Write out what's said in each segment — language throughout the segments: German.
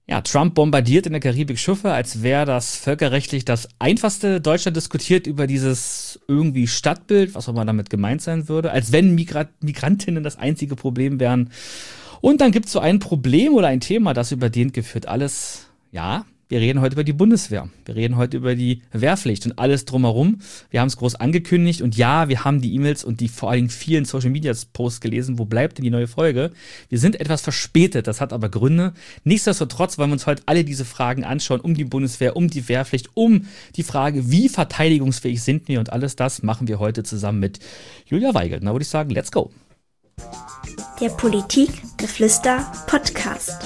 Ja, Trump bombardiert in der Karibik Schiffe, als wäre das völkerrechtlich das einfachste. Deutschland diskutiert über dieses irgendwie Stadtbild, was auch immer damit gemeint sein würde, als wenn Migrantinnen das einzige Problem wären. Und dann gibt es so ein Problem oder ein Thema, das überdehnt geführt. Alles, ja, wir reden heute über die Bundeswehr. Wir reden heute über die Wehrpflicht und alles drumherum. Wir haben es groß angekündigt und ja, wir haben die E-Mails und die vor allem vielen Social-Media-Posts gelesen. Wo bleibt denn die neue Folge? Wir sind etwas verspätet, das hat aber Gründe. Nichtsdestotrotz wollen wir uns heute alle diese Fragen anschauen, um die Bundeswehr, um die Wehrpflicht, um die Frage, wie verteidigungsfähig sind wir, und alles das machen wir heute zusammen mit Julia Weigelt. Na, würde ich sagen, let's go. Der Politikgeflüster-Podcast.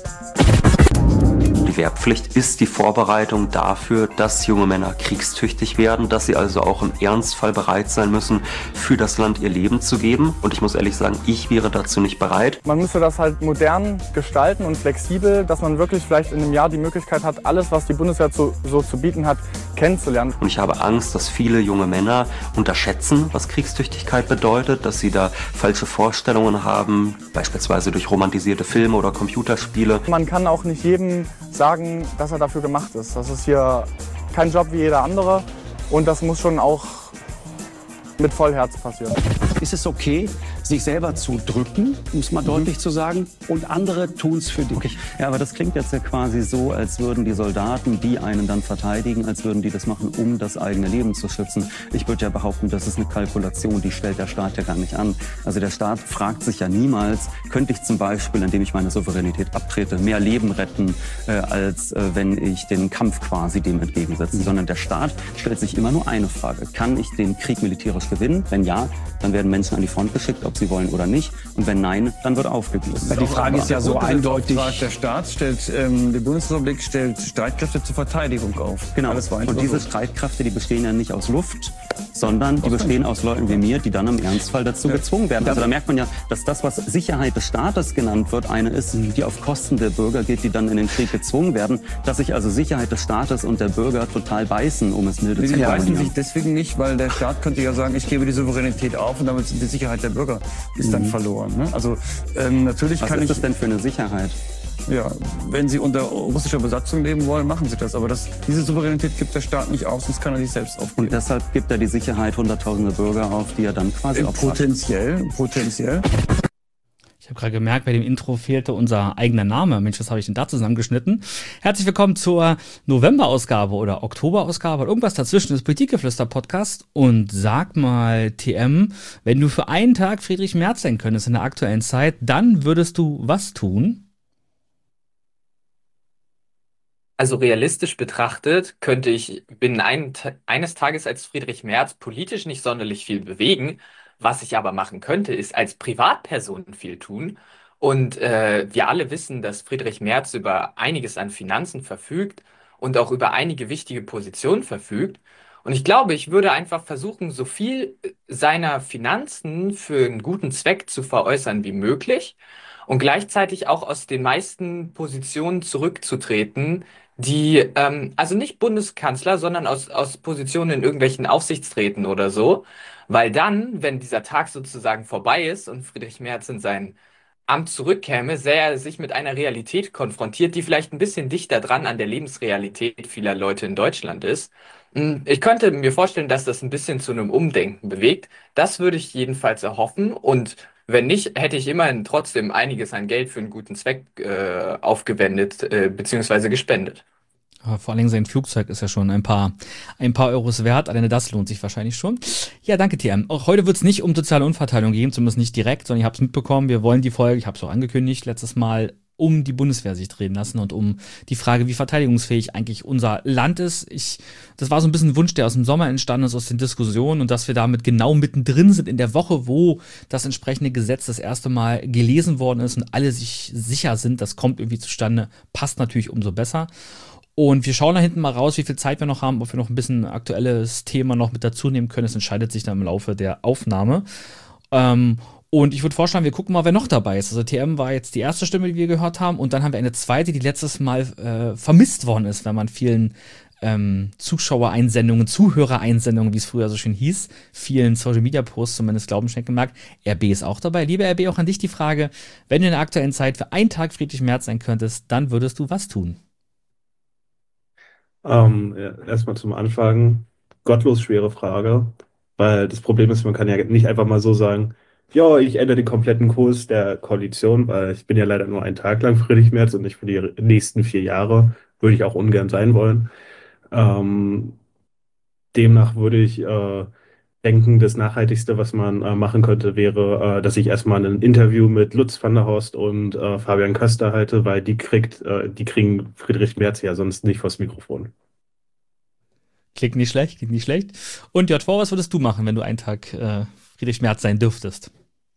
Die Wehrpflicht ist die Vorbereitung dafür, dass junge Männer kriegstüchtig werden, dass sie also auch im Ernstfall bereit sein müssen, für das Land ihr Leben zu geben. Und ich muss ehrlich sagen, ich wäre dazu nicht bereit. Man müsste das halt modern gestalten und flexibel, dass man wirklich vielleicht in einem Jahr die Möglichkeit hat, alles, was die Bundeswehr so zu bieten hat, kennenzulernen. Und ich habe Angst, dass viele junge Männer unterschätzen, was Kriegstüchtigkeit bedeutet, dass sie da falsche Vorstellungen haben, beispielsweise durch romantisierte Filme oder Computerspiele. Man kann auch nicht jedem sagen, dass er dafür gemacht ist. Das ist hier kein Job wie jeder andere und das muss schon auch mit Vollherz passieren. Ist es okay, sich selber zu drücken, um es mal deutlich zu sagen, und andere tun es für dich? Okay. Ja, aber das klingt jetzt ja quasi so, als würden die Soldaten, die einen dann verteidigen, als würden die das machen, um das eigene Leben zu schützen. Ich würde ja behaupten, das ist eine Kalkulation, die stellt der Staat ja gar nicht an. Also der Staat fragt sich ja niemals, könnte ich zum Beispiel, indem ich meine Souveränität abtrete, mehr Leben retten, als wenn ich den Kampf quasi dem entgegensetze. Sondern der Staat stellt sich immer nur eine Frage: Kann ich den Krieg militärisch gewinnen? Wenn ja, dann werden Menschen an die Front geschickt, ob sie wollen oder nicht. Und wenn nein, dann wird aufgegeben. Die Frage ist ja so eindeutig. Der Staat die Bundesrepublik stellt Streitkräfte zur Verteidigung auf. Genau. Und diese Streitkräfte, die bestehen ja nicht aus Luft, sondern die bestehen aus Leuten wie mir, die dann im Ernstfall dazu gezwungen werden. Also da merkt man ja, dass das, was Sicherheit des Staates genannt wird, eine ist, die auf Kosten der Bürger geht, die dann in den Krieg gezwungen werden. Dass sich also Sicherheit des Staates und der Bürger total beißen, um es milde zu formulieren. formulieren. Die beißen sich deswegen nicht, weil der Staat könnte ja sagen, ich gebe die Souveränität auf und damit die Sicherheit der Bürger ist dann verloren. Ne? Also natürlich Was ist das denn für eine Sicherheit? Ja, wenn Sie unter russischer Besatzung leben wollen, machen Sie das. Aber diese Souveränität gibt der Staat nicht auf, sonst kann er sich selbst aufgeben. Und deshalb gibt er die Sicherheit hunderttausende Bürger auf, die er dann quasi opfert. Potenziell. Ich habe gerade gemerkt, bei dem Intro fehlte unser eigener Name. Mensch, was habe ich denn da zusammengeschnitten? Herzlich willkommen zur November-Ausgabe oder Oktober-Ausgabe oder irgendwas dazwischen des Politikgeflüster-Podcast. Und sag mal, TM, wenn du für einen Tag Friedrich Merz sein könntest in der aktuellen Zeit, dann würdest du was tun? Also realistisch betrachtet könnte ich binnen eines Tages als Friedrich Merz politisch nicht sonderlich viel bewegen. Was ich aber machen könnte, ist als Privatperson viel tun. Und wir alle wissen, dass Friedrich Merz über einiges an Finanzen verfügt und auch über einige wichtige Positionen verfügt. Und ich glaube, ich würde einfach versuchen, so viel seiner Finanzen für einen guten Zweck zu veräußern wie möglich und gleichzeitig auch aus den meisten Positionen zurückzutreten, die, also nicht Bundeskanzler, sondern aus Positionen in irgendwelchen Aufsichtsräten oder so. Weil dann, wenn dieser Tag sozusagen vorbei ist und Friedrich Merz in sein Amt zurückkäme, sähe er sich mit einer Realität konfrontiert, die vielleicht ein bisschen dichter dran an der Lebensrealität vieler Leute in Deutschland ist. Ich könnte mir vorstellen, dass das ein bisschen zu einem Umdenken bewegt. Das würde ich jedenfalls erhoffen. Und wenn nicht, hätte ich immerhin trotzdem einiges an Geld für einen guten Zweck aufgewendet bzw. gespendet. Aber vor allen Dingen sein Flugzeug ist ja schon ein paar Euros wert. Alleine das lohnt sich wahrscheinlich schon. Ja, danke, TM. Auch heute wird es nicht um soziale Umverteilung gehen, zumindest nicht direkt, sondern ihr habt es mitbekommen. Wir wollen die Folge, ich habe es auch angekündigt, letztes Mal um die Bundeswehr sich drehen lassen und um die Frage, wie verteidigungsfähig eigentlich unser Land ist. Das war so ein bisschen ein Wunsch, der aus dem Sommer entstanden ist, aus den Diskussionen, und dass wir damit genau mittendrin sind in der Woche, wo das entsprechende Gesetz das erste Mal gelesen worden ist und alle sich sicher sind, das kommt irgendwie zustande, passt natürlich umso besser. Und wir schauen da hinten mal raus, wie viel Zeit wir noch haben, ob wir noch ein bisschen aktuelles Thema noch mit dazu nehmen können. Das entscheidet sich dann im Laufe der Aufnahme. Und ich würde vorschlagen, wir gucken mal, wer noch dabei ist. Also TM war jetzt die erste Stimme, die wir gehört haben. Und dann haben wir eine zweite, die letztes Mal vermisst worden ist, wenn man vielen Zuschauereinsendungen, Zuhörereinsendungen, wie es früher so schön hieß, vielen Social-Media-Posts zumindest Glauben schenken mag. RB ist auch dabei. Lieber RB, auch an dich die Frage, wenn du in der aktuellen Zeit für einen Tag Friedrich Merz sein könntest, dann würdest du was tun? Erstmal zum Anfang, gottlos schwere Frage, weil das Problem ist, man kann ja nicht einfach mal so sagen, ja, ich ändere den kompletten Kurs der Koalition, weil ich bin ja leider nur einen Tag lang Friedrich Merz und nicht für die nächsten 4 Jahre, würde ich auch ungern sein wollen. Ähm, Demnach würde ich denken, das Nachhaltigste, was man machen könnte, wäre, dass ich erstmal ein Interview mit Lutz van der Horst und Fabian Köster halte, weil die kriegen Friedrich Merz ja sonst nicht vors Mikrofon. Klingt nicht schlecht, klingt nicht schlecht. Und JV, was würdest du machen, wenn du einen Tag Friedrich Merz sein dürftest?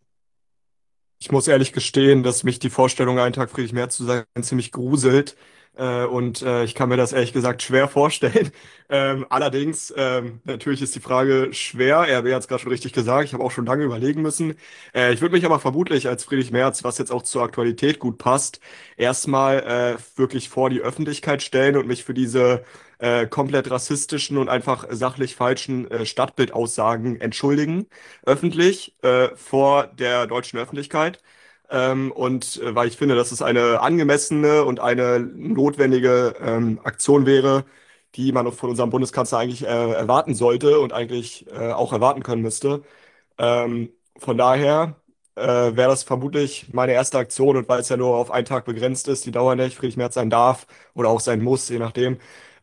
Ich muss ehrlich gestehen, dass mich die Vorstellung, einen Tag Friedrich Merz zu sein, ziemlich gruselt. Und ich kann mir das ehrlich gesagt schwer vorstellen. Allerdings, natürlich ist die Frage schwer. RB hat es gerade schon richtig gesagt. Ich habe auch schon lange überlegen müssen. Ich würde mich aber vermutlich als Friedrich Merz, was jetzt auch zur Aktualität gut passt, erstmal wirklich vor die Öffentlichkeit stellen und mich für diese komplett rassistischen und einfach sachlich falschen Stadtbildaussagen entschuldigen, öffentlich, vor der deutschen Öffentlichkeit. Weil ich finde, dass es eine angemessene und eine notwendige Aktion wäre, die man von unserem Bundeskanzler eigentlich erwarten sollte und eigentlich auch erwarten können müsste. Von daher wäre das vermutlich meine erste Aktion, und weil es ja nur auf einen Tag begrenzt ist, die Dauer, in der ich Friedrich Merz sein darf oder auch sein muss, je nachdem,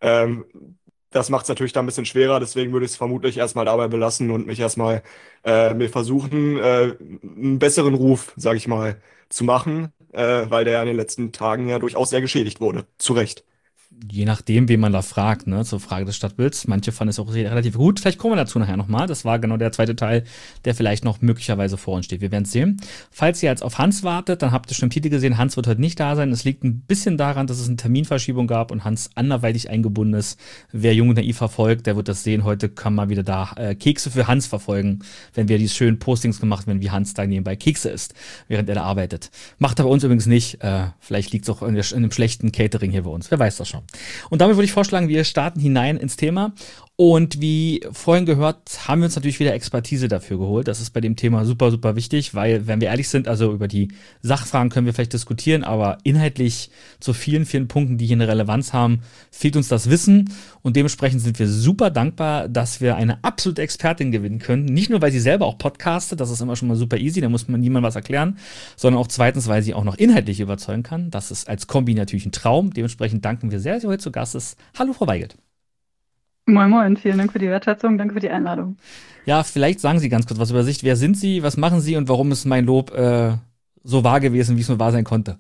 das macht es natürlich dann ein bisschen schwerer, deswegen würde ich es vermutlich erstmal dabei belassen und mich erstmal mir versuchen, einen besseren Ruf, sage ich mal, zu machen, weil der in den letzten Tagen ja durchaus sehr geschädigt wurde. Zu Recht. Je nachdem, wen man da fragt, ne, zur Frage des Stadtbilds. Manche fanden es auch relativ gut. Vielleicht kommen wir dazu nachher nochmal. Das war genau der zweite Teil, der vielleicht noch möglicherweise vor uns steht. Wir werden es sehen. Falls ihr jetzt auf Hans wartet, dann habt ihr schon im Titel gesehen, Hans wird heute nicht da sein. Es liegt ein bisschen daran, dass es eine Terminverschiebung gab und Hans anderweitig eingebunden ist. Wer Jung und Naiv verfolgt, der wird das sehen. Heute kann man wieder da Kekse für Hans verfolgen, wenn wir diese schönen Postings gemacht werden, wie Hans da nebenbei Kekse isst, während er da arbeitet. Macht er bei uns übrigens nicht. Vielleicht liegt es auch in einem schlechten Catering hier bei uns. Wer weiß das schon. Und damit würde ich vorschlagen, wir starten hinein ins Thema. Und wie vorhin gehört, haben wir uns natürlich wieder Expertise dafür geholt. Das ist bei dem Thema super, super wichtig, weil, wenn wir ehrlich sind, also über die Sachfragen können wir vielleicht diskutieren, aber inhaltlich zu vielen, vielen Punkten, die hier eine Relevanz haben, fehlt uns das Wissen. Und dementsprechend sind wir super dankbar, dass wir eine absolute Expertin gewinnen können. Nicht nur, weil sie selber auch podcastet, das ist immer schon mal super easy, da muss man niemandem was erklären, sondern auch zweitens, weil sie auch noch inhaltlich überzeugen kann. Das ist als Kombi natürlich ein Traum. Dementsprechend danken wir sehr, dass sie heute zu Gast ist. Hallo, Frau Weigelt. Moin, moin, vielen Dank für die Wertschätzung, danke für die Einladung. Ja, vielleicht sagen Sie ganz kurz was über sich. Wer sind Sie, was machen Sie und warum ist mein Lob so wahr gewesen, wie es nur wahr sein konnte?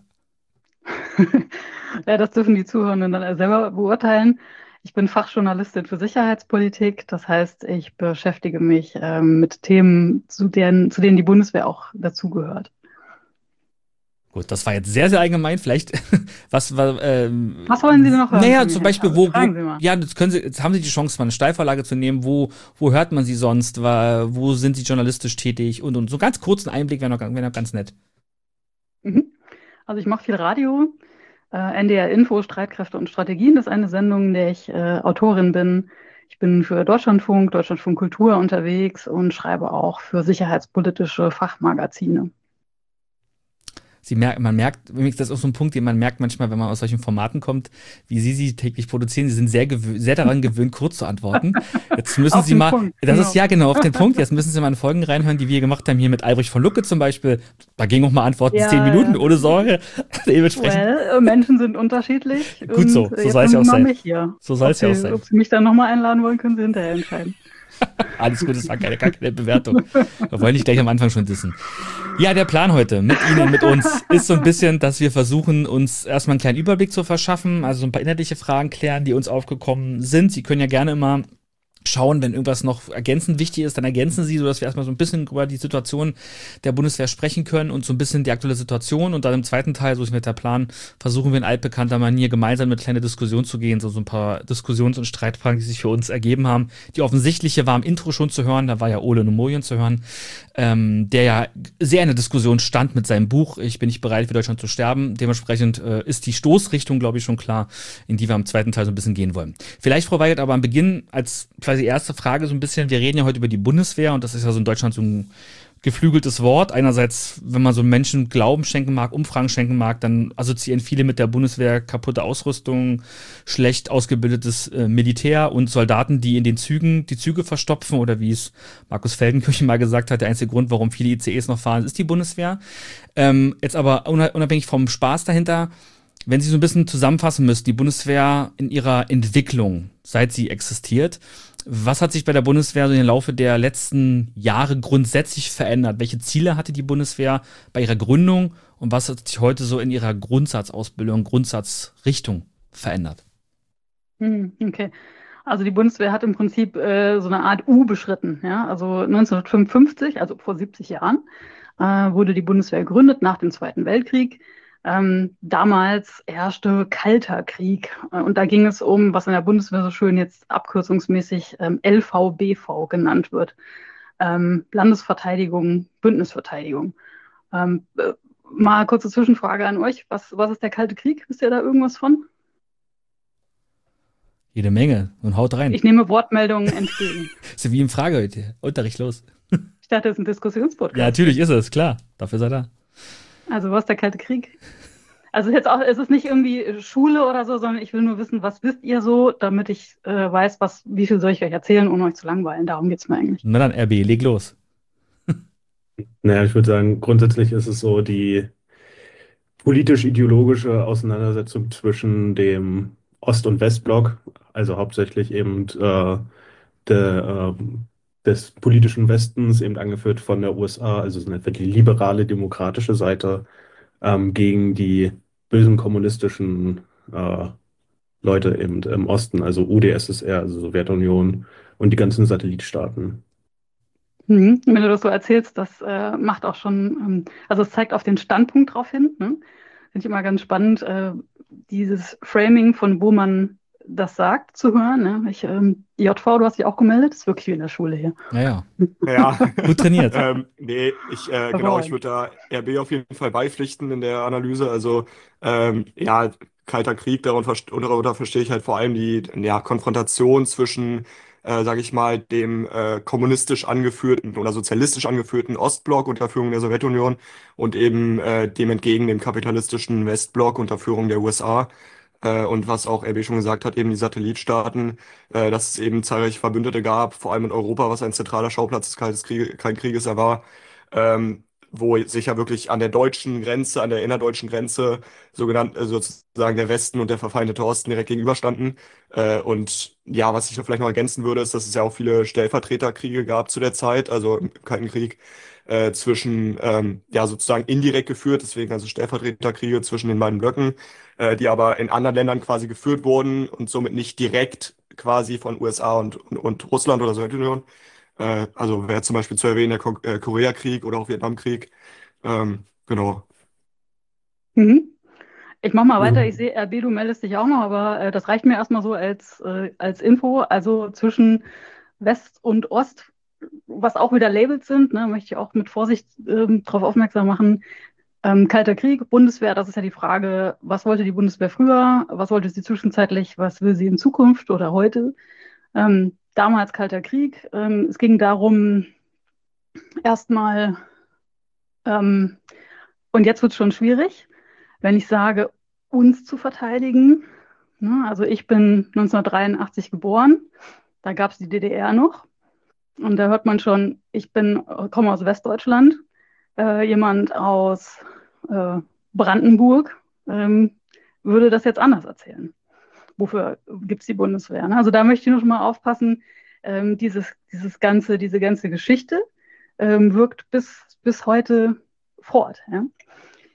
Ja, das dürfen die Zuhörenden dann selber beurteilen. Ich bin Fachjournalistin für Sicherheitspolitik, das heißt, ich beschäftige mich mit Themen, zu denen die Bundeswehr auch dazugehört. Gut, das war jetzt sehr, sehr allgemein. Vielleicht, was wollen Sie denn noch hören? Naja, zum Beispiel, ja, jetzt haben Sie die Chance, mal eine Steilvorlage zu nehmen. Wo hört man Sie sonst? Wo sind Sie journalistisch tätig? Und so ganz kurzen Einblick wäre noch ganz nett. Also ich mache viel Radio. NDR Info, Streitkräfte und Strategien, das ist eine Sendung, in der ich Autorin bin. Ich bin für Deutschlandfunk Kultur unterwegs und schreibe auch für sicherheitspolitische Fachmagazine. Man merkt, das ist auch so ein Punkt, den man merkt manchmal, wenn man aus solchen Formaten kommt, wie Sie täglich produzieren. Sie sind sehr daran gewöhnt, kurz zu antworten. Jetzt müssen Sie mal, Punkt, das ist ja genau auf den Punkt, jetzt müssen Sie mal in Folgen reinhören, die wir gemacht haben, hier mit Albrecht von Lucke zum Beispiel. Da ging auch mal Antworten 10 Minuten, ohne Sorge. Menschen sind unterschiedlich. Gut so soll es ja auch sein. So soll es ja auch sein. Ob Sie mich dann nochmal einladen wollen, können Sie hinterher entscheiden. Alles gut, das war gar keine Bewertung. Wir wollen nicht gleich am Anfang schon dissen. Ja, der Plan heute mit Ihnen, mit uns, ist so ein bisschen, dass wir versuchen, uns erstmal einen kleinen Überblick zu verschaffen, also so ein paar inhaltliche Fragen klären, die uns aufgekommen sind. Sie können ja gerne immer schauen, wenn irgendwas noch ergänzend wichtig ist, dann ergänzen sie, sodass wir erstmal so ein bisschen über die Situation der Bundeswehr sprechen können und so ein bisschen die aktuelle Situation. Und dann im zweiten Teil, so ist mir der Plan, versuchen wir in altbekannter Manier gemeinsam eine kleine Diskussion zu gehen, so ein paar Diskussions- und Streitfragen, die sich für uns ergeben haben. Die offensichtliche war im Intro schon zu hören, da war ja Ole Numorien zu hören, der ja sehr in der Diskussion stand mit seinem Buch Ich bin nicht bereit, für Deutschland zu sterben. Dementsprechend ist die Stoßrichtung, glaube ich, schon klar, in die wir im zweiten Teil so ein bisschen gehen wollen. Vielleicht, Frau Weigert, aber am Beginn als quasi erste Frage so ein bisschen, wir reden ja heute über die Bundeswehr und das ist ja so in Deutschland so ein geflügeltes Wort. Einerseits, wenn man so Menschen Glauben schenken mag, Umfragen schenken mag, dann assoziieren viele mit der Bundeswehr kaputte Ausrüstung, schlecht ausgebildetes Militär und Soldaten, die in den Zügen die Züge verstopfen oder wie es Markus Feldenkirchen mal gesagt hat, der einzige Grund, warum viele ICEs noch fahren, ist die Bundeswehr. Jetzt aber unabhängig vom Spaß dahinter, wenn Sie so ein bisschen zusammenfassen müssten, die Bundeswehr in ihrer Entwicklung, seit sie existiert, was hat sich bei der Bundeswehr so im Laufe der letzten Jahre grundsätzlich verändert? Welche Ziele hatte die Bundeswehr bei ihrer Gründung und was hat sich heute so in ihrer Grundsatzausbildung, Grundsatzrichtung verändert? Okay. Also die Bundeswehr hat im Prinzip so eine Art U beschritten. Ja? Also 1955, also vor 70 Jahren, wurde die Bundeswehr gegründet nach dem Zweiten Weltkrieg. Damals herrschte Kalter Krieg und da ging es um, was in der Bundeswehr so schön jetzt abkürzungsmäßig LVBV genannt wird. Landesverteidigung, Bündnisverteidigung. Mal kurze Zwischenfrage an euch. Was ist der Kalte Krieg? Wisst ihr da irgendwas von? Jede Menge und haut rein. Ich nehme Wortmeldungen entgegen. Ist wie im Unterricht los. Ich dachte, das ist ein Diskussionspodcast. Ja, natürlich ist es, klar. Dafür sei da. Also was ist der Kalte Krieg? Also jetzt auch, es ist nicht irgendwie Schule oder so, sondern ich will nur wissen, was wisst ihr so, damit ich weiß, wie viel soll ich euch erzählen, ohne euch zu langweilen. Darum geht es mir eigentlich. Na dann, RB, leg los. Naja, ich würde sagen, grundsätzlich ist es so die politisch-ideologische Auseinandersetzung zwischen dem Ost- und Westblock, also hauptsächlich eben der, des politischen Westens, eben angeführt von der USA, also so etwa die liberale demokratische Seite, gegen die bösen kommunistischen Leute eben im Osten, also UdSSR, also Sowjetunion und die ganzen Satellitstaaten. Wenn du das so erzählst, das macht auch schon, also es zeigt auf den Standpunkt drauf hin. Ne? Finde ich immer ganz spannend, dieses Framing, von wo man das sagt, zu hören. Ne? JV, du hast dich auch gemeldet, ist wirklich wie in der Schule hier. Ja. Gut trainiert. Nee, genau, ich würde da RB auf jeden Fall beipflichten in der Analyse. Also ja, Kalter Krieg, darunter verstehe ich halt vor allem die Konfrontation zwischen, sage ich mal, dem kommunistisch angeführten oder sozialistisch angeführten Ostblock unter Führung der Sowjetunion und eben dem entgegen dem kapitalistischen Westblock unter Führung der USA. Und was auch RB schon gesagt hat, eben die Satellitstaaten, dass es eben zahlreiche Verbündete gab, vor allem in Europa, was ein zentraler Schauplatz des Kalten Krieges war, wo sich ja wirklich an der deutschen Grenze, an der innerdeutschen Grenze sozusagen der Westen und der verfeindete Osten direkt gegenüberstanden. Und ja, was ich da vielleicht noch ergänzen würde, ist, dass es ja auch viele Stellvertreterkriege gab zu der Zeit, also im Kalten Krieg, zwischen, ja, sozusagen indirekt geführt, deswegen also Stellvertreterkriege zwischen den beiden Blöcken, die aber in anderen Ländern quasi geführt wurden und somit nicht direkt quasi von USA und Russland oder Sowjetunion. Also wäre zum Beispiel zu erwähnen der Koreakrieg oder auch Vietnamkrieg. Genau. Ich mache mal weiter. Ich sehe, RB, du meldest dich auch noch, aber das reicht mir erstmal so als Info. Also zwischen West und Ost, was auch wieder Labels sind, ne, möchte ich auch mit Vorsicht darauf aufmerksam machen. Kalter Krieg, Bundeswehr, das ist ja die Frage, was wollte die Bundeswehr früher, was wollte sie zwischenzeitlich, was will sie in Zukunft oder heute? Damals Kalter Krieg. Es ging darum, erstmal, und jetzt wird es schon schwierig, wenn ich sage, uns zu verteidigen. Ne, also ich bin 1983 geboren, da gab es die DDR noch. Und da hört man schon, ich komme aus Westdeutschland, jemand aus Brandenburg würde das jetzt anders erzählen. Wofür gibt es die Bundeswehr? Ne? Also da möchte ich nur schon mal aufpassen, diese ganze Geschichte wirkt bis heute fort. Ja?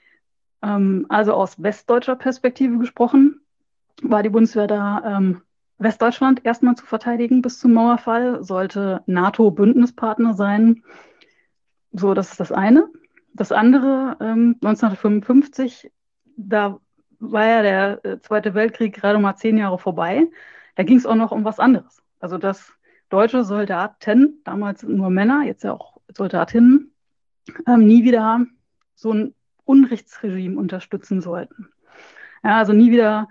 Also aus westdeutscher Perspektive gesprochen, war die Bundeswehr da Westdeutschland erstmal zu verteidigen bis zum Mauerfall, sollte NATO-Bündnispartner sein. So, das ist das eine. Das andere, 1955, da war ja der Zweite Weltkrieg gerade mal 10 Jahre vorbei. Da ging es auch noch um was anderes. Also, dass deutsche Soldaten, damals nur Männer, jetzt ja auch Soldatinnen, nie wieder so ein Unrechtsregime unterstützen sollten. Ja, also nie wieder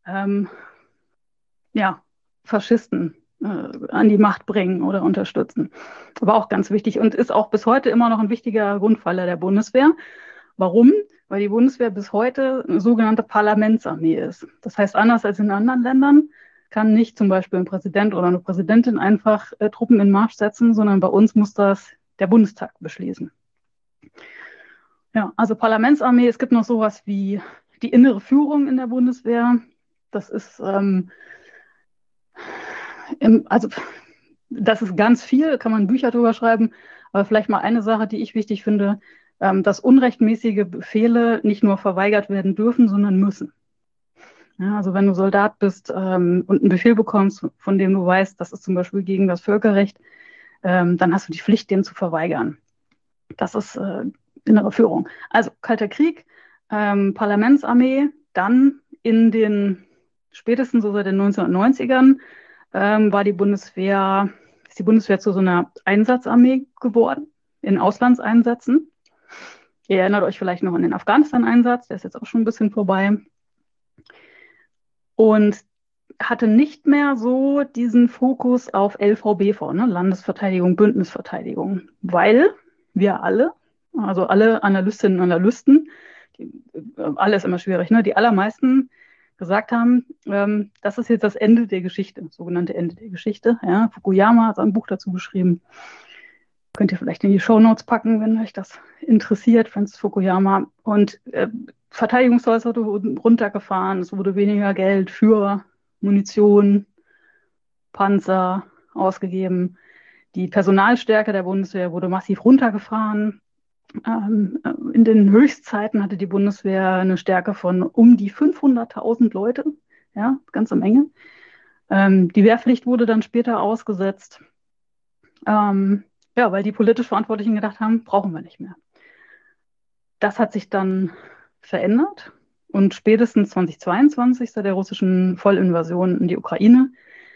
Faschisten an die Macht bringen oder unterstützen. War auch ganz wichtig und ist auch bis heute immer noch ein wichtiger Grundpfeiler der Bundeswehr. Warum? Weil die Bundeswehr bis heute eine sogenannte Parlamentsarmee ist. Das heißt, anders als in anderen Ländern kann nicht zum Beispiel ein Präsident oder eine Präsidentin einfach Truppen in Marsch setzen, sondern bei uns muss das der Bundestag beschließen. Ja, also Parlamentsarmee, es gibt noch sowas wie die innere Führung in der Bundeswehr. Das ist das ist ganz viel, kann man Bücher drüber schreiben, aber vielleicht mal eine Sache, die ich wichtig finde, dass unrechtmäßige Befehle nicht nur verweigert werden dürfen, sondern müssen. Ja, also wenn du Soldat bist und einen Befehl bekommst, von dem du weißt, das ist zum Beispiel gegen das Völkerrecht, dann hast du die Pflicht, den zu verweigern. Das ist innere Führung. Also Kalter Krieg, Parlamentsarmee, dann spätestens so seit den 1990ern ist die Bundeswehr zu so einer Einsatzarmee geworden, in Auslandseinsätzen. Ihr erinnert euch vielleicht noch an den Afghanistan-Einsatz, der ist jetzt auch schon ein bisschen vorbei. Und hatte nicht mehr so diesen Fokus auf LVBV, ne? Landesverteidigung, Bündnisverteidigung, weil wir alle, also alle Analystinnen und Analysten, alle ist immer schwierig, ne? Die allermeisten gesagt haben, das ist jetzt das Ende der Geschichte, das sogenannte Ende der Geschichte. Ja? Fukuyama hat ein Buch dazu geschrieben. Könnt ihr vielleicht in die Shownotes packen, wenn euch das interessiert, Francis Fukuyama. Und Verteidigungshaushalte wurden runtergefahren, es wurde weniger Geld für Munition, Panzer ausgegeben. Die Personalstärke der Bundeswehr wurde massiv runtergefahren. In den Höchstzeiten hatte die Bundeswehr eine Stärke von um die 500.000 Leute, ja, ganze Menge. Die Wehrpflicht wurde dann später ausgesetzt, weil die politisch Verantwortlichen gedacht haben, brauchen wir nicht mehr. Das hat sich dann verändert und spätestens 2022, seit der russischen Vollinvasion in die Ukraine,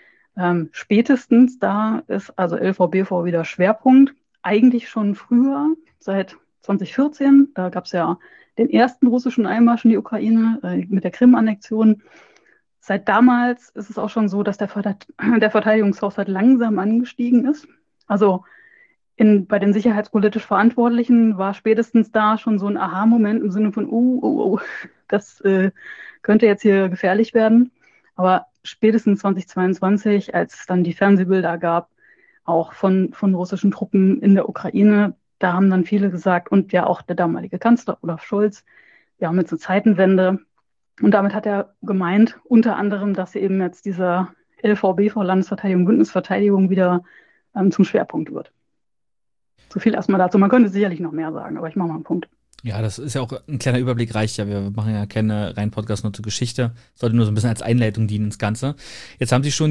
spätestens da ist also LVBV wieder Schwerpunkt. Eigentlich schon früher, seit 2014, da gab es ja den ersten russischen Einmarsch in die Ukraine mit der Krim-Annexion. Seit damals ist es auch schon so, dass der Verteidigungshaushalt langsam angestiegen ist. Also bei den sicherheitspolitisch Verantwortlichen war spätestens da schon so ein Aha-Moment im Sinne von, das könnte jetzt hier gefährlich werden. Aber spätestens 2022, als es dann die Fernsehbilder gab, auch von russischen Truppen in der Ukraine, da haben dann viele gesagt, und ja auch der damalige Kanzler Olaf Scholz, wir haben jetzt eine Zeitenwende. Und damit hat er gemeint, unter anderem, dass eben jetzt dieser LVBV, Landesverteidigung, Bündnisverteidigung, wieder zum Schwerpunkt wird. So viel erstmal dazu. Man könnte sicherlich noch mehr sagen, aber ich mache mal einen Punkt. Ja, das ist ja auch ein kleiner Überblick, reicht ja. Wir machen ja keine reinen Podcast nur zur Geschichte. Sollte nur so ein bisschen als Einleitung dienen ins Ganze. Jetzt haben Sie schon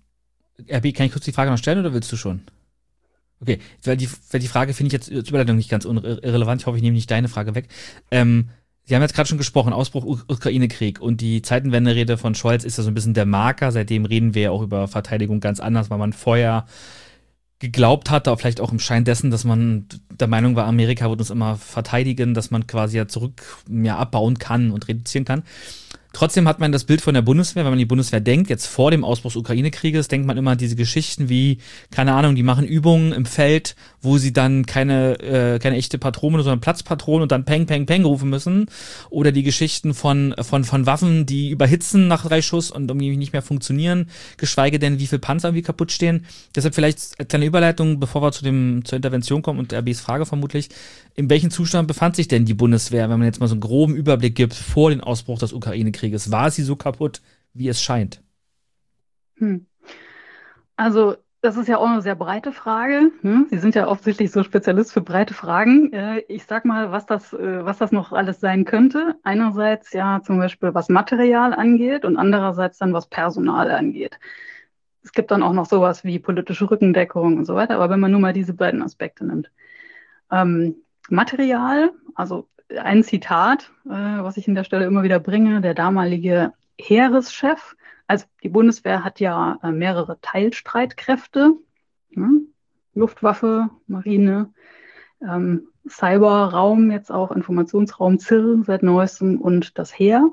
RB, kann ich kurz die Frage noch stellen oder willst du schon? Okay, weil die Frage finde ich jetzt als Überleitung nicht ganz irrelevant. Ich hoffe, ich nehme nicht deine Frage weg. Sie haben jetzt gerade schon gesprochen, Ausbruch Ukraine-Krieg und die Zeitenwende-Rede von Scholz ist ja so ein bisschen der Marker. Seitdem reden wir ja auch über Verteidigung ganz anders, weil man vorher geglaubt hatte, auch vielleicht auch im Schein dessen, dass man der Meinung war, Amerika wird uns immer verteidigen, dass man quasi abbauen kann und reduzieren kann. Trotzdem hat man das Bild von der Bundeswehr, wenn man die Bundeswehr denkt, jetzt vor dem Ausbruch des Ukraine-Krieges, denkt man immer an diese Geschichten wie, keine Ahnung, die machen Übungen im Feld, wo sie dann keine echte Patrone, sondern Platzpatronen und dann Peng, Peng, Peng rufen müssen. Oder die Geschichten von Waffen, die überhitzen nach 3 Schuss und irgendwie nicht mehr funktionieren, geschweige denn, wie viel Panzer irgendwie kaputt stehen. Deshalb vielleicht eine kleine Überleitung, bevor wir zur Intervention kommen und RBs Frage vermutlich. In welchem Zustand befand sich denn die Bundeswehr, wenn man jetzt mal so einen groben Überblick gibt, vor dem Ausbruch des Ukraine-Krieges? War sie so kaputt, wie es scheint? Also Das ist ja auch eine sehr breite Frage. Ne? Sie sind ja offensichtlich so Spezialist für breite Fragen. Ich sag mal, was das noch alles sein könnte. Einerseits ja zum Beispiel, was Material angeht und andererseits dann, was Personal angeht. Es gibt dann auch noch sowas wie politische Rückendeckung und so weiter. Aber wenn man nur mal diese beiden Aspekte nimmt. Material, also ein Zitat, was ich an der Stelle immer wieder bringe, der damalige Heereschef. Also die Bundeswehr hat ja mehrere Teilstreitkräfte, ne? Luftwaffe, Marine, Cyberraum, jetzt auch Informationsraum ZIR seit neuestem und das Heer.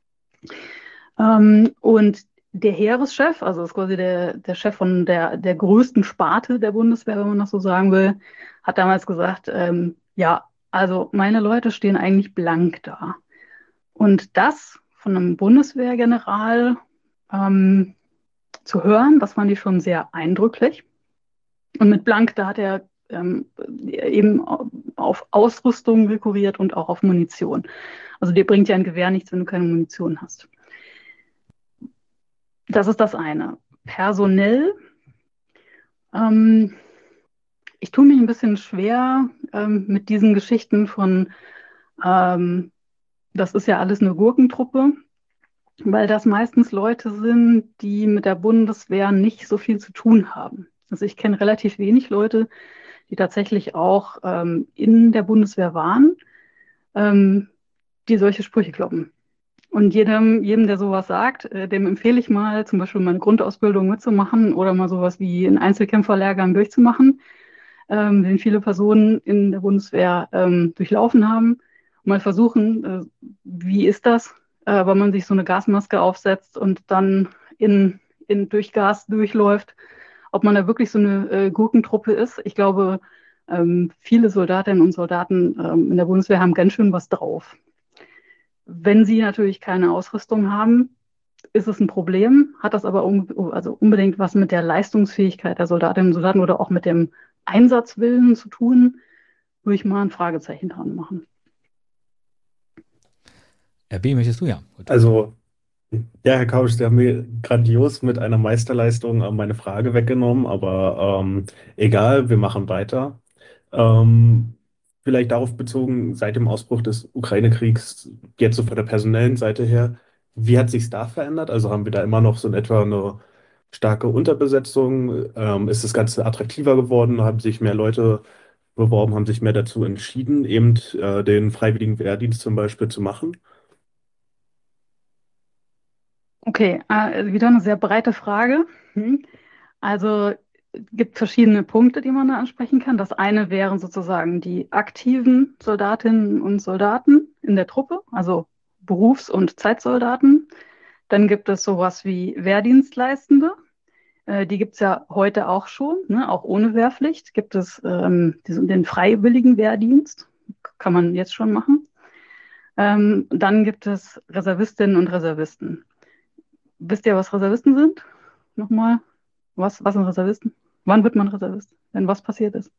Und der Heereschef, also ist quasi der Chef von der größten Sparte der Bundeswehr, wenn man das so sagen will, hat damals gesagt, ja, also meine Leute stehen eigentlich blank da. Und das von einem Bundeswehrgeneral zu hören, das fand ich schon sehr eindrücklich. Und mit blank, da hat er eben auf Ausrüstung rekurriert und auch auf Munition. Also dir bringt ja ein Gewehr nichts, wenn du keine Munition hast. Das ist das eine. Personell, ich tue mich ein bisschen schwer mit diesen Geschichten von, das ist ja alles eine Gurkentruppe, weil das meistens Leute sind, die mit der Bundeswehr nicht so viel zu tun haben. Also ich kenne relativ wenig Leute, die tatsächlich auch in der Bundeswehr waren, die solche Sprüche kloppen. Und jedem, der sowas sagt, dem empfehle ich mal, zum Beispiel mal eine Grundausbildung mitzumachen oder mal sowas wie einen Einzelkämpferlehrgang durchzumachen, den viele Personen in der Bundeswehr durchlaufen haben. Und mal versuchen, wie ist das, wenn man sich so eine Gasmaske aufsetzt und dann durch Gas durchläuft, ob man da wirklich so eine Gurkentruppe ist. Ich glaube, viele Soldatinnen und Soldaten in der Bundeswehr haben ganz schön was drauf. Wenn sie natürlich keine Ausrüstung haben, ist es ein Problem, hat das aber unbedingt was mit der Leistungsfähigkeit der Soldatinnen und Soldaten oder auch mit dem Einsatzwillen zu tun, würde ich mal ein Fragezeichen dran machen. RB, möchtest du? Ja. Gut. Also, ja, Herr Kausch, Sie haben mir grandios mit einer Meisterleistung meine Frage weggenommen, aber egal, wir machen weiter. Vielleicht darauf bezogen, seit dem Ausbruch des Ukraine-Kriegs, jetzt so von der personellen Seite her, wie hat sich da verändert? Also haben wir da immer noch so in etwa eine starke Unterbesetzung? Ist das Ganze attraktiver geworden? Haben sich mehr Leute beworben, haben sich mehr dazu entschieden, eben den freiwilligen Wehrdienst zum Beispiel zu machen? Okay, wieder eine sehr breite Frage. Also es gibt verschiedene Punkte, die man da ansprechen kann. Das eine wären sozusagen die aktiven Soldatinnen und Soldaten in der Truppe, also Berufs- und Zeitsoldaten. Dann gibt es sowas wie Wehrdienstleistende. Die gibt es ja heute auch schon, ne? Auch ohne Wehrpflicht gibt es den freiwilligen Wehrdienst. Kann man jetzt schon machen. Dann gibt es Reservistinnen und Reservisten. Wisst ihr, was Reservisten sind? Nochmal, was sind Reservisten? Wann wird man Reservist? Wenn was passiert ist?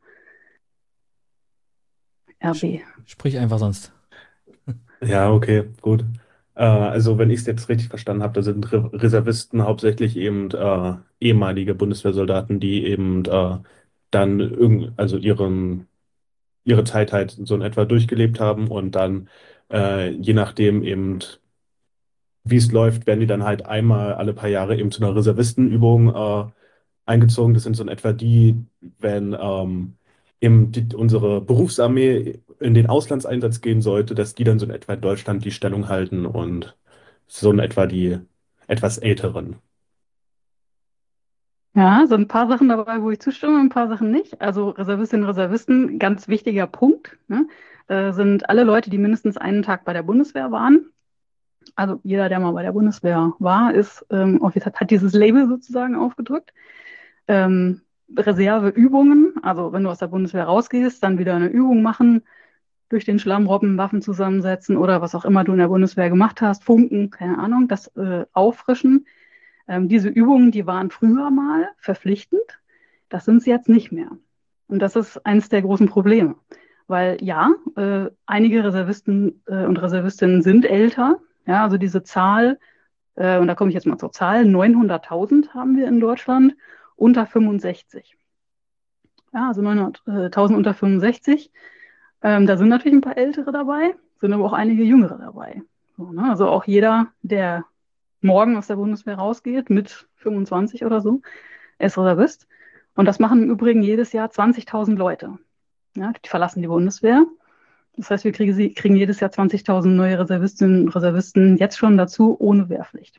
RB. Sprich einfach sonst. Ja, okay, gut. Also wenn ich es jetzt richtig verstanden habe, da sind Reservisten hauptsächlich eben ehemalige Bundeswehrsoldaten, die eben dann also ihre Zeit halt so in etwa durchgelebt haben und dann je nachdem eben, wie es läuft, werden die dann halt einmal alle paar Jahre eben zu einer Reservistenübung eingezogen. Das sind so in etwa die, wenn eben unsere Berufsarmee in den Auslandseinsatz gehen sollte, dass die dann so in etwa in Deutschland die Stellung halten und so in etwa die etwas älteren. Ja, so ein paar Sachen dabei, wo ich zustimme, ein paar Sachen nicht. Also Reservistinnen und Reservisten, ganz wichtiger Punkt, ne? Sind alle Leute, die mindestens einen Tag bei der Bundeswehr waren. Also jeder, der mal bei der Bundeswehr war, hat dieses Label sozusagen aufgedrückt. Reserveübungen, also wenn du aus der Bundeswehr rausgehst, dann wieder eine Übung machen, durch den Schlamm robben, Waffen zusammensetzen oder was auch immer du in der Bundeswehr gemacht hast, Funken, keine Ahnung, das auffrischen. Diese Übungen, die waren früher mal verpflichtend, das sind sie jetzt nicht mehr. Und das ist eines der großen Probleme, weil ja, einige Reservisten und Reservistinnen sind älter, ja, also diese Zahl, und da komme ich jetzt mal zur Zahl, 900.000 haben wir in Deutschland unter 65. Ja, also 900.000 unter 65. Da sind natürlich ein paar Ältere dabei, sind aber auch einige Jüngere dabei. So, ne? Also auch jeder, der morgen aus der Bundeswehr rausgeht, mit 25 oder so, ist Reservist. Und das machen im Übrigen jedes Jahr 20.000 Leute. Ja, die verlassen die Bundeswehr. Das heißt, wir kriegen jedes Jahr 20.000 neue Reservistinnen und Reservisten jetzt schon dazu, ohne Wehrpflicht.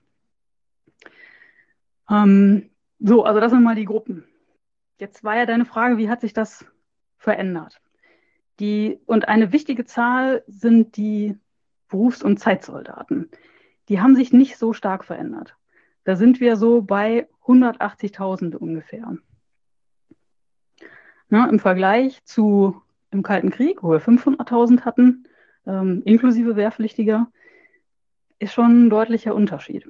So, also das sind mal die Gruppen. Jetzt war ja deine Frage, wie hat sich das verändert? Und eine wichtige Zahl sind die Berufs- und Zeitsoldaten. Die haben sich nicht so stark verändert. Da sind wir so bei 180.000 ungefähr. Ja, im Vergleich zu im Kalten Krieg, wo wir 500.000 hatten, inklusive Wehrpflichtiger, ist schon ein deutlicher Unterschied.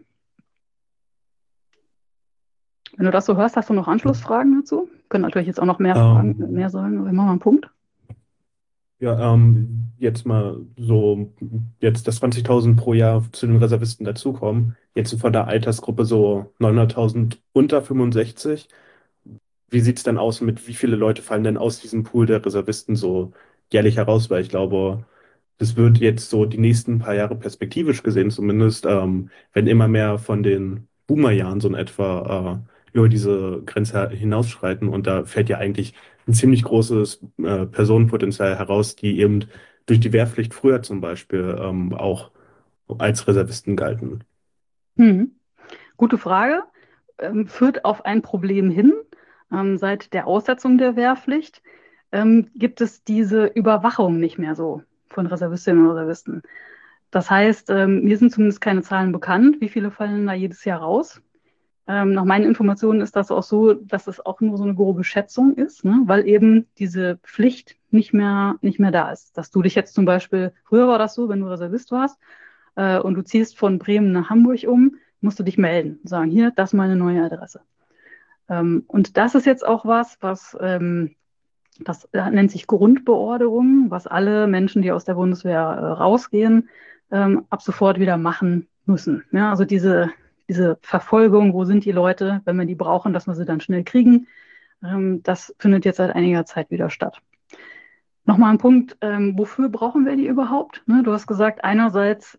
Wenn du das so hörst, hast du noch Anschlussfragen dazu? Können natürlich jetzt auch noch mehr sagen, aber wir machen mal einen Punkt. Ja, jetzt mal so, jetzt, dass 20.000 pro Jahr zu den Reservisten dazukommen, jetzt von der Altersgruppe so 900.000 unter 65. Wie sieht es denn aus mit, wie viele Leute fallen denn aus diesem Pool der Reservisten so jährlich heraus? Weil ich glaube, das wird jetzt so die nächsten paar Jahre perspektivisch gesehen zumindest, wenn immer mehr von den Boomerjahren so in etwa über diese Grenze hinausschreiten. Und da fällt ja eigentlich ein ziemlich großes Personenpotenzial heraus, die eben durch die Wehrpflicht früher zum Beispiel auch als Reservisten galten. Gute Frage. Führt auf ein Problem hin. Seit der Aussetzung der Wehrpflicht gibt es diese Überwachung nicht mehr so von Reservistinnen und Reservisten. Das heißt, mir sind zumindest keine Zahlen bekannt, wie viele fallen da jedes Jahr raus. Nach meinen Informationen ist das auch so, dass es auch nur so eine grobe Schätzung ist, ne? Weil eben diese Pflicht nicht mehr da ist. Dass du dich jetzt zum Beispiel, früher war das so, wenn du Reservist warst und du ziehst von Bremen nach Hamburg um, musst du dich melden, sagen, hier, das ist meine neue Adresse. Und das ist jetzt auch was das nennt sich Grundbeorderung, was alle Menschen, die aus der Bundeswehr rausgehen, ab sofort wieder machen müssen. Ja, also diese Verfolgung, wo sind die Leute, wenn wir die brauchen, dass wir sie dann schnell kriegen, das findet jetzt seit einiger Zeit wieder statt. Nochmal ein Punkt, wofür brauchen wir die überhaupt? Ne, du hast gesagt, einerseits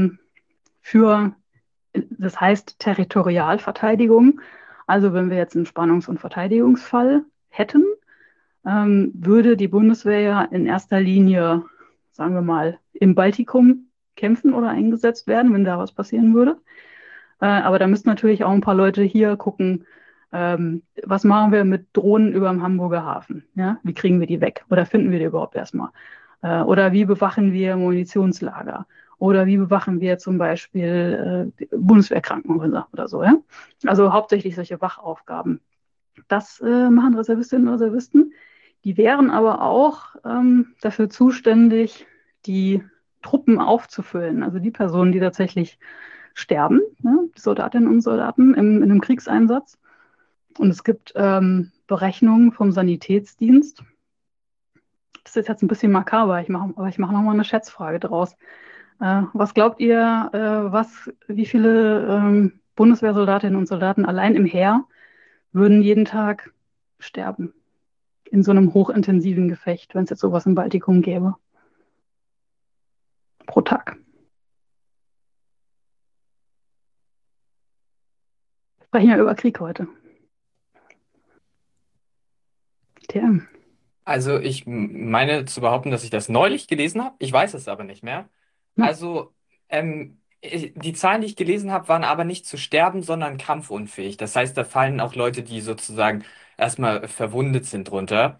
das heißt Territorialverteidigung. Also wenn wir jetzt einen Spannungs- und Verteidigungsfall hätten, würde die Bundeswehr ja in erster Linie, sagen wir mal, im Baltikum kämpfen oder eingesetzt werden, wenn da was passieren würde. Aber da müssten natürlich auch ein paar Leute hier gucken, was machen wir mit Drohnen über dem Hamburger Hafen? Ja? Wie kriegen wir die weg? Oder finden wir die überhaupt erstmal? Oder wie bewachen wir Munitionslager? Oder wie bewachen wir zum Beispiel Bundeswehrkrankenhäuser oder so? Ja? Also hauptsächlich solche Wachaufgaben. Das machen Reservistinnen und Reservisten. Die wären aber auch dafür zuständig, die Truppen aufzufüllen. Also die Personen, die tatsächlich sterben, ne? Die Soldatinnen und Soldaten in einem Kriegseinsatz. Und es gibt Berechnungen vom Sanitätsdienst. Das ist jetzt ein bisschen makaber, aber ich mache nochmal eine Schätzfrage draus. Was glaubt ihr, wie viele Bundeswehrsoldatinnen und Soldaten allein im Heer würden jeden Tag sterben? In so einem hochintensiven Gefecht, wenn es jetzt sowas im Baltikum gäbe? Pro Tag. Wir sprechen ja über Krieg heute. TM. Also ich meine zu behaupten, dass ich das neulich gelesen habe. Ich weiß es aber nicht mehr. Ja. Also die Zahlen, die ich gelesen habe, waren aber nicht zu sterben, sondern kampfunfähig. Das heißt, da fallen auch Leute, die sozusagen erstmal verwundet sind drunter.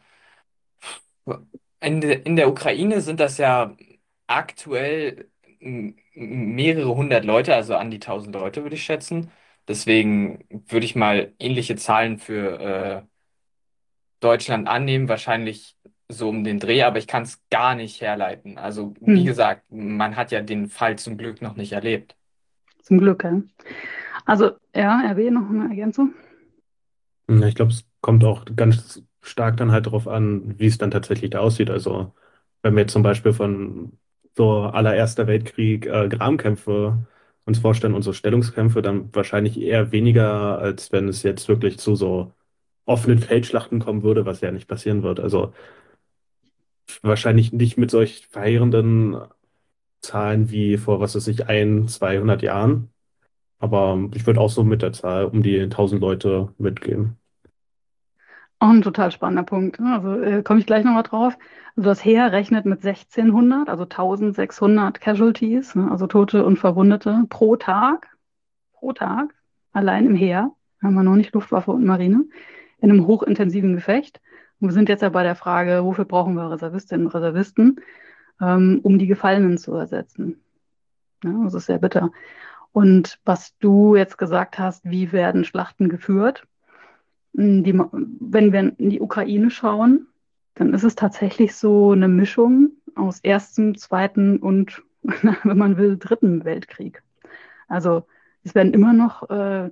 In der Ukraine sind das ja aktuell mehrere hundert Leute, also an die 1.000 Leute, würde ich schätzen. Deswegen würde ich mal ähnliche Zahlen für Deutschland annehmen, wahrscheinlich so um den Dreh, aber ich kann es gar nicht herleiten. Also, wie gesagt, man hat ja den Fall zum Glück noch nicht erlebt. Zum Glück, ja. Also, ja, RW, noch eine Ergänzung? Ja, ich glaube, es kommt auch ganz stark dann halt darauf an, wie es dann tatsächlich da aussieht. Also, wenn wir jetzt zum Beispiel von so allererster Weltkrieg Grabenkämpfe uns vorstellen und so Stellungskämpfe, dann wahrscheinlich eher weniger, als wenn es jetzt wirklich zu so offenen Feldschlachten kommen würde, was ja nicht passieren wird. Also wahrscheinlich nicht mit solch verheerenden Zahlen wie vor, was weiß ich, 200 Jahren. Aber ich würde auch so mit der Zahl um die 1000 Leute mitgehen. Auch ein total spannender Punkt. Also komme ich gleich nochmal drauf. Also das Heer rechnet mit 1600, also 1600 Casualties, ne, also Tote und Verwundete pro Tag, allein im Heer. Haben wir noch nicht Luftwaffe und Marine, in einem hochintensiven Gefecht. Und wir sind jetzt ja bei der Frage, wofür brauchen wir Reservistinnen und Reservisten, um die Gefallenen zu ersetzen. Ja, das ist sehr bitter. Und was du jetzt gesagt hast, wie werden Schlachten geführt? Wenn wir in die Ukraine schauen, dann ist es tatsächlich so eine Mischung aus Ersten, Zweiten und, wenn man will, Dritten Weltkrieg. Also es werden immer noch,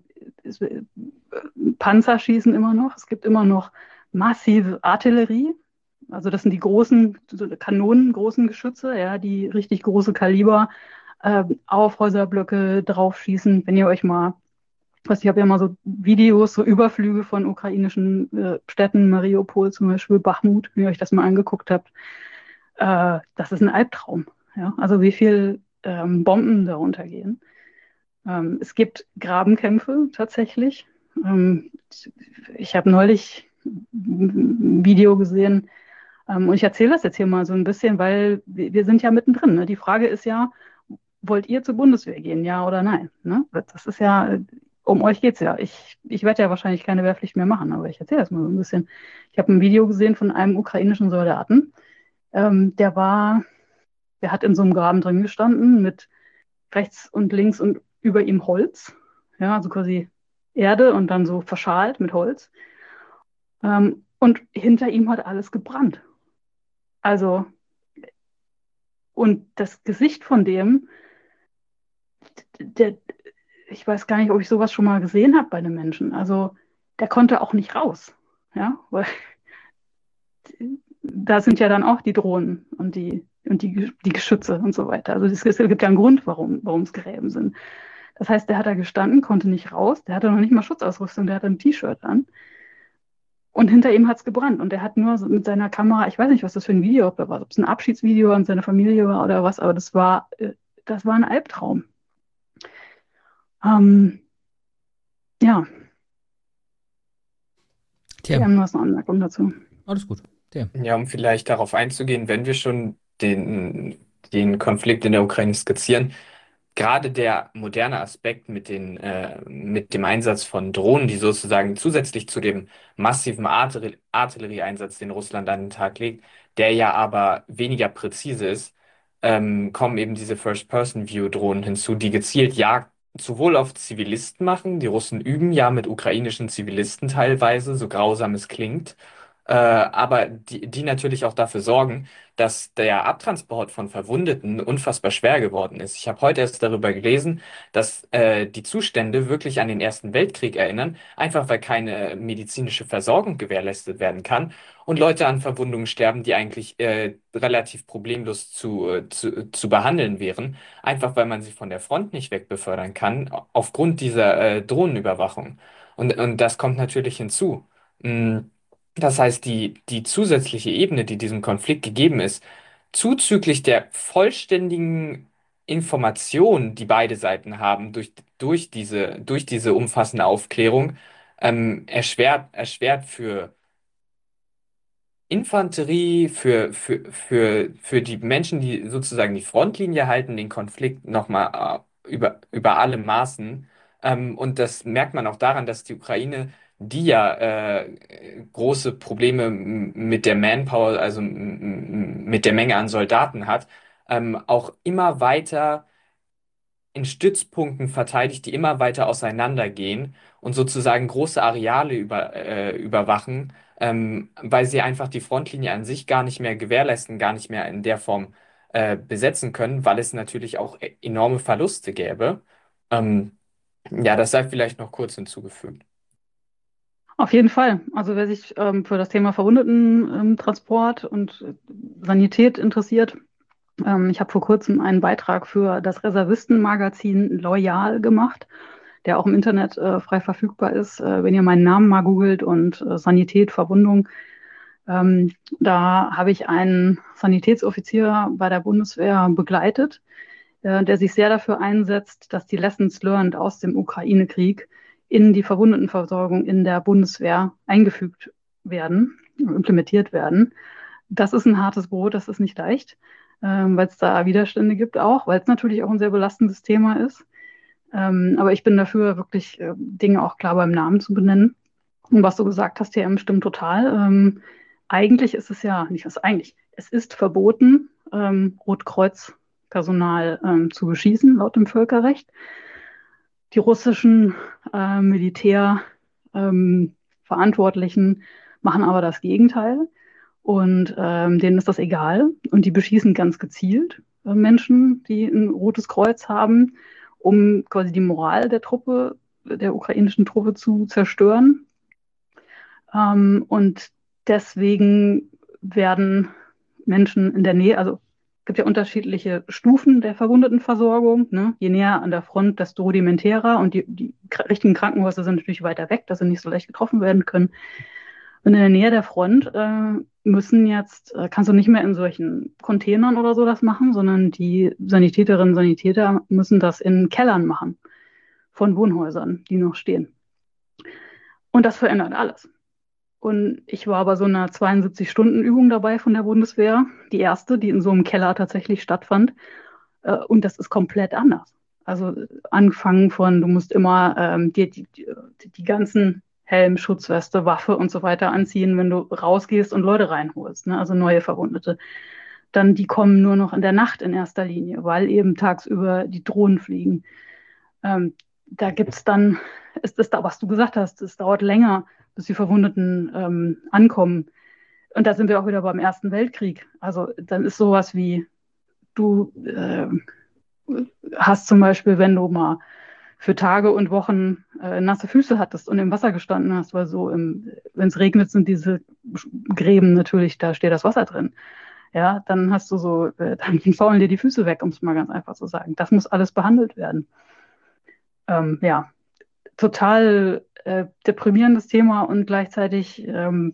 Panzer schießen immer noch, es gibt immer noch massive Artillerie. Also das sind die großen so Kanonen, großen Geschütze, ja, die richtig große Kaliber auf Häuserblöcke draufschießen. Wenn ihr euch mal, ich habe ja mal so Videos, so Überflüge von ukrainischen Städten, Mariupol zum Beispiel, Bachmut, wenn ihr euch das mal angeguckt habt, das ist ein Albtraum. Ja? Also wie viel Bomben darunter gehen. Es gibt Grabenkämpfe tatsächlich. Ich habe neulich ein Video gesehen, und ich erzähle das jetzt hier mal so ein bisschen, weil wir sind ja mittendrin. Ne? Die Frage ist ja, wollt ihr zur Bundeswehr gehen, ja oder nein? Ne? Das ist ja, um euch geht's ja. Ich werde ja wahrscheinlich keine Wehrpflicht mehr machen, aber ich erzähle das mal so ein bisschen. Ich habe ein Video gesehen von einem ukrainischen Soldaten. Der hat in so einem Graben drin gestanden mit rechts und links und über ihm Holz. Ja, also quasi Erde und dann so verschalt mit Holz. Und hinter ihm hat alles gebrannt. Also, und das Gesicht von dem, ich weiß gar nicht, ob ich sowas schon mal gesehen habe bei einem Menschen. Also, der konnte auch nicht raus. Ja, weil da sind ja dann auch die Drohnen und die Geschütze und so weiter. Also es gibt ja einen Grund, warum es Gräben sind. Das heißt, der hat da gestanden, konnte nicht raus, der hatte noch nicht mal Schutzausrüstung, der hatte ein T-Shirt an. Und hinter ihm hat es gebrannt. Und der hat nur so mit seiner Kamera, ich weiß nicht, was das für ein Video war, ob es ein Abschiedsvideo an seine Familie war oder was, aber das war ein Albtraum. Ja. Tja. Wir haben noch eine Anmerkung dazu. Alles gut. Ja, um vielleicht darauf einzugehen, wenn wir schon den Konflikt in der Ukraine skizzieren, gerade der moderne Aspekt mit dem Einsatz von Drohnen, die sozusagen zusätzlich zu dem massiven Artillerieeinsatz, den Russland an den Tag legt, der ja aber weniger präzise ist, kommen eben diese First-Person-View-Drohnen hinzu, die gezielt Jagd sowohl auf Zivilisten machen, die Russen üben ja mit ukrainischen Zivilisten teilweise, so grausam es klingt, aber die natürlich auch dafür sorgen, dass der Abtransport von Verwundeten unfassbar schwer geworden ist. Ich habe heute erst darüber gelesen, dass die Zustände wirklich an den Ersten Weltkrieg erinnern, einfach weil keine medizinische Versorgung gewährleistet werden kann und Leute an Verwundungen sterben, die eigentlich relativ problemlos zu behandeln wären, einfach weil man sie von der Front nicht wegbefördern kann, aufgrund dieser Drohnenüberwachung. Und das kommt natürlich hinzu. Das heißt, die zusätzliche Ebene, die diesem Konflikt gegeben ist, zuzüglich der vollständigen Information, die beide Seiten haben, durch diese umfassende Aufklärung, erschwert für Infanterie, für die Menschen, die sozusagen die Frontlinie halten, den Konflikt nochmal über alle Maßen. Und das merkt man auch daran, dass die Ukraine, die ja große Probleme mit der Manpower, also mit der Menge an Soldaten hat, auch immer weiter in Stützpunkten verteidigt, die immer weiter auseinandergehen und sozusagen große Areale überwachen, weil sie einfach die Frontlinie an sich gar nicht mehr gewährleisten, gar nicht mehr in der Form besetzen können, weil es natürlich auch enorme Verluste gäbe. Ja, das sei vielleicht noch kurz hinzugefügt. Auf jeden Fall. Also wer sich für das Thema Verwundetentransport und Sanität interessiert, ich habe vor kurzem einen Beitrag für das Reservistenmagazin Loyal gemacht. der auch im Internet frei verfügbar ist. Wenn ihr meinen Namen mal googelt und Sanität, Verwundung, da habe ich einen Sanitätsoffizier bei der Bundeswehr begleitet, der sich sehr dafür einsetzt, dass die Lessons learned aus dem Ukraine-Krieg in die Verwundetenversorgung in der Bundeswehr eingefügt werden, implementiert werden. Das ist ein hartes Brot, das ist nicht leicht, weil es da Widerstände gibt auch, weil es natürlich auch ein sehr belastendes Thema ist. Aber ich bin dafür, wirklich Dinge auch klar beim Namen zu benennen. Und was du gesagt hast, TM, stimmt total. Eigentlich ist es ja, nicht was eigentlich, es ist verboten, Rotkreuz-Personal zu beschießen, laut dem Völkerrecht. Die russischen Militärverantwortlichen machen aber das Gegenteil und denen ist das egal und die beschießen ganz gezielt Menschen, die ein rotes Kreuz haben, um quasi die Moral der Truppe, der ukrainischen Truppe zu zerstören. Und deswegen werden Menschen in der Nähe, also es gibt ja unterschiedliche Stufen der Verwundetenversorgung. Ne? Je näher an der Front, desto rudimentärer. Und die richtigen Krankenhäuser sind natürlich weiter weg, dass sie nicht so leicht getroffen werden können. Und in der Nähe der Front kannst du nicht mehr in solchen Containern oder so das machen, sondern die Sanitäterinnen und Sanitäter müssen das in Kellern machen von Wohnhäusern, die noch stehen. Und das verändert alles. Und ich war bei so einer 72-Stunden-Übung dabei von der Bundeswehr, die erste, die in so einem Keller tatsächlich stattfand. Und das ist komplett anders. Also angefangen von, du musst immer die ganzen Helm, Schutzweste, Waffe und so weiter anziehen, wenn du rausgehst und Leute reinholst, ne? Also neue Verwundete. Dann die kommen nur noch in der Nacht in erster Linie, weil eben tagsüber die Drohnen fliegen. Da gibt's dann, ist das da, was du gesagt hast, es dauert länger, bis die Verwundeten ankommen. Und da sind wir auch wieder beim Ersten Weltkrieg. Also dann ist sowas wie, du hast zum Beispiel, wenn du mal für Tage und Wochen nasse Füße hattest und im Wasser gestanden hast, weil so, wenn es regnet, sind diese Gräben natürlich, da steht das Wasser drin. Ja, dann hast du so, dann faulen dir die Füße weg, um es mal ganz einfach zu sagen. Das muss alles behandelt werden. Ja, total deprimierendes Thema und gleichzeitig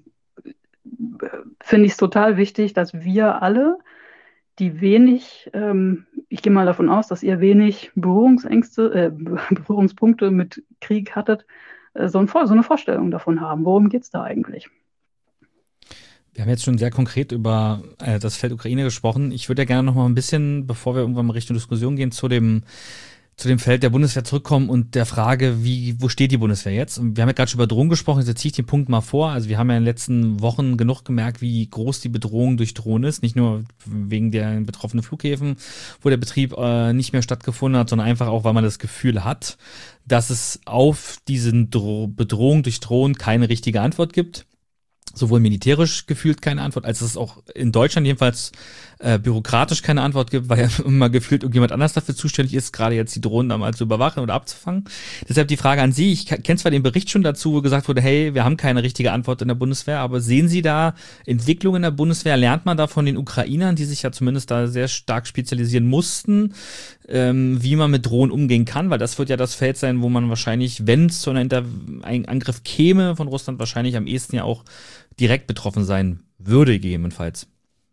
finde ich es total wichtig, dass wir alle, die wenig, ich gehe mal davon aus, dass ihr wenig Berührungspunkte mit Krieg hattet, so eine Vorstellung davon haben. Worum geht es da eigentlich? Wir haben jetzt schon sehr konkret über das Feld Ukraine gesprochen. Ich würde ja gerne noch mal ein bisschen, bevor wir irgendwann mal Richtung Diskussion gehen, zu dem Feld der Bundeswehr zurückkommen und der Frage, wo steht die Bundeswehr jetzt? Und wir haben ja gerade schon über Drohnen gesprochen, jetzt ziehe ich den Punkt mal vor. Also wir haben ja in den letzten Wochen genug gemerkt, wie groß die Bedrohung durch Drohnen ist. Nicht nur wegen der betroffenen Flughäfen, wo der Betrieb nicht mehr stattgefunden hat, sondern einfach auch, weil man das Gefühl hat, dass es auf diesen Bedrohung durch Drohnen keine richtige Antwort gibt. Sowohl militärisch gefühlt keine Antwort, als es auch in Deutschland jedenfalls bürokratisch keine Antwort gibt, weil ja immer gefühlt irgendjemand anders dafür zuständig ist, gerade jetzt die Drohnen dann mal zu überwachen oder abzufangen. Deshalb die Frage an Sie, ich kenne zwar den Bericht schon dazu, wo gesagt wurde, hey, wir haben keine richtige Antwort in der Bundeswehr, aber sehen Sie da Entwicklungen in der Bundeswehr? Lernt man da von den Ukrainern, die sich ja zumindest da sehr stark spezialisieren mussten, wie man mit Drohnen umgehen kann? Weil das wird ja das Feld sein, wo man wahrscheinlich, wenn es zu einem Angriff käme von Russland, wahrscheinlich am ehesten ja auch direkt betroffen sein würde, gegebenenfalls.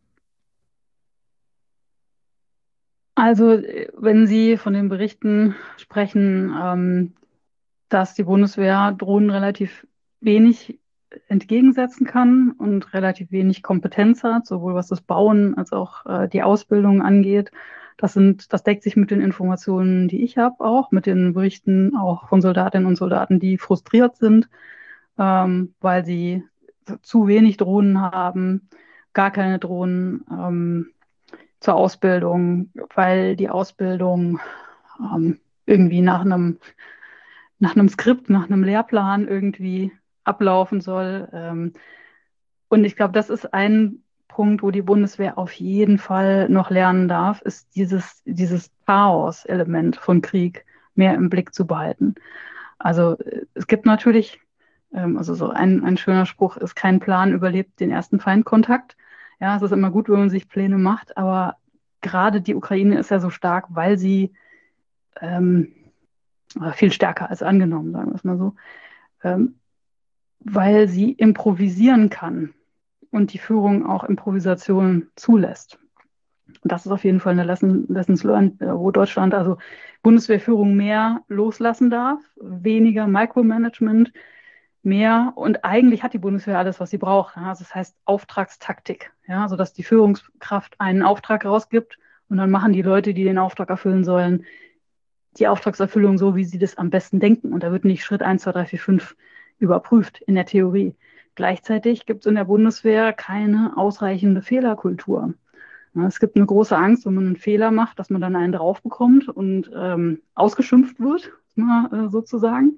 Also, wenn Sie von den Berichten sprechen, dass die Bundeswehr Drohnen relativ wenig entgegensetzen kann und relativ wenig Kompetenz hat, sowohl was das Bauen als auch die Ausbildung angeht, das deckt sich mit den Informationen, die ich habe, auch mit den Berichten auch von Soldatinnen und Soldaten, die frustriert sind, weil sie zu wenig Drohnen haben, gar keine Drohnen zur Ausbildung, weil die Ausbildung irgendwie nach einem Skript, nach einem Lehrplan irgendwie ablaufen soll. Und ich glaube, das ist ein Punkt, wo die Bundeswehr auf jeden Fall noch lernen darf, ist dieses Chaos-Element von Krieg mehr im Blick zu behalten. Also es gibt natürlich, also so ein schöner Spruch ist, kein Plan überlebt den ersten Feindkontakt. Ja, es ist immer gut, wenn man sich Pläne macht, aber gerade die Ukraine ist ja so stark, weil sie Viel stärker als angenommen, sagen wir es mal so, ähm, weil sie improvisieren kann und die Führung auch Improvisation zulässt. Das ist auf jeden Fall eine Lessons learned, wo Deutschland, also Bundeswehrführung, mehr loslassen darf, weniger Micromanagement, mehr, und eigentlich hat die Bundeswehr alles, was sie braucht. Ja? Also das heißt Auftragstaktik, ja? Sodass die Führungskraft einen Auftrag rausgibt und dann machen die Leute, die den Auftrag erfüllen sollen, die Auftragserfüllung so, wie sie das am besten denken. Und da wird nicht Schritt 1, 2, 3, 4, 5 überprüft in der Theorie. Gleichzeitig gibt es in der Bundeswehr keine ausreichende Fehlerkultur. Ja, es gibt eine große Angst, wenn man einen Fehler macht, dass man dann einen drauf bekommt und ausgeschimpft wird, sozusagen.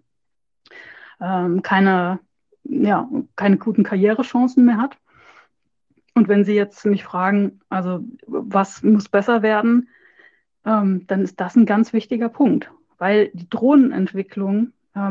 Keine, ja, keine guten Karrierechancen mehr hat. Und wenn Sie jetzt mich fragen, also was muss besser werden, dann ist das ein ganz wichtiger Punkt, weil die Drohnenentwicklung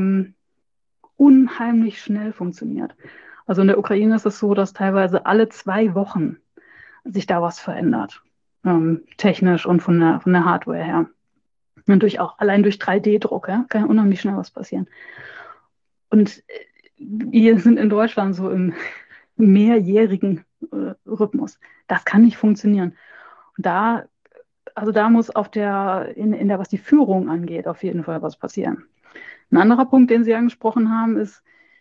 unheimlich schnell funktioniert. Also in der Ukraine ist es so, dass teilweise alle 2 Wochen sich da was verändert, technisch und von der Hardware her. Und allein durch 3D-Druck, ja, kann ja unheimlich schnell was passieren. Und wir sind in Deutschland so im mehrjährigen Rhythmus. Das kann nicht funktionieren. Und da muss was die Führung angeht, auf jeden Fall was passieren. Ein anderer Punkt, den Sie angesprochen haben, ist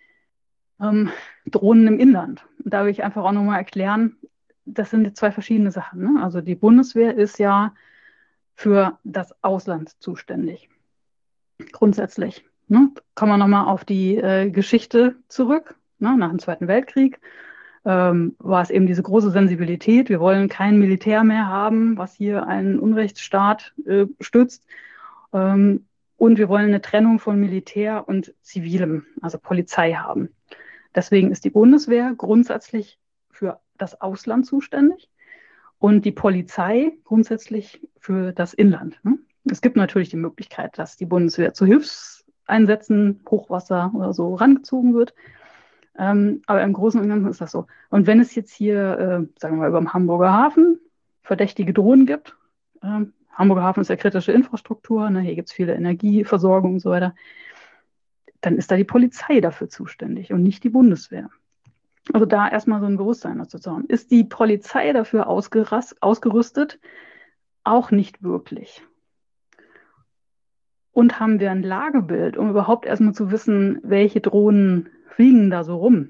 Drohnen im Inland. Und da will ich einfach auch nochmal erklären, das sind jetzt 2 verschiedene Sachen. Ne? Also die Bundeswehr ist ja für das Ausland zuständig. Grundsätzlich. Ne? Kommen wir nochmal auf die Geschichte zurück. Ne? Nach dem Zweiten Weltkrieg war es eben diese große Sensibilität. Wir wollen kein Militär mehr haben, was hier einen Unrechtsstaat stützt. Und wir wollen eine Trennung von Militär und Zivilem, also Polizei, haben. Deswegen ist die Bundeswehr grundsätzlich für das Ausland zuständig und die Polizei grundsätzlich für das Inland. Ne? Es gibt natürlich die Möglichkeit, dass die Bundeswehr zu Hilfseinsätzen, Hochwasser oder so rangezogen wird. Aber im Großen und Ganzen ist das so. Und wenn es jetzt hier, sagen wir mal, über dem Hamburger Hafen verdächtige Drohnen gibt, Hamburger Hafen ist ja kritische Infrastruktur, ne, hier gibt es viele Energieversorgung und so weiter, dann ist da die Polizei dafür zuständig und nicht die Bundeswehr. Also da erstmal so ein Bewusstsein dazu zu haben. Ist die Polizei dafür ausgerüstet? Auch nicht wirklich. Und haben wir ein Lagebild, um überhaupt erstmal zu wissen, welche Drohnen fliegen da so rum?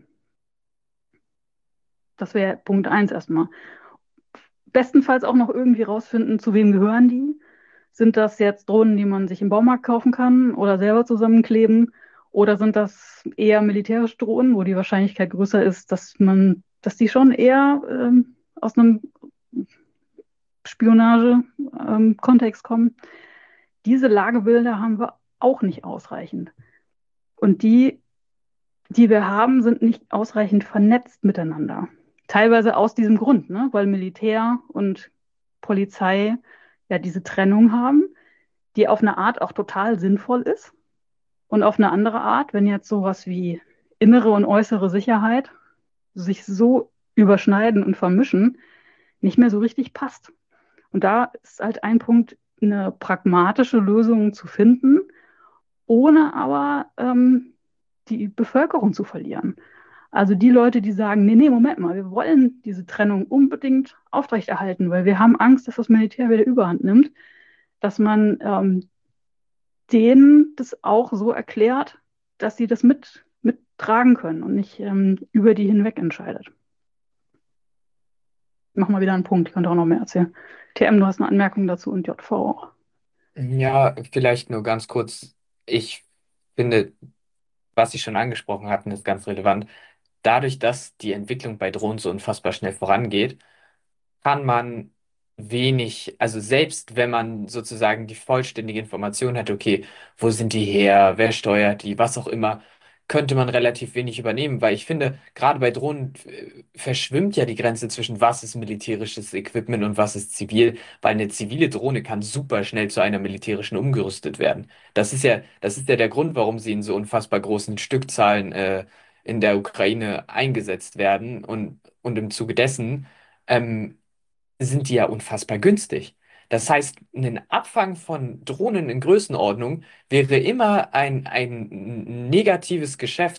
Das wäre Punkt 1 erstmal. Bestenfalls auch noch irgendwie rausfinden, zu wem gehören die? Sind das jetzt Drohnen, die man sich im Baumarkt kaufen kann oder selber zusammenkleben? Oder sind das eher militärische Drohnen, wo die Wahrscheinlichkeit größer ist, dass die schon eher aus einem Spionage-Kontext kommen? Diese Lagebilder haben wir auch nicht ausreichend. Und die wir haben, sind nicht ausreichend vernetzt miteinander. Teilweise aus diesem Grund, ne? Weil Militär und Polizei ja diese Trennung haben, die auf eine Art auch total sinnvoll ist. Und auf eine andere Art, wenn jetzt sowas wie innere und äußere Sicherheit sich so überschneiden und vermischen, nicht mehr so richtig passt. Und da ist halt ein Punkt, eine pragmatische Lösung zu finden, ohne aber die Bevölkerung zu verlieren. Also die Leute, die sagen, nee, Moment mal, wir wollen diese Trennung unbedingt aufrechterhalten, weil wir haben Angst, dass das Militär wieder Überhand nimmt, dass man denen das auch so erklärt, dass sie das mittragen können und nicht über die hinweg entscheidet. Mach mal wieder einen Punkt, ich könnte auch noch mehr erzählen. TM, du hast eine Anmerkung dazu und JV auch. Ja, vielleicht nur ganz kurz. Ich finde, was Sie schon angesprochen hatten, ist ganz relevant. Dadurch, dass die Entwicklung bei Drohnen so unfassbar schnell vorangeht, kann man wenig, also selbst wenn man sozusagen die vollständige Information hat, okay, wo sind die her, wer steuert die, was auch immer, könnte man relativ wenig übernehmen, weil ich finde, gerade bei Drohnen verschwimmt ja die Grenze zwischen was ist militärisches Equipment und was ist zivil, weil eine zivile Drohne kann super schnell zu einer militärischen umgerüstet werden. Das ist ja der Grund, warum sie in so unfassbar großen Stückzahlen in der Ukraine eingesetzt werden und im Zuge dessen sind die ja unfassbar günstig. Das heißt, ein Abfang von Drohnen in Größenordnung wäre immer ein negatives Geschäft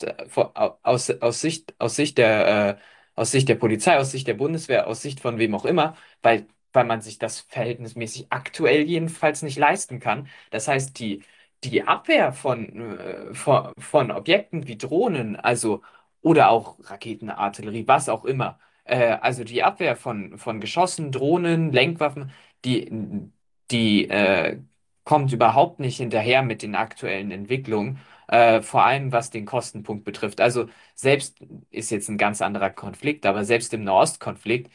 aus Sicht der Polizei, aus Sicht der Bundeswehr, aus Sicht von wem auch immer, weil man sich das verhältnismäßig aktuell jedenfalls nicht leisten kann. Das heißt, die Abwehr von Objekten wie Drohnen, also oder auch Raketen, Artillerie, was auch immer, also die Abwehr von Geschossen, Drohnen, Lenkwaffen, die, die kommt überhaupt nicht hinterher mit den aktuellen Entwicklungen, vor allem was den Kostenpunkt betrifft. Also selbst ist jetzt ein ganz anderer Konflikt, aber selbst im Nahostkonflikt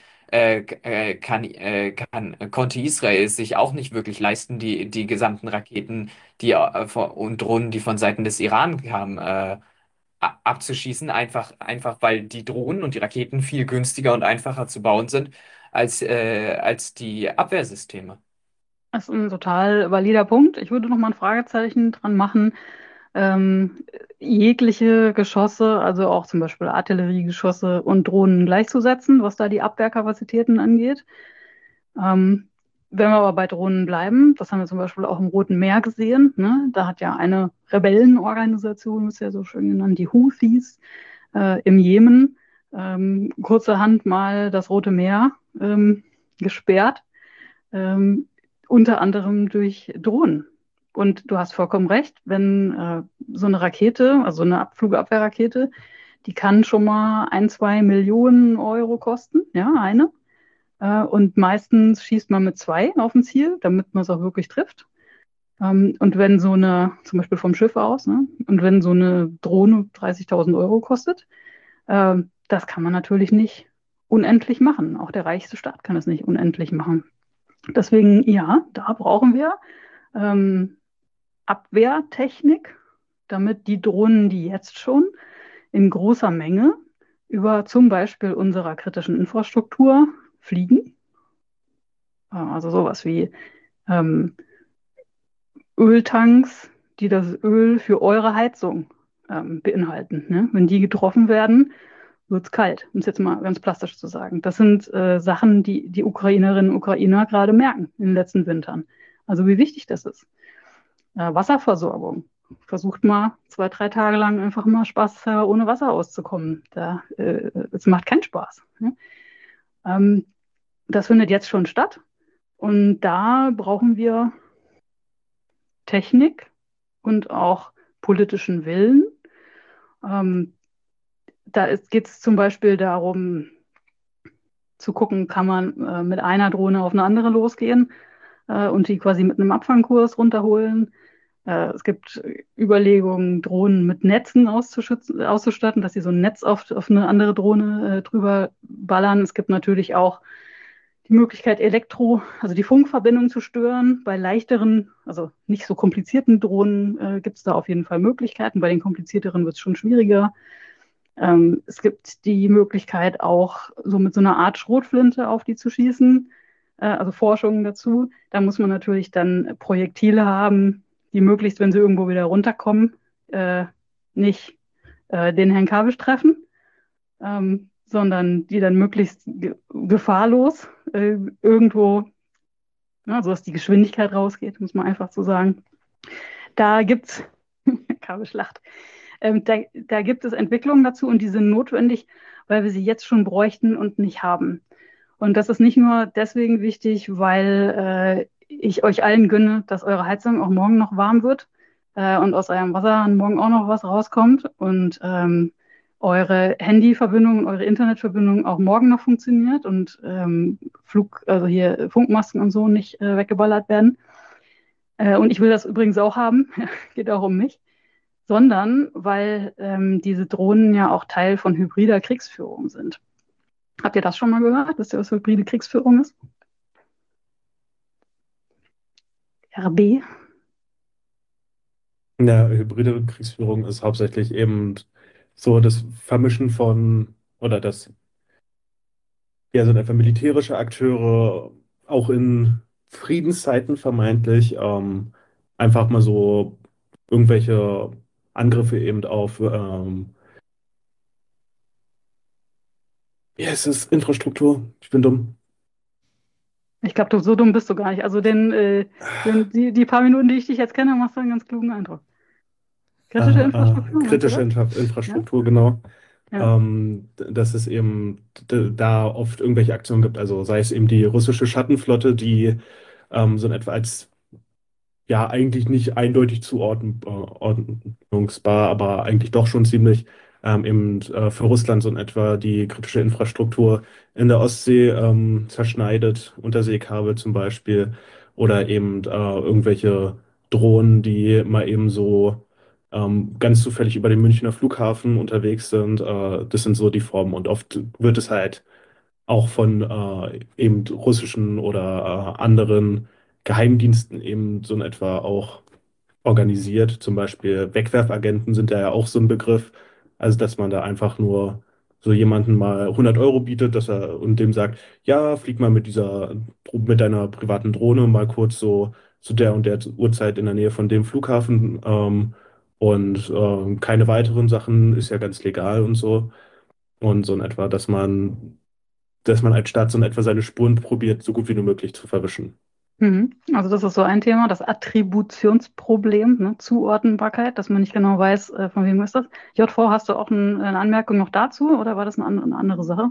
konnte Israel es sich auch nicht wirklich leisten, die gesamten Raketen und Drohnen, die von Seiten des Iran kamen, abzuschießen, einfach weil die Drohnen und die Raketen viel günstiger und einfacher zu bauen sind als die Abwehrsysteme. Das ist ein total valider Punkt. Ich würde noch mal ein Fragezeichen dran machen. Jegliche Geschosse, also auch zum Beispiel Artilleriegeschosse und Drohnen gleichzusetzen, was da die Abwehrkapazitäten angeht. Wenn wir aber bei Drohnen bleiben, das haben wir zum Beispiel auch im Roten Meer gesehen, ne? Da hat ja eine Rebellenorganisation, ist ja so schön genannt, die Houthis im Jemen, kurzerhand mal das Rote Meer gesperrt, unter anderem durch Drohnen. Und du hast vollkommen recht, wenn so eine Rakete, also eine Flugabwehrrakete, die kann schon mal 1, 2 Millionen Euro kosten, ja, eine. Und meistens schießt man mit 2 auf ein Ziel, damit man es auch wirklich trifft. Und wenn so eine, zum Beispiel vom Schiff aus, ne, und wenn so eine Drohne 30.000 Euro kostet, das kann man natürlich nicht unendlich machen. Auch der reichste Staat kann es nicht unendlich machen. Deswegen, ja, da brauchen wir Abwehrtechnik, damit die Drohnen, die jetzt schon in großer Menge über zum Beispiel unserer kritischen Infrastruktur fliegen, also sowas wie Öltanks, die das Öl für eure Heizung beinhalten. Ne? Wenn die getroffen werden, wird es kalt, um es jetzt mal ganz plastisch zu sagen. Das sind Sachen, die die Ukrainerinnen und Ukrainer gerade merken in den letzten Wintern. Also wie wichtig das ist. Wasserversorgung. Versucht mal 2, 3 Tage lang einfach mal Spaß ohne Wasser auszukommen. Es macht keinen Spaß. Ne? Das findet jetzt schon statt. Und da brauchen wir Technik und auch politischen Willen. Da geht es zum Beispiel darum, zu gucken, kann man mit einer Drohne auf eine andere losgehen und die quasi mit einem Abfangkurs runterholen. Es gibt Überlegungen, Drohnen mit Netzen auszustatten, dass sie so ein Netz auf eine andere Drohne drüber ballern. Es gibt natürlich auch die Möglichkeit, also die Funkverbindung zu stören. Bei leichteren, also nicht so komplizierten Drohnen gibt es da auf jeden Fall Möglichkeiten. Bei den komplizierteren wird es schon schwieriger. Es gibt die Möglichkeit auch so mit so einer Art Schrotflinte auf die zu schießen, also Forschungen dazu. Da muss man natürlich dann Projektile haben, die möglichst, wenn sie irgendwo wieder runterkommen, nicht den Herrn Kabisch treffen, sondern die dann möglichst gefahrlos irgendwo, so dass die Geschwindigkeit rausgeht, muss man einfach so sagen. Da gibt's, Kabisch lacht, da gibt es Entwicklungen dazu und die sind notwendig, weil wir sie jetzt schon bräuchten und nicht haben. Und das ist nicht nur deswegen wichtig, weil ich euch allen gönne, dass eure Heizung auch morgen noch warm wird und aus eurem Wasserhahn morgen auch noch was rauskommt und eure Handyverbindung und eure Internetverbindung auch morgen noch funktioniert und also hier Funkmasken und so nicht weggeballert werden. Und ich will das übrigens auch haben, geht auch um mich, sondern weil diese Drohnen ja auch Teil von hybrider Kriegsführung sind. Habt ihr das schon mal gehört, dass das hybride Kriegsführung ist? RB? Ja, hybride Kriegsführung ist hauptsächlich eben so das Vermischen von, oder das, ja, sind einfach militärische Akteure, auch in Friedenszeiten vermeintlich, einfach mal so irgendwelche Angriffe eben auf, ja, es ist Infrastruktur, ich bin dumm. Ich glaube, so dumm bist du gar nicht. Also die paar Minuten, die ich dich jetzt kenne, machst du einen ganz klugen Eindruck. Kritische Infrastruktur, meinst du Kritische das? Infrastruktur, genau. Ja. Dass es eben da oft irgendwelche Aktionen gibt, also sei es eben die russische Schattenflotte, die so in etwa als ja eigentlich nicht eindeutig zuordnungsbar, aber eigentlich doch schon ziemlich eben für Russland so in etwa die kritische Infrastruktur in der Ostsee zerschneidet, Unterseekabel zum Beispiel, oder eben irgendwelche Drohnen, die mal eben so ganz zufällig über den Münchner Flughafen unterwegs sind. Das sind so die Formen und oft wird es halt auch von eben russischen oder anderen Geheimdiensten eben so in etwa auch organisiert. Zum Beispiel Wegwerfagenten sind da ja auch so ein Begriff. Also, dass man da einfach nur so jemanden mal 100 € bietet, dass er und dem sagt, ja, flieg mal mit deiner privaten Drohne mal kurz so zu der und der Uhrzeit in der Nähe von dem Flughafen. Und keine weiteren Sachen ist ja ganz legal und so. Und so in etwa, dass man als Staat so in etwa seine Spuren probiert, so gut wie nur möglich zu verwischen. Also das ist so ein Thema, das Attributionsproblem, ne? Zuordnbarkeit, dass man nicht genau weiß, von wem ist das. JV, hast du auch eine Anmerkung noch dazu oder war das eine andere Sache?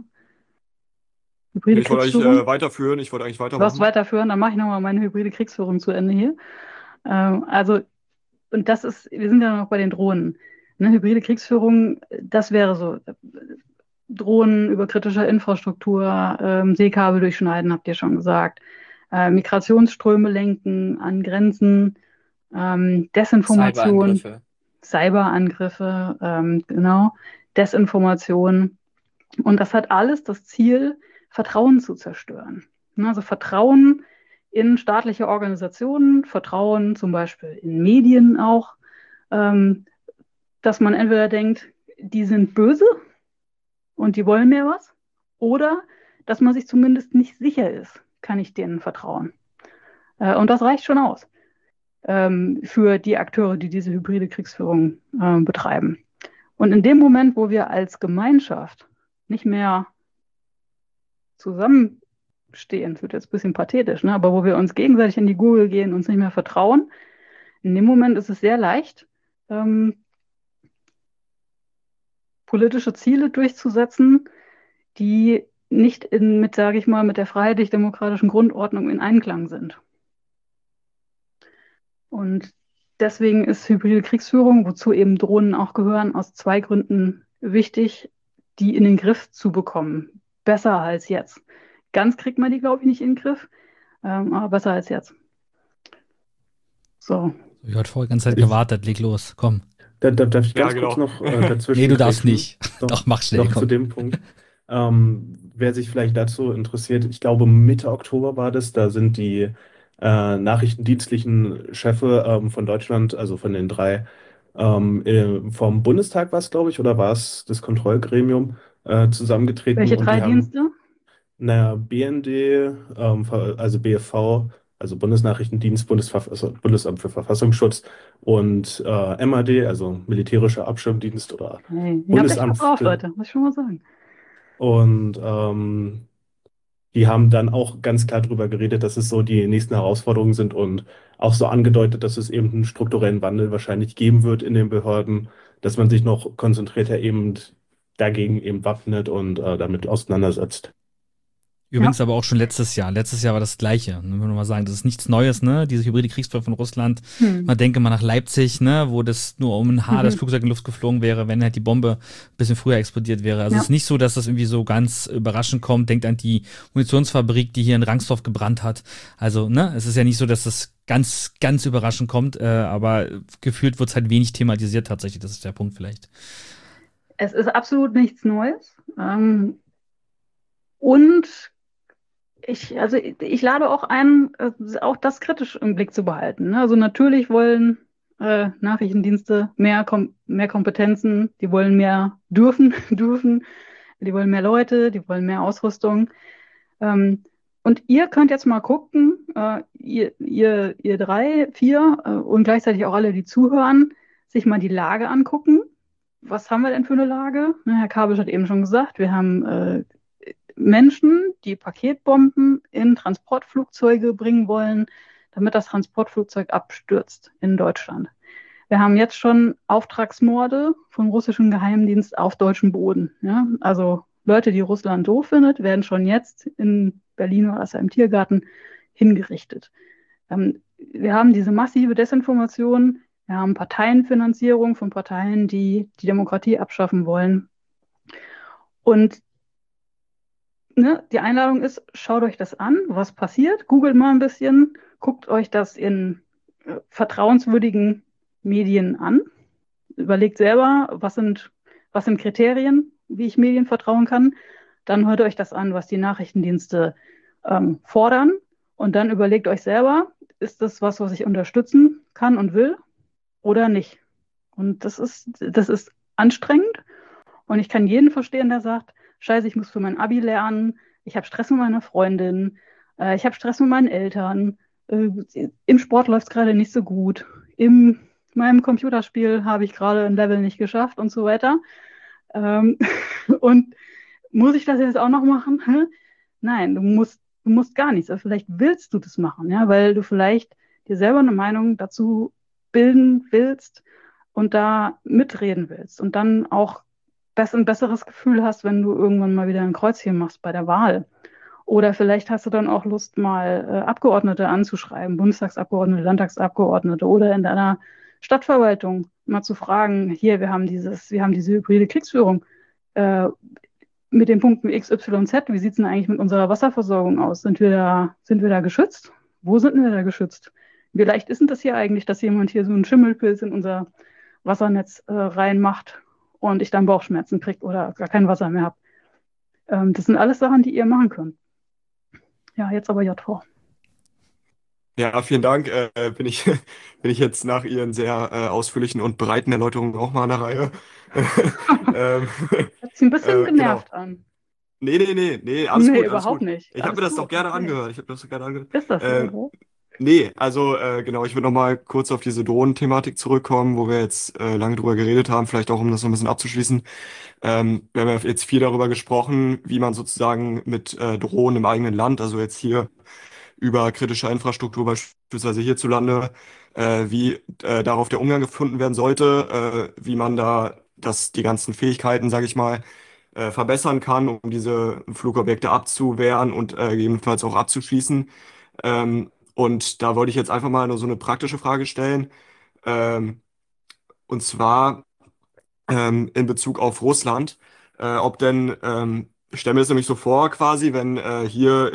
Hybride Ich wollte eigentlich Kriegsführung? weiterführen, ich wollte eigentlich Du hast weitermachen. weiterführen, dann mache ich nochmal meine hybride Kriegsführung zu Ende hier. Also, und das ist, wir sind ja noch bei den Drohnen. Ne? Hybride Kriegsführung, das wäre so. Drohnen über kritischer Infrastruktur, Seekabel durchschneiden, habt ihr schon gesagt. Migrationsströme lenken an Grenzen, Desinformation, Cyberangriffe, genau, Desinformation. Und das hat alles das Ziel, Vertrauen zu zerstören. Also Vertrauen in staatliche Organisationen, Vertrauen zum Beispiel in Medien auch, dass man entweder denkt, die sind böse und die wollen mir was, oder dass man sich zumindest nicht sicher ist, kann ich denen vertrauen. Und das reicht schon aus für die Akteure, die diese hybride Kriegsführung betreiben. Und in dem Moment, wo wir als Gemeinschaft nicht mehr zusammenstehen, das wird jetzt ein bisschen pathetisch, ne? Aber wo wir uns gegenseitig in die Gurgel gehen, uns nicht mehr vertrauen, in dem Moment ist es sehr leicht, politische Ziele durchzusetzen, die nicht sage ich mal, mit der freiheitlich-demokratischen Grundordnung in Einklang sind. Und deswegen ist hybride Kriegsführung, wozu eben Drohnen auch gehören, aus 2 Gründen wichtig, die in den Griff zu bekommen. Besser als jetzt. Ganz kriegt man die, glaube ich, nicht in den Griff, aber besser als jetzt. So. Ich habe vorher die ganze Zeit gewartet, leg los, komm. Darf ich ganz kurz noch dazwischen? Nee, du darfst nicht. Doch, mach schnell. Noch zu dem Punkt. Wer sich vielleicht dazu interessiert, ich glaube Mitte Oktober war das, da sind die nachrichtendienstlichen Chefe von Deutschland, also von den 3, vom Bundestag war es, glaube ich, oder war es das Kontrollgremium, zusammengetreten. Welche und 3 Dienste? BND, also BFV, also Bundesnachrichtendienst, Bundesamt für Verfassungsschutz und MAD, also Militärischer Abschirmdienst oder Hey, ihr habt echt Bundesamt. was drauf, Leute, muss ich schon mal sagen. Und die haben dann auch ganz klar darüber geredet, dass es so die nächsten Herausforderungen sind und auch so angedeutet, dass es eben einen strukturellen Wandel wahrscheinlich geben wird in den Behörden, dass man sich noch konzentrierter eben dagegen eben wappnet und damit auseinandersetzt. Übrigens aber auch schon letztes Jahr. Letztes Jahr war das Gleiche. Wenn wir mal sagen, das ist nichts Neues, ne? Diese hybride Kriegsführung von Russland. Man denke mal nach Leipzig, ne? Wo das nur um ein Haar das Flugzeug in die Luft geflogen wäre, wenn halt die Bombe ein bisschen früher explodiert wäre. Also es ist nicht so, dass das irgendwie so ganz überraschend kommt. Denkt an die Munitionsfabrik, die hier in Rangsdorf gebrannt hat. Also, ne? Es ist ja nicht so, dass das ganz, ganz überraschend kommt, aber gefühlt wird es halt wenig thematisiert tatsächlich. Das ist der Punkt vielleicht. Es ist absolut nichts Neues. Und ich lade auch ein, auch das kritisch im Blick zu behalten. Also natürlich wollen Nachrichtendienste mehr Kompetenzen, die wollen mehr dürfen, die wollen mehr Leute, die wollen mehr Ausrüstung. Und ihr könnt jetzt mal gucken, ihr 3, 4 und gleichzeitig auch alle, die zuhören, sich mal die Lage angucken. Was haben wir denn für eine Lage? Herr Kabisch hat eben schon gesagt, wir haben Menschen, die Paketbomben in Transportflugzeuge bringen wollen, damit das Transportflugzeug abstürzt in Deutschland. Wir haben jetzt schon Auftragsmorde vom russischen Geheimdienst auf deutschem Boden. Ja? Also Leute, die Russland doof findet, werden schon jetzt in Berlin oder also im Tiergarten hingerichtet. Wir haben diese massive Desinformation, wir haben Parteienfinanzierung von Parteien, die die Demokratie abschaffen wollen. Und die Einladung ist, schaut euch das an, was passiert, googelt mal ein bisschen, guckt euch das in vertrauenswürdigen Medien an, überlegt selber, was sind Kriterien, wie ich Medien vertrauen kann, dann hört euch das an, was die Nachrichtendienste fordern und dann überlegt euch selber, ist das was ich unterstützen kann und will oder nicht. Und das ist anstrengend und ich kann jeden verstehen, der sagt, Scheiße, ich muss für mein Abi lernen, ich habe Stress mit meiner Freundin, ich habe Stress mit meinen Eltern, im Sport läuft es gerade nicht so gut, in meinem Computerspiel habe ich gerade ein Level nicht geschafft und so weiter. Und muss ich das jetzt auch noch machen? Nein, du musst gar nichts. Also vielleicht willst du das machen, ja, weil du vielleicht dir selber eine Meinung dazu bilden willst und da mitreden willst und dann auch ein besseres Gefühl hast, wenn du irgendwann mal wieder ein Kreuzchen machst bei der Wahl. Oder vielleicht hast du dann auch Lust, mal Abgeordnete anzuschreiben, Bundestagsabgeordnete, Landtagsabgeordnete oder in deiner Stadtverwaltung mal zu fragen, hier, wir haben diese hybride Kriegsführung mit den Punkten X, Y, Z, wie sieht es denn eigentlich mit unserer Wasserversorgung aus? Sind wir da geschützt? Wo sind wir da geschützt? Wie leicht ist denn das hier eigentlich, dass jemand hier so einen Schimmelpilz in unser Wassernetz reinmacht und ich dann Bauchschmerzen kriege oder gar kein Wasser mehr habe? Das sind alles Sachen, die ihr machen könnt. Ja, jetzt aber JV. Ja, vielen Dank. Bin ich jetzt nach Ihren sehr ausführlichen und breiten Erläuterungen auch mal an der Reihe. Hört sich ein bisschen genervt an. Nee, alles gut, alles überhaupt gut. nicht. Ich habe mir das doch gerne angehört. Ist das so? Nee, also genau, ich würde noch mal kurz auf diese Drohnen-Thematik zurückkommen, wo wir jetzt lange drüber geredet haben, vielleicht auch, um das so ein bisschen abzuschließen. Wir haben ja jetzt viel darüber gesprochen, wie man sozusagen mit Drohnen im eigenen Land, also jetzt hier über kritische Infrastruktur beispielsweise hierzulande, wie darauf der Umgang gefunden werden sollte, wie man da die ganzen Fähigkeiten, sage ich mal, verbessern kann, um diese Flugobjekte abzuwehren und gegebenenfalls auch abzuschießen. Und da wollte ich jetzt einfach mal nur so eine praktische Frage stellen. Und zwar in Bezug auf Russland. Ob denn, ich stelle mir das nämlich so vor, quasi, wenn hier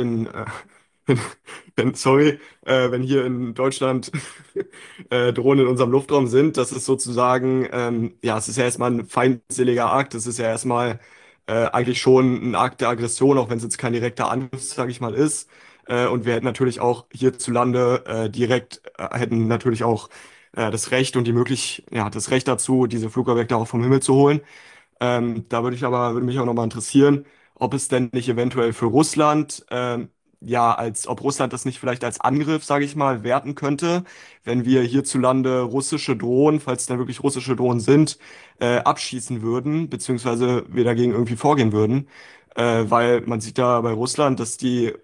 wenn hier in Deutschland Drohnen in unserem Luftraum sind, das ist sozusagen, ja, es ist ja erstmal ein feindseliger Akt, es ist ja erstmal eigentlich schon ein Akt der Aggression, auch wenn es jetzt kein direkter Angriff, sage ich mal, ist. Und wir hätten natürlich auch hierzulande hätten natürlich auch das Recht und das Recht dazu, diese Flugobjekte auch vom Himmel zu holen. Da würde mich auch nochmal interessieren, ob es denn nicht eventuell für Russland, ob Russland das nicht vielleicht als Angriff, sage ich mal, werten könnte, wenn wir hierzulande russische Drohnen, falls es dann wirklich russische Drohnen sind, abschießen würden, beziehungsweise wir dagegen irgendwie vorgehen würden. Weil man sieht da bei Russland, dass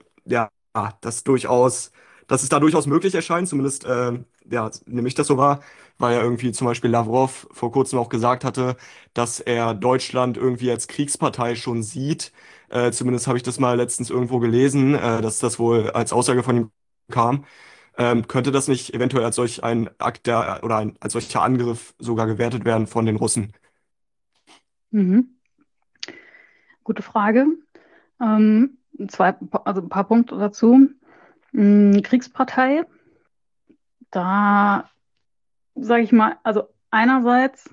dass es da durchaus möglich erscheint, zumindest nehme ich das so wahr, weil ja irgendwie zum Beispiel Lavrov vor kurzem auch gesagt hatte, dass er Deutschland irgendwie als Kriegspartei schon sieht. Zumindest habe ich das mal letztens irgendwo gelesen, dass das wohl als Aussage von ihm kam. Könnte das nicht eventuell als solch ein Akt als solcher Angriff sogar gewertet werden von den Russen? Mhm. Gute Frage. Ein paar Punkte dazu. Kriegspartei, da sage ich mal, also einerseits,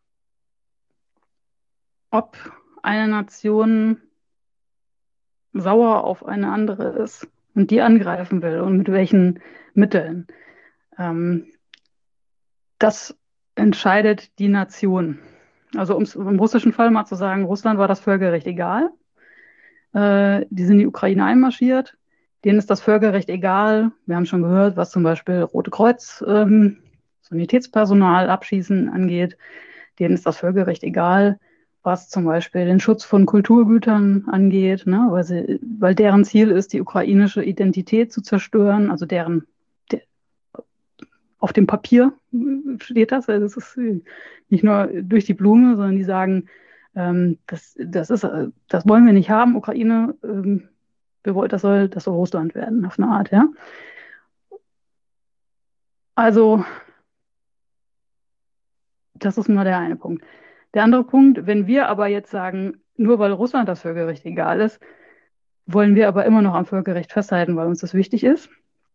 ob eine Nation sauer auf eine andere ist und die angreifen will und mit welchen Mitteln. Das entscheidet die Nation. Also um es im russischen Fall mal zu sagen, Russland war das Völkerrecht egal. Die sind in die Ukraine einmarschiert. Denen ist das Völkerrecht egal. Wir haben schon gehört, was zum Beispiel Rote Kreuz, Sanitätspersonal abschießen angeht. Denen ist das Völkerrecht egal. was zum Beispiel den Schutz von Kulturgütern angeht, ne, weil deren Ziel ist, die ukrainische Identität zu zerstören, also auf dem Papier steht das, also das ist nicht nur durch die Blume, sondern die sagen, das wollen wir nicht haben, Ukraine, das soll Russland werden, auf eine Art, ja. Also, das ist nur der eine Punkt. Der andere Punkt, wenn wir aber jetzt sagen, nur weil Russland das Völkerrecht egal ist, wollen wir aber immer noch am Völkerrecht festhalten, weil uns das wichtig ist.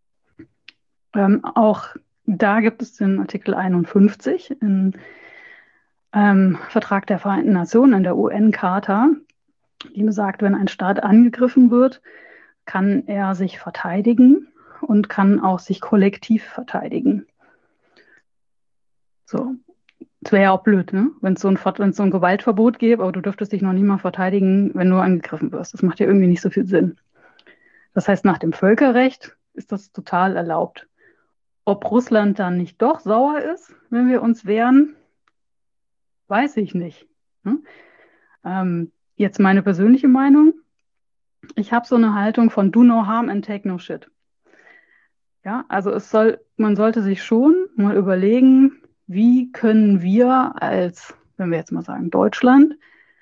Auch da gibt es den Artikel 51 im Vertrag der Vereinten Nationen, in der UN-Charta, die besagt, wenn ein Staat angegriffen wird, kann er sich verteidigen und kann auch sich kollektiv verteidigen. So. Das wäre ja auch blöd, ne? Wenn es so ein Gewaltverbot gäbe, aber du dürftest dich noch nicht mal verteidigen, wenn du angegriffen wirst. Das macht ja irgendwie nicht so viel Sinn. Das heißt, nach dem Völkerrecht ist das total erlaubt. Ob Russland dann nicht doch sauer ist, wenn wir uns wehren, weiß ich nicht. Ne? Jetzt meine persönliche Meinung. Ich habe so eine Haltung von do no harm and take no shit. Ja, also man sollte sich schon mal überlegen, wie können wir als, wenn wir jetzt mal sagen, Deutschland,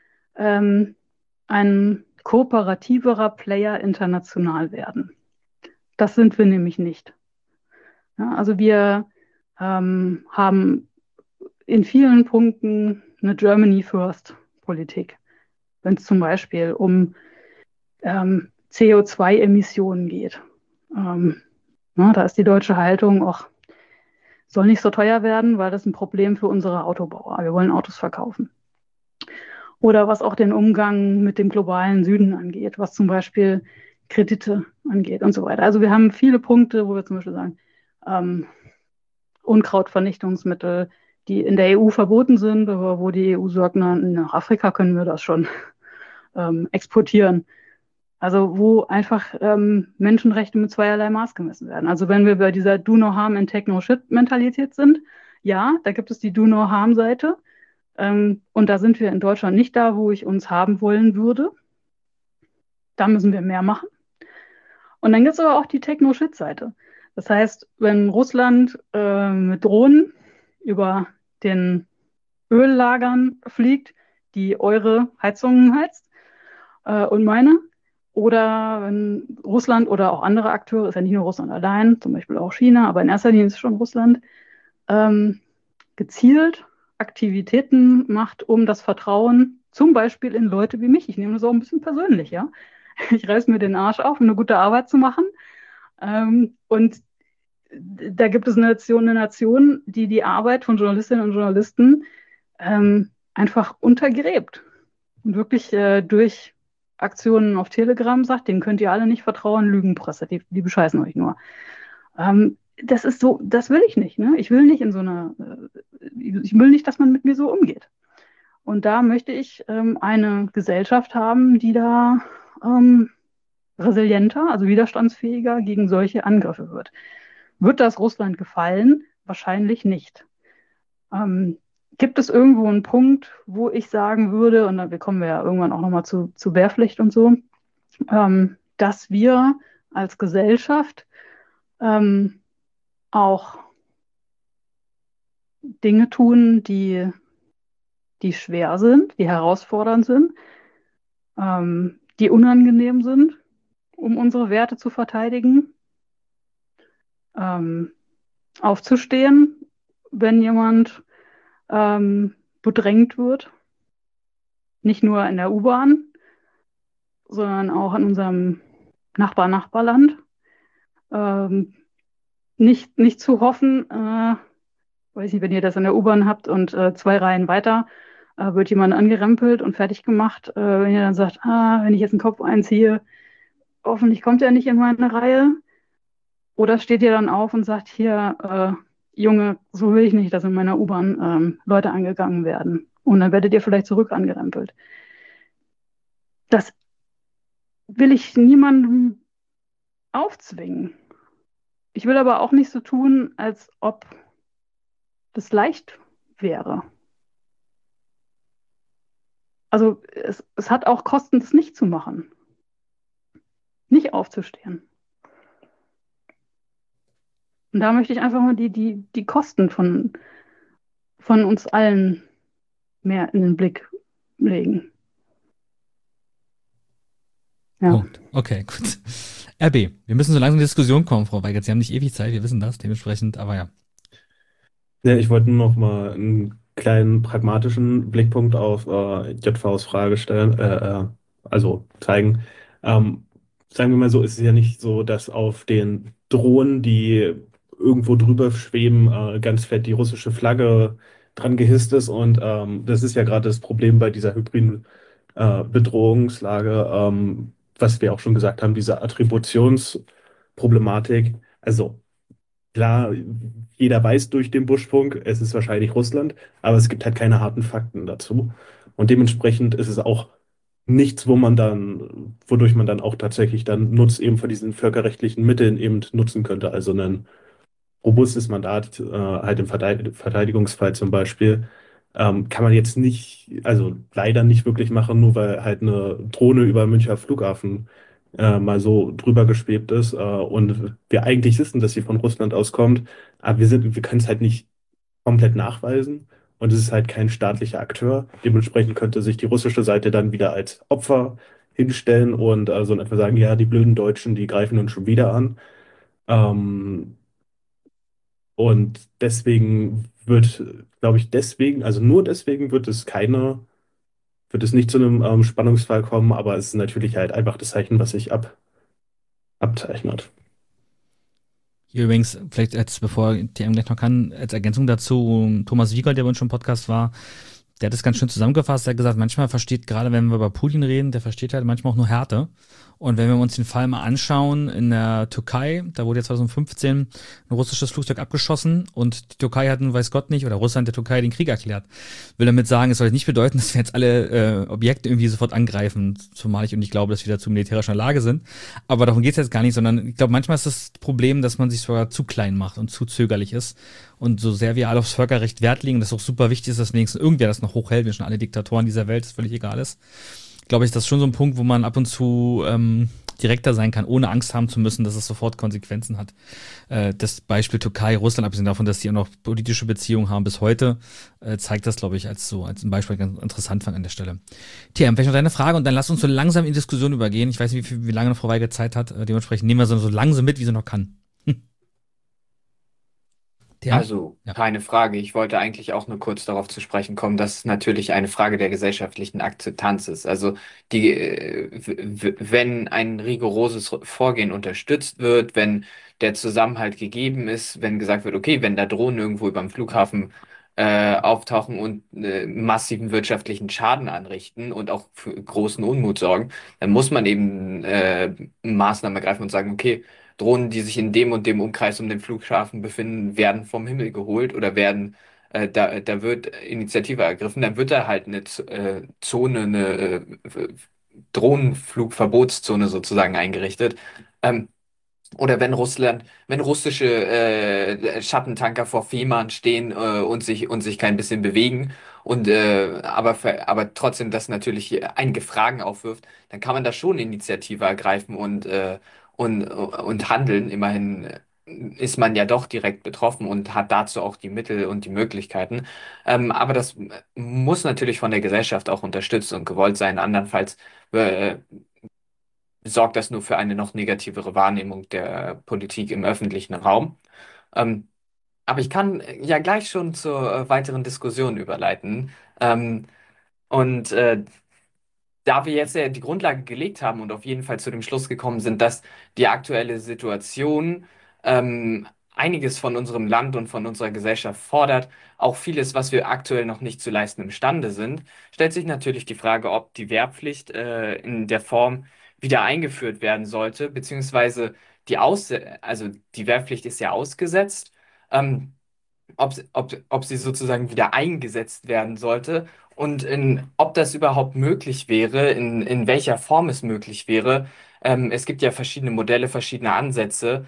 ein kooperativerer Player international werden. Das sind wir nämlich nicht. Ja, also wir haben in vielen Punkten eine Germany First Politik. Wenn es zum Beispiel um CO2-Emissionen geht. Da ist die deutsche Haltung auch, soll nicht so teuer werden, weil das ist ein Problem für unsere Autobauer. Wir wollen Autos verkaufen. Oder was auch den Umgang mit dem globalen Süden angeht, was zum Beispiel Kredite angeht und so weiter. Also wir haben viele Punkte, wo wir zum Beispiel sagen, Unkrautvernichtungsmittel, die in der EU verboten sind, aber wo die EU sagt, nach Afrika können wir das schon exportieren. Also wo einfach Menschenrechte mit zweierlei Maß gemessen werden. Also wenn wir bei dieser Do No Harm and Take No Shit Mentalität sind, ja, da gibt es die Do No Harm Seite. Und da sind wir in Deutschland nicht da, wo ich uns haben wollen würde. Da müssen wir mehr machen. Und dann gibt es aber auch die Take No Shit Seite. Das heißt, wenn Russland mit Drohnen über den Öllagern fliegt, die eure Heizungen heizt und meine, oder wenn Russland oder auch andere Akteure, ist ja nicht nur Russland allein, zum Beispiel auch China, aber in erster Linie ist es schon Russland, gezielt Aktivitäten macht, um das Vertrauen zum Beispiel in Leute wie mich, ich nehme das auch ein bisschen persönlich, ja. Ich reiß mir den Arsch auf, um eine gute Arbeit zu machen. Und da gibt es eine Nation, die die Arbeit von Journalistinnen und Journalisten einfach untergräbt. Und wirklich durch Aktionen auf Telegram sagt, denen könnt ihr alle nicht vertrauen, Lügenpresse, die bescheißen euch nur. Das ist so, das will ich nicht. Ne? Ich will nicht ich will nicht, dass man mit mir so umgeht. Und da möchte ich eine Gesellschaft haben, die da resilienter, also widerstandsfähiger gegen solche Angriffe wird. Wird das Russland gefallen? Wahrscheinlich nicht. Gibt es irgendwo einen Punkt, wo ich sagen würde, und dann kommen wir ja irgendwann auch nochmal zu Wehrpflicht und so, dass wir als Gesellschaft auch Dinge tun, die schwer sind, die herausfordernd sind, die unangenehm sind, um unsere Werte zu verteidigen, aufzustehen, wenn jemand bedrängt wird, nicht nur in der U-Bahn, sondern auch in unserem Nachbarland. Nicht zu hoffen, weiß nicht, wenn ihr das in der U-Bahn habt und 2 Reihen weiter wird jemand angerempelt und fertig gemacht, wenn ihr dann sagt, wenn ich jetzt den Kopf einziehe, hoffentlich kommt er nicht in meine Reihe. Oder steht ihr dann auf und sagt, hier, Junge, so will ich nicht, dass in meiner U-Bahn Leute angegangen werden. Und dann werdet ihr vielleicht zurück angerempelt. Das will ich niemandem aufzwingen. Ich will aber auch nicht so tun, als ob das leicht wäre. Also es hat auch Kosten, das nicht zu machen, nicht aufzustehen. Und da möchte ich einfach mal die Kosten von uns allen mehr in den Blick legen. Ja. Punkt. Okay, gut. RB, wir müssen so langsam in die Diskussion kommen, Frau Weigert. Sie haben nicht ewig Zeit, wir wissen das, dementsprechend, aber ja. Ja, ich wollte nur noch mal einen kleinen pragmatischen Blickpunkt auf JVs Frage stellen, also zeigen. Ähm, Sagen wir mal so, ist es ja nicht so, dass auf den Drohnen, die irgendwo drüber schweben, ganz fett die russische Flagge dran gehisst ist. Und das ist ja gerade das Problem bei dieser hybriden Bedrohungslage, was wir auch schon gesagt haben, diese Attributionsproblematik. Also klar, jeder weiß durch den Buschfunk, es ist wahrscheinlich Russland, aber es gibt halt keine harten Fakten dazu. Und dementsprechend ist es auch nichts, wodurch man dann auch tatsächlich dann Nutz eben von diesen völkerrechtlichen Mitteln eben nutzen könnte. Also ein robustes Mandat, halt im Verteidigungsfall zum Beispiel, kann man jetzt nicht, also leider nicht wirklich machen, nur weil halt eine Drohne über Münchner Flughafen mal so drüber geschwebt ist und wir eigentlich wissen, dass sie von Russland auskommt, aber wir können es halt nicht komplett nachweisen und es ist halt kein staatlicher Akteur. Dementsprechend könnte sich die russische Seite dann wieder als Opfer hinstellen und so etwa sagen, ja, die blöden Deutschen, die greifen uns schon wieder an. Ähm, und deswegen glaube ich, also nur deswegen wird es nicht zu einem Spannungsfall kommen, aber es ist natürlich halt einfach das Zeichen, was sich abzeichnet. Hier übrigens, vielleicht jetzt, bevor TM gleich noch kann, als Ergänzung dazu, Thomas Wiegold, der bei uns schon im Podcast war, der hat es ganz schön zusammengefasst. Er hat gesagt, manchmal versteht, gerade wenn wir über Putin reden, der versteht halt manchmal auch nur Härte. Und wenn wir uns den Fall mal anschauen, in der Türkei, da wurde ja 2015 ein russisches Flugzeug abgeschossen und die Türkei hat nun, weiß Gott nicht, oder Russland der Türkei den Krieg erklärt. Will damit sagen, es soll nicht bedeuten, dass wir jetzt alle Objekte irgendwie sofort angreifen, zumal ich und ich glaube, dass wir dazu militärisch in der Lage sind. Aber darum geht es jetzt gar nicht, sondern ich glaube, manchmal ist das Problem, dass man sich sogar zu klein macht und zu zögerlich ist. Und so sehr wir alle aufs Völkerrecht Wert legen, das auch super wichtig ist, dass wenigstens irgendwer das noch hochhält, wir schon alle Diktatoren dieser Welt, das völlig egal ist, glaube ich, das ist schon so ein Punkt, wo man ab und zu direkter sein kann, ohne Angst haben zu müssen, dass es sofort Konsequenzen hat. Das Beispiel Türkei, Russland, abgesehen davon, dass die auch noch politische Beziehungen haben bis heute, zeigt das, glaube ich, als ein Beispiel ganz interessant fand an der Stelle. TM, vielleicht noch deine Frage und dann lass uns so langsam in die Diskussion übergehen. Ich weiß nicht, wie lange noch Frau Weigel Zeit hat. Dementsprechend nehmen wir so langsam mit, wie sie noch kann. Also, keine Frage. Ich wollte eigentlich auch nur kurz darauf zu sprechen kommen, dass es natürlich eine Frage der gesellschaftlichen Akzeptanz ist. Also, wenn ein rigoroses Vorgehen unterstützt wird, wenn der Zusammenhalt gegeben ist, wenn gesagt wird, okay, wenn da Drohnen irgendwo über dem Flughafen auftauchen und massiven wirtschaftlichen Schaden anrichten und auch für großen Unmut sorgen, dann muss man eben Maßnahmen ergreifen und sagen, okay, Drohnen, die sich in dem und dem Umkreis um den Flughafen befinden, werden vom Himmel geholt oder da wird Initiative ergriffen, dann wird da halt eine Zone, eine Drohnenflugverbotszone sozusagen eingerichtet. Ähm, oder wenn russische Schattentanker vor Fehmarn stehen und sich kein bisschen bewegen aber trotzdem das natürlich einige Fragen aufwirft, dann kann man da schon Initiative ergreifen und handeln. Immerhin ist man ja doch direkt betroffen und hat dazu auch die Mittel und die Möglichkeiten. Aber das muss natürlich von der Gesellschaft auch unterstützt und gewollt sein. Andernfalls äh, sorgt das nur für eine noch negativere Wahrnehmung der Politik im öffentlichen Raum. Ähm, aber ich kann ja gleich schon zur weiteren Diskussion überleiten. Und da wir jetzt ja die Grundlage gelegt haben und auf jeden Fall zu dem Schluss gekommen sind, dass die aktuelle Situation einiges von unserem Land und von unserer Gesellschaft fordert, auch vieles, was wir aktuell noch nicht zu leisten imstande sind, stellt sich natürlich die Frage, ob die Wehrpflicht in der Form wieder eingeführt werden sollte, beziehungsweise also die Wehrpflicht ist ja ausgesetzt. Ähm, ob sie sozusagen wieder eingesetzt werden sollte und ob das überhaupt möglich wäre, in welcher Form es möglich wäre. Es gibt ja verschiedene Modelle, verschiedene Ansätze.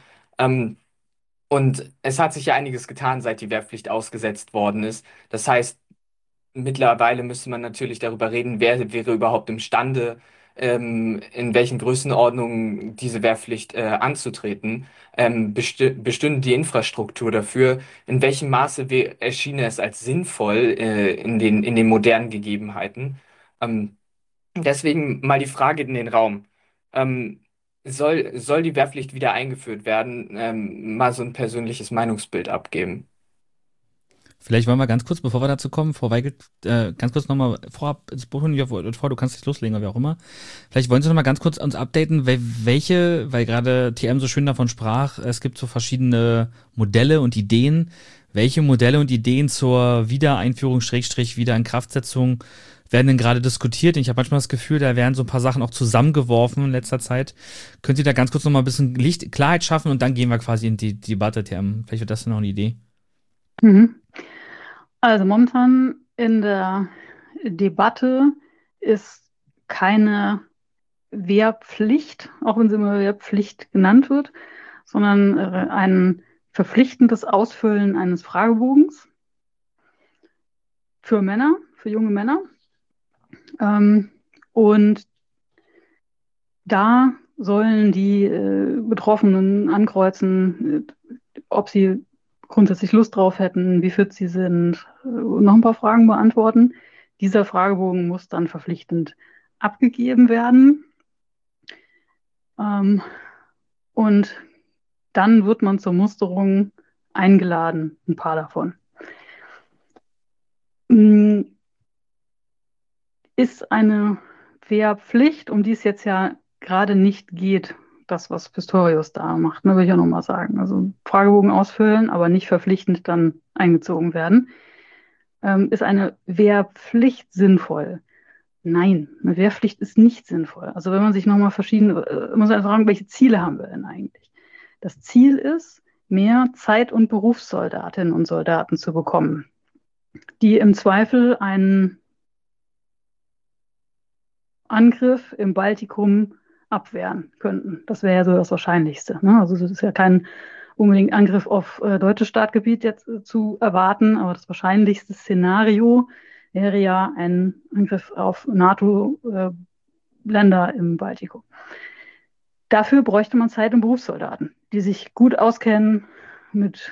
Und es hat sich ja einiges getan, seit die Wehrpflicht ausgesetzt worden ist. Das heißt, Mittlerweile müsste man natürlich darüber reden, wer wäre überhaupt imstande, in welchen Größenordnungen diese Wehrpflicht anzutreten. Bestünde die Infrastruktur dafür? In welchem Maße erschiene es als sinnvoll in den modernen Gegebenheiten? Ähm, Deswegen mal die Frage in den Raum. Ähm, soll die Wehrpflicht wieder eingeführt werden? Mal so ein persönliches Meinungsbild abgeben. Vielleicht wollen wir ganz kurz, bevor wir dazu kommen, Frau Weigelt, ganz kurz nochmal vorab ins Boot holen, vor, du kannst dich loslegen, oder wie auch immer. Vielleicht wollen Sie nochmal ganz kurz uns updaten, weil gerade TM so schön davon sprach, es gibt so verschiedene Modelle und Ideen. Welche Modelle und Ideen zur Wiedereinführung, Wiederinkraftsetzung werden denn gerade diskutiert? Ich habe manchmal das Gefühl, da werden so ein paar Sachen auch zusammengeworfen in letzter Zeit. Können Sie da ganz kurz nochmal ein bisschen Klarheit schaffen und dann gehen wir quasi in die Debatte, TM. Vielleicht wird das noch eine Idee. Mhm. Also momentan in der Debatte ist keine Wehrpflicht, auch wenn sie immer Wehrpflicht genannt wird, sondern ein verpflichtendes Ausfüllen eines Fragebogens für Männer, für junge Männer. Und da sollen die Betroffenen ankreuzen, ob sie grundsätzlich Lust drauf hätten, wie fit sie sind, noch ein paar Fragen beantworten. Dieser Fragebogen muss dann verpflichtend abgegeben werden. Und dann wird man zur Musterung eingeladen, ein paar davon. Ist eine Wehrpflicht, um die es jetzt ja gerade nicht geht, das, was Pistorius da macht, ne, will ich auch nochmal sagen. Also Fragebogen ausfüllen, aber nicht verpflichtend dann eingezogen werden. Ist eine Wehrpflicht sinnvoll? Nein, eine Wehrpflicht ist nicht sinnvoll. Also wenn man sich nochmal muss man fragen, welche Ziele haben wir denn eigentlich? Das Ziel ist, mehr Zeit- und Berufssoldatinnen und Soldaten zu bekommen, die im Zweifel einen Angriff im Baltikum abwehren könnten. Das wäre ja so das Wahrscheinlichste. Ne? Also das ist ja kein unbedingt Angriff auf deutsches Staatgebiet jetzt zu erwarten, aber das wahrscheinlichste Szenario wäre ja ein Angriff auf NATO-Länder im Baltikum. Dafür bräuchte man Zeit- und Berufssoldaten, die sich gut auskennen mit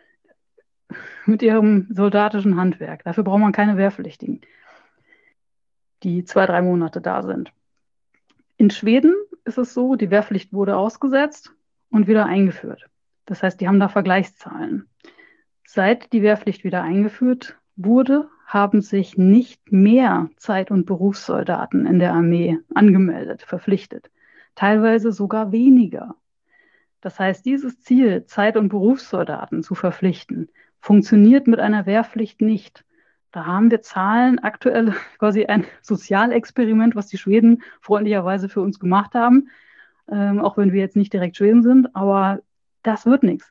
ihrem soldatischen Handwerk. Dafür braucht man keine Wehrpflichtigen, die 2-3 Monate da sind. In Schweden ist es so, die Wehrpflicht wurde ausgesetzt und wieder eingeführt. Das heißt, die haben da Vergleichszahlen. Seit die Wehrpflicht wieder eingeführt wurde, haben sich nicht mehr Zeit- und Berufssoldaten in der Armee angemeldet, verpflichtet. Teilweise sogar weniger. Das heißt, dieses Ziel, Zeit- und Berufssoldaten zu verpflichten, funktioniert mit einer Wehrpflicht nicht. Da haben wir Zahlen, aktuell quasi ein Sozialexperiment, was die Schweden freundlicherweise für uns gemacht haben, auch wenn wir jetzt nicht direkt Schweden sind, aber das wird nichts.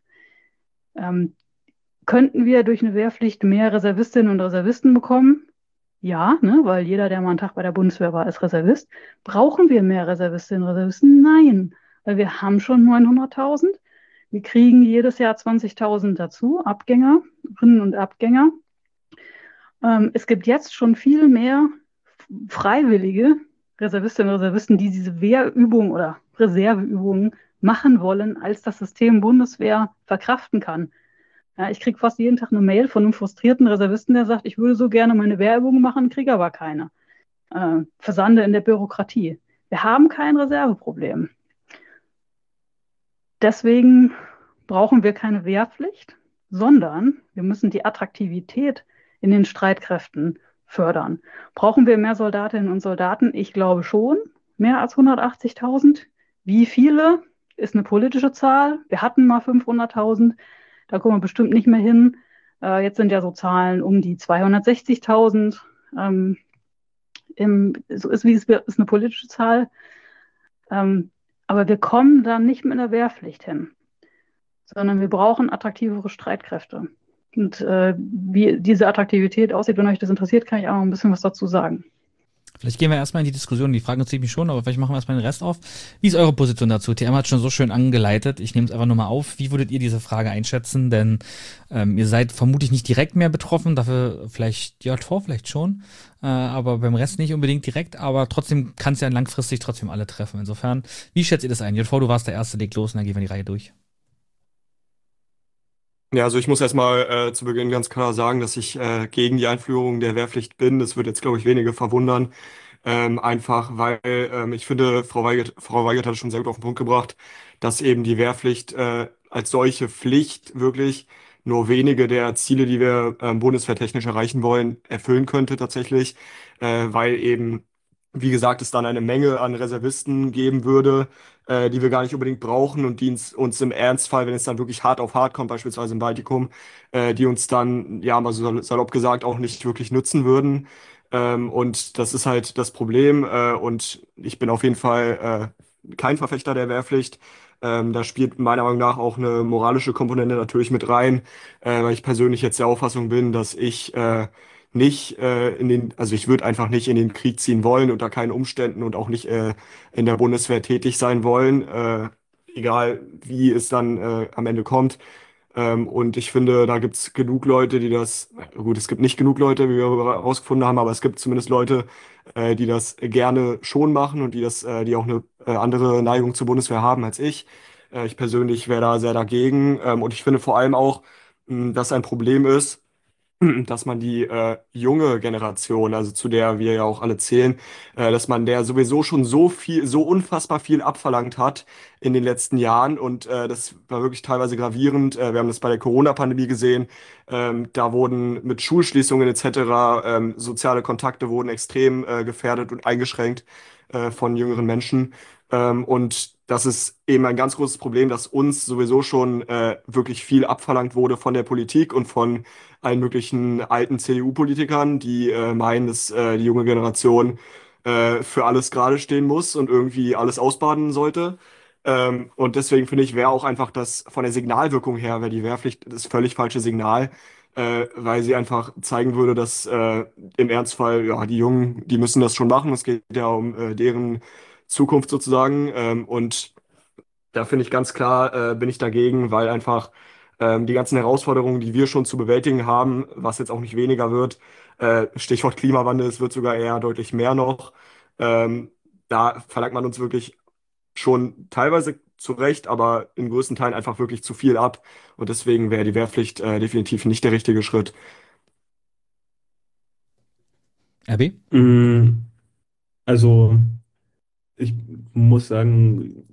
Könnten wir durch eine Wehrpflicht mehr Reservistinnen und Reservisten bekommen? Ja, ne, weil jeder, der mal einen Tag bei der Bundeswehr war, ist Reservist. Brauchen wir mehr Reservistinnen und Reservisten? Nein, weil wir haben schon 900.000. Wir kriegen jedes Jahr 20.000 dazu, Abgängerinnen und Abgänger. Es gibt jetzt schon viel mehr freiwillige Reservistinnen und Reservisten, die diese Wehrübung oder Reserveübungen machen wollen, als das System Bundeswehr verkraften kann. Ja, ich kriege fast jeden Tag eine Mail von einem frustrierten Reservisten, der sagt, ich würde so gerne meine Wehrübungen machen, kriege aber keine. Versande in der Bürokratie. Wir haben kein Reserveproblem. Deswegen brauchen wir keine Wehrpflicht, sondern wir müssen die Attraktivität in den Streitkräften fördern. Brauchen wir mehr Soldatinnen und Soldaten? Ich glaube schon, mehr als 180.000. Wie viele ist eine politische Zahl? Wir hatten mal 500.000, da kommen wir bestimmt nicht mehr hin. Jetzt sind ja so Zahlen um die 260.000. So ist eine politische Zahl. Aber wir kommen da nicht mit einer Wehrpflicht hin, sondern wir brauchen attraktivere Streitkräfte. Und wie diese Attraktivität aussieht, wenn euch das interessiert, kann ich auch noch ein bisschen was dazu sagen. Vielleicht gehen wir erstmal in die Diskussion, die Fragen ziehe ich mich schon, aber vielleicht machen wir erstmal den Rest auf. Wie ist eure Position dazu? TM hat schon so schön angeleitet. Ich nehme es einfach nur mal auf. Wie würdet ihr diese Frage einschätzen? Denn ihr seid vermutlich nicht direkt mehr betroffen, dafür vielleicht JV vielleicht schon, aber beim Rest nicht unbedingt direkt, aber trotzdem kann es ja langfristig trotzdem alle treffen. Insofern, wie schätzt ihr das ein? JV, du warst der Erste, leg los und dann gehen wir die Reihe durch. Ja, also ich muss erstmal zu Beginn ganz klar sagen, dass ich gegen die Einführung der Wehrpflicht bin. Das wird jetzt, glaube ich, wenige verwundern. Einfach weil ich finde, Frau Weigert hat es schon sehr gut auf den Punkt gebracht, dass eben die Wehrpflicht als solche Pflicht wirklich nur wenige der Ziele, die wir bundeswehrtechnisch erreichen wollen, erfüllen könnte tatsächlich, weil eben, wie gesagt, es dann eine Menge an Reservisten geben würde, die wir gar nicht unbedingt brauchen und die uns im Ernstfall, wenn es dann wirklich hart auf hart kommt, beispielsweise im Baltikum, die uns dann, ja, mal so salopp gesagt, auch nicht wirklich nützen würden. Und das ist halt das Problem. Und ich bin auf jeden Fall kein Verfechter der Wehrpflicht. Da spielt meiner Meinung nach auch eine moralische Komponente natürlich mit rein, weil ich persönlich jetzt der Auffassung bin, dass ich nicht also ich würde einfach nicht in den Krieg ziehen wollen, unter keinen Umständen und auch nicht in der Bundeswehr tätig sein wollen, egal wie es dann am Ende kommt. Und ich finde, da gibt es genug Leute, die das, gut, es gibt nicht genug Leute, wie wir herausgefunden haben, aber es gibt zumindest Leute, die das gerne schon machen und die auch eine andere Neigung zur Bundeswehr haben als ich. Ich persönlich wäre da sehr dagegen. Und ich finde vor allem auch, dass ein Problem ist, dass man die junge Generation, also zu der wir ja auch alle zählen, dass man der sowieso schon so viel, so unfassbar viel abverlangt hat in den letzten Jahren und das war wirklich teilweise gravierend. Wir haben das bei der Corona-Pandemie gesehen. Da wurden mit Schulschließungen etc. Soziale Kontakte wurden extrem gefährdet und eingeschränkt von jüngeren Menschen. Und das ist eben ein ganz großes Problem, dass uns sowieso schon wirklich viel abverlangt wurde von der Politik und von allen möglichen alten CDU-Politikern, die meinen, dass die junge Generation für alles gerade stehen muss und irgendwie alles ausbaden sollte. Und deswegen finde ich, wäre auch einfach das von der Signalwirkung her, wäre die Wehrpflicht das völlig falsche Signal, weil sie einfach zeigen würde, dass im Ernstfall, ja, die Jungen, die müssen das schon machen. Es geht ja um deren Zukunft sozusagen. Und da finde ich ganz klar, bin ich dagegen, weil einfach die ganzen Herausforderungen, die wir schon zu bewältigen haben, was jetzt auch nicht weniger wird, Stichwort Klimawandel, es wird sogar eher deutlich mehr noch. Da verlangt man uns wirklich schon teilweise zu Recht, aber in größten Teilen einfach wirklich zu viel ab. Und deswegen wäre die Wehrpflicht definitiv nicht der richtige Schritt. RB? Also, ich muss sagen,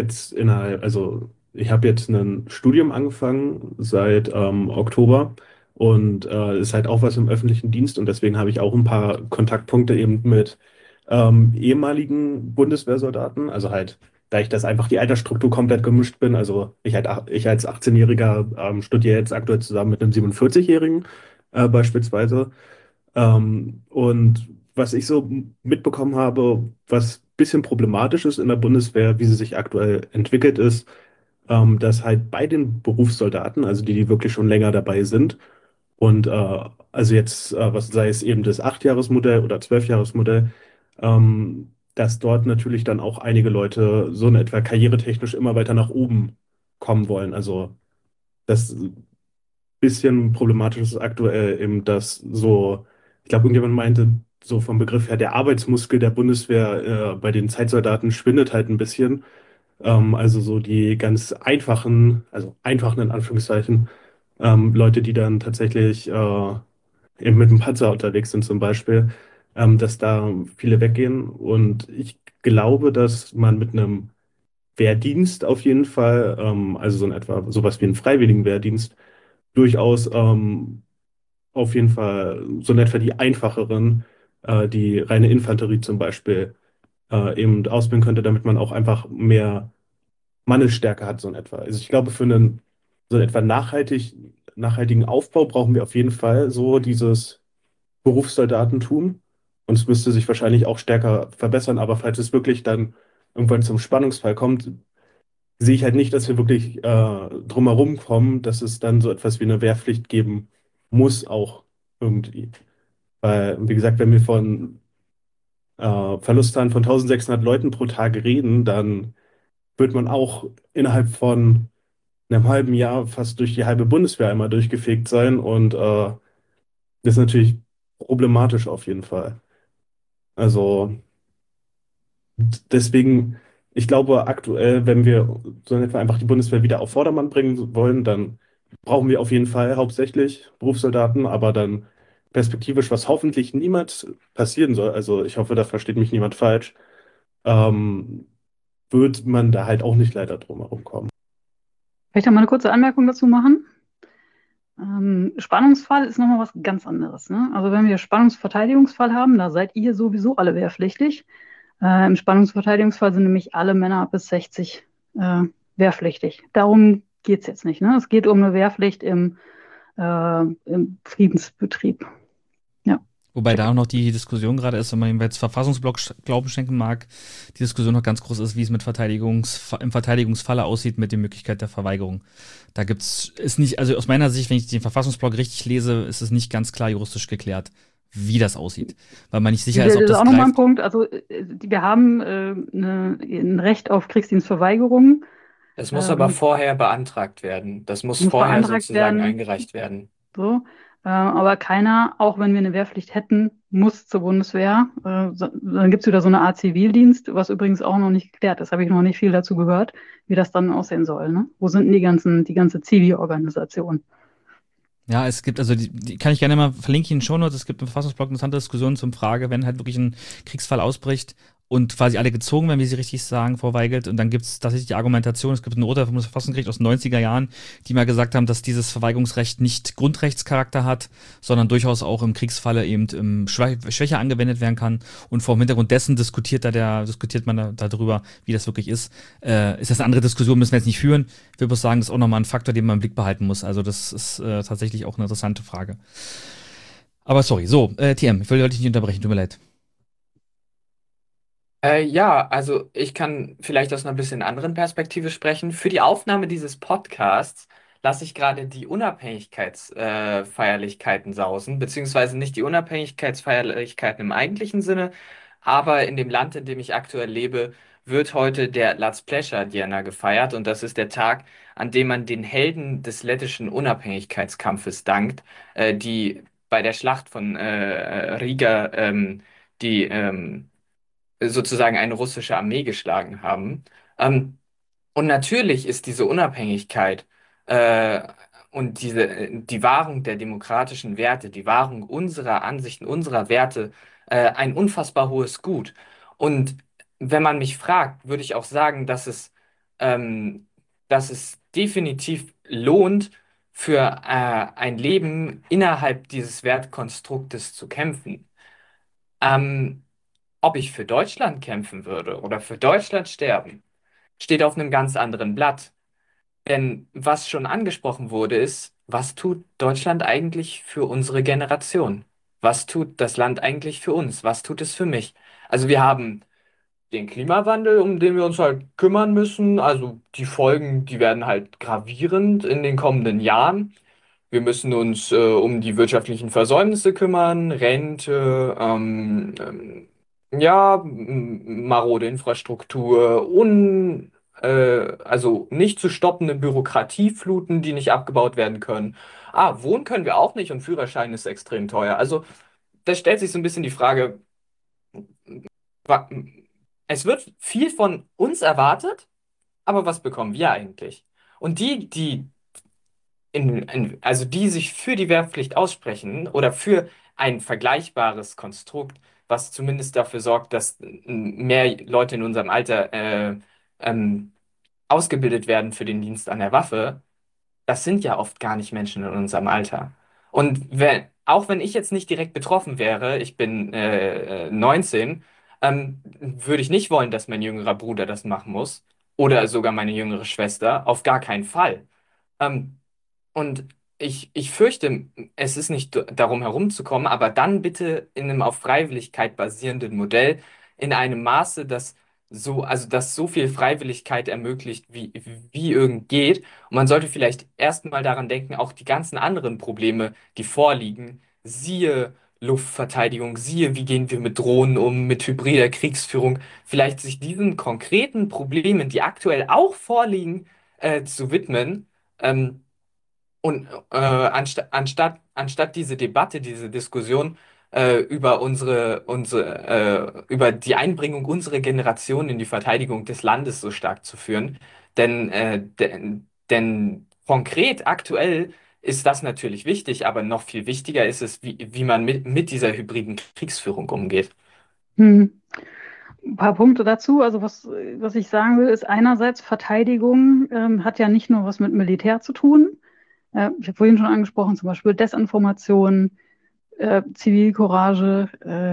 ich habe jetzt ein Studium angefangen seit Oktober und ist halt auch was im öffentlichen Dienst und deswegen habe ich auch ein paar Kontaktpunkte eben mit ehemaligen Bundeswehrsoldaten. Also halt, da ich das einfach die Altersstruktur komplett gemischt bin. Also ich als 18-Jähriger studiere jetzt aktuell zusammen mit einem 47-Jährigen beispielsweise. Und was ich so mitbekommen habe, was ein bisschen problematisch ist in der Bundeswehr, wie sie sich aktuell entwickelt, ist, dass halt bei den Berufssoldaten, also die wirklich schon länger dabei sind, und also jetzt, was sei es eben das 8-Jahres-Modell oder 12-Jahres-Modell, dass dort natürlich dann auch einige Leute so in etwa karrieretechnisch immer weiter nach oben kommen wollen. Also das bisschen problematisch ist aktuell eben, dass so, ich glaube, irgendjemand meinte, so vom Begriff her, der Arbeitsmuskel der Bundeswehr bei den Zeitsoldaten schwindet halt ein bisschen. Also so die ganz einfachen, also einfachen in Anführungszeichen, Leute, die dann tatsächlich eben mit dem Panzer unterwegs sind zum Beispiel, dass da viele weggehen. Und ich glaube, dass man mit einem Wehrdienst auf jeden Fall, also so in etwa sowas wie einen freiwilligen Wehrdienst, durchaus auf jeden Fall so in etwa die einfacheren, die reine Infanterie zum Beispiel, eben ausbilden könnte, damit man auch einfach mehr Mannesstärke hat, so in etwa. Also ich glaube, für einen so in etwa nachhaltigen Aufbau brauchen wir auf jeden Fall so dieses Berufssoldatentum. Und es müsste sich wahrscheinlich auch stärker verbessern, aber falls es wirklich dann irgendwann zum Spannungsfall kommt, sehe ich halt nicht, dass wir wirklich drumherum kommen, dass es dann so etwas wie eine Wehrpflicht geben muss, auch irgendwie. Weil, wie gesagt, wenn wir von Verlustzahlen von 1600 Leuten pro Tag reden, dann wird man auch innerhalb von einem halben Jahr fast durch die halbe Bundeswehr einmal durchgefegt sein und das ist natürlich problematisch auf jeden Fall. Also deswegen, ich glaube aktuell, wenn wir so in etwa einfach die Bundeswehr wieder auf Vordermann bringen wollen, dann brauchen wir auf jeden Fall hauptsächlich Berufssoldaten, aber dann perspektivisch, was hoffentlich niemals passieren soll, also ich hoffe, da versteht mich niemand falsch, ähm, wird man da halt auch nicht leider drum herum kommen. Kann ich da mal eine kurze Anmerkung dazu machen? Spannungsfall ist nochmal was ganz anderes. Ne? Also wenn wir Spannungsverteidigungsfall haben, da seid ihr sowieso alle wehrpflichtig. Im Spannungsverteidigungsfall sind nämlich alle Männer bis 60 wehrpflichtig. Darum geht es jetzt nicht. Ne? Es geht um eine Wehrpflicht im Friedensbetrieb. Ja. Wobei da auch noch die Diskussion gerade ist, wenn man jetzt Verfassungsblock Glauben schenken mag, die Diskussion noch ganz groß ist, wie es mit im Verteidigungsfalle aussieht mit der Möglichkeit der Verweigerung. Da ist nicht, also aus meiner Sicht, wenn ich den Verfassungsblock richtig lese, ist es nicht ganz klar juristisch geklärt, wie das aussieht. Weil man nicht sicher ist, ob Das ist das auch nochmal ein greift. Punkt. Also wir haben ein Recht auf Kriegsdienstverweigerung. Das muss aber Ähm, vorher beantragt werden. Das muss muss vorher beantragt sozusagen werden. eingereicht werden. So. Aber keiner, auch wenn wir eine Wehrpflicht hätten, muss zur Bundeswehr. Dann gibt es wieder so eine Art Zivildienst, was übrigens auch noch nicht geklärt ist. Habe ich noch nicht viel dazu gehört, wie das dann aussehen soll. Ne? Wo sind denn die ganze Zivilorganisation? Ja, es gibt, also die kann ich gerne mal verlinken in den Shownotes. Es gibt im Verfassungsblog interessante Diskussionen zum Frage, wenn halt wirklich ein Kriegsfall ausbricht und quasi alle gezogen werden, wie Sie richtig sagen, Frau Weigelt. Und dann gibt es tatsächlich die Argumentation, es gibt ein Urteil vom Bundesverfassungsgericht aus den 90er Jahren, die mal gesagt haben, dass dieses Verweigerungsrecht nicht Grundrechtscharakter hat, sondern durchaus auch im Kriegsfalle eben schwächer angewendet werden kann. Und vor dem Hintergrund dessen diskutiert man darüber, wie das wirklich ist. Ist das eine andere Diskussion, müssen wir jetzt nicht führen. Ich will bloß sagen, das ist auch nochmal ein Faktor, den man im Blick behalten muss. Also das ist tatsächlich auch eine interessante Frage. Aber sorry, so, TM, ich wollte dich nicht unterbrechen, tut mir leid. Ja, also ich kann vielleicht aus einer bisschen anderen Perspektive sprechen. Für die Aufnahme dieses Podcasts lasse ich gerade die Unabhängigkeitsfeierlichkeiten sausen, beziehungsweise nicht die Unabhängigkeitsfeierlichkeiten im eigentlichen Sinne, aber in dem Land, in dem ich aktuell lebe, wird heute der László Plesár gefeiert und das ist der Tag, an dem man den Helden des lettischen Unabhängigkeitskampfes dankt, die bei der Schlacht von Riga die sozusagen eine russische Armee geschlagen haben. Ähm, und natürlich ist diese Unabhängigkeit äh, und die Wahrung der demokratischen Werte, die Wahrung unserer Ansichten, unserer Werte, ein unfassbar hohes Gut. Und wenn man mich fragt, würde ich auch sagen, ähm, dass es definitiv lohnt, für ein Leben innerhalb dieses Wertkonstruktes zu kämpfen. Ähm, Ob ich für Deutschland kämpfen würde oder für Deutschland sterben, steht auf einem ganz anderen Blatt. Denn was schon angesprochen wurde, ist, was tut Deutschland eigentlich für unsere Generation? Was tut das Land eigentlich für uns? Was tut es für mich? Also wir haben den Klimawandel, um den wir uns halt kümmern müssen. Also die Folgen, die werden halt gravierend in den kommenden Jahren. Wir müssen uns um die wirtschaftlichen Versäumnisse kümmern, Rente, ja, marode Infrastruktur, also nicht zu stoppende Bürokratiefluten, die nicht abgebaut werden können. Wohnen können wir auch nicht und Führerschein ist extrem teuer. Also da stellt sich so ein bisschen die Frage, wa- es wird viel von uns erwartet, aber was bekommen wir eigentlich? Und also die sich für die Wehrpflicht aussprechen oder für ein vergleichbares Konstrukt, was zumindest dafür sorgt, dass mehr Leute in unserem Alter ähm, ausgebildet werden für den Dienst an der Waffe, das sind ja oft gar nicht Menschen in unserem Alter. Und auch wenn ich jetzt nicht direkt betroffen wäre, ich bin 19, würde ich nicht wollen, dass mein jüngerer Bruder das machen muss oder sogar meine jüngere Schwester, auf gar keinen Fall. Ähm, und ich fürchte, es ist nicht darum herumzukommen, aber dann bitte in einem auf Freiwilligkeit basierenden Modell in einem Maße, also das so viel Freiwilligkeit ermöglicht, wie irgend geht. Und man sollte vielleicht erstmal daran denken, auch die ganzen anderen Probleme, die vorliegen, siehe Luftverteidigung, siehe, wie gehen wir mit Drohnen um, mit hybrider Kriegsführung, vielleicht sich diesen konkreten Problemen, die aktuell auch vorliegen, zu widmen. Ähm, und anstatt diese Debatte, diese Diskussion über über die Einbringung unserer Generation in die Verteidigung des Landes so stark zu führen. Denn konkret aktuell ist das natürlich wichtig, aber noch viel wichtiger ist es, wie man mit dieser hybriden Kriegsführung umgeht. Hm. Ein paar Punkte dazu. Also was ich sagen will, ist einerseits Verteidigung hat ja nicht nur was mit Militär zu tun. Ich habe vorhin schon angesprochen, zum Beispiel Desinformation, Zivilcourage,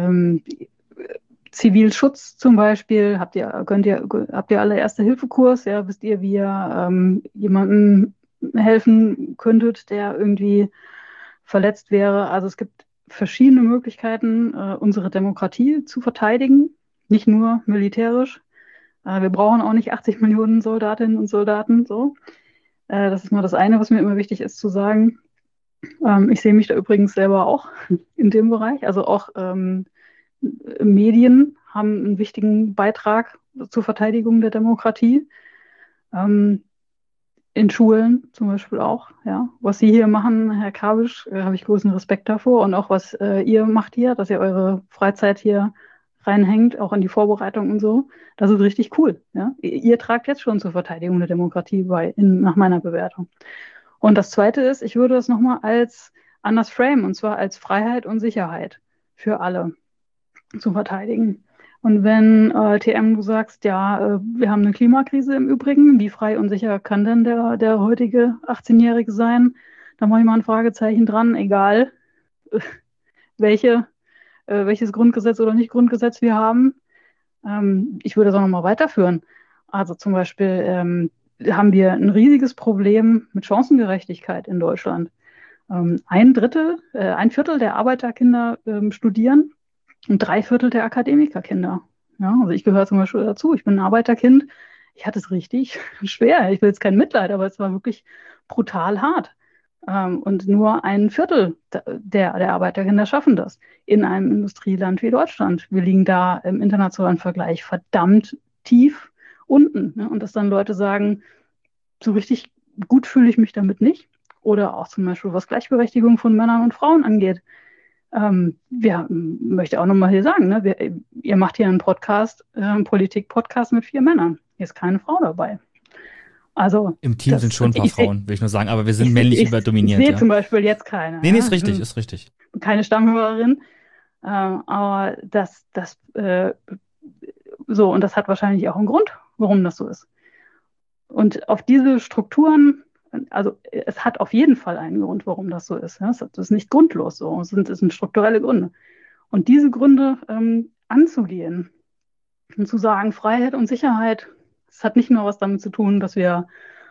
Zivilschutz zum Beispiel. Habt ihr alle Erste-Hilfe-Kurs? Ja, wisst ihr, wie ihr jemandem helfen könntet, der irgendwie verletzt wäre? Also es gibt verschiedene Möglichkeiten, unsere Demokratie zu verteidigen, nicht nur militärisch. Wir brauchen auch nicht 80 Millionen Soldatinnen und Soldaten. So. Das ist mal das eine, was mir immer wichtig ist zu sagen. Ich sehe mich da übrigens selber auch in dem Bereich. Also auch Medien haben einen wichtigen Beitrag zur Verteidigung der Demokratie. In Schulen zum Beispiel auch. Ja. Was Sie hier machen, Herr Kabisch, habe ich großen Respekt davor. Und auch was ihr macht hier, dass ihr eure Freizeit hier reinhängt, auch in die Vorbereitung und so. Das ist richtig cool. Ja. Ihr tragt jetzt schon zur Verteidigung der Demokratie bei, nach meiner Bewertung. Und das Zweite ist, ich würde das nochmal anders framen, und zwar als Freiheit und Sicherheit für alle zu verteidigen. Und wenn TM, du sagst, ja, wir haben eine Klimakrise im Übrigen, wie frei und sicher kann denn der heutige 18-Jährige sein? Da mache ich mal ein Fragezeichen dran, egal welches Grundgesetz oder nicht Grundgesetz wir haben. Ich würde das auch nochmal weiterführen. Also zum Beispiel haben wir ein riesiges Problem mit Chancengerechtigkeit in Deutschland. Ein Viertel der Arbeiterkinder studieren und 3/4 der Akademikerkinder. Ja, also ich gehöre zum Beispiel dazu. Ich bin ein Arbeiterkind. Ich hatte es richtig schwer. Ich will jetzt kein Mitleid, aber es war wirklich brutal hart. Und nur 1/4 der Arbeiterkinder schaffen das in einem Industrieland wie Deutschland. Wir liegen da im internationalen Vergleich verdammt tief unten. Ne? Und dass dann Leute sagen, so richtig gut fühle ich mich damit nicht. Oder auch zum Beispiel, was Gleichberechtigung von Männern und Frauen angeht. Möchte auch nochmal hier sagen, ne? Ihr macht hier einen Podcast, Politik-Podcast mit 4 Männern. Hier ist keine Frau dabei. Also, im Team sind schon ein paar Frauen, will ich nur sagen, aber wir sind männlich überdominiert. Ich sehe zum Beispiel jetzt keine. Nee, ist richtig, ist richtig. Keine Stammhörerin. Aber so, und das hat wahrscheinlich auch einen Grund, warum das so ist. Und auf diese Strukturen, also es hat auf jeden Fall einen Grund, warum das so ist. Ja? Das ist nicht grundlos so, es sind strukturelle Gründe. Und diese Gründe anzugehen und zu sagen, Freiheit und Sicherheit, das hat nicht nur was damit zu tun, dass wir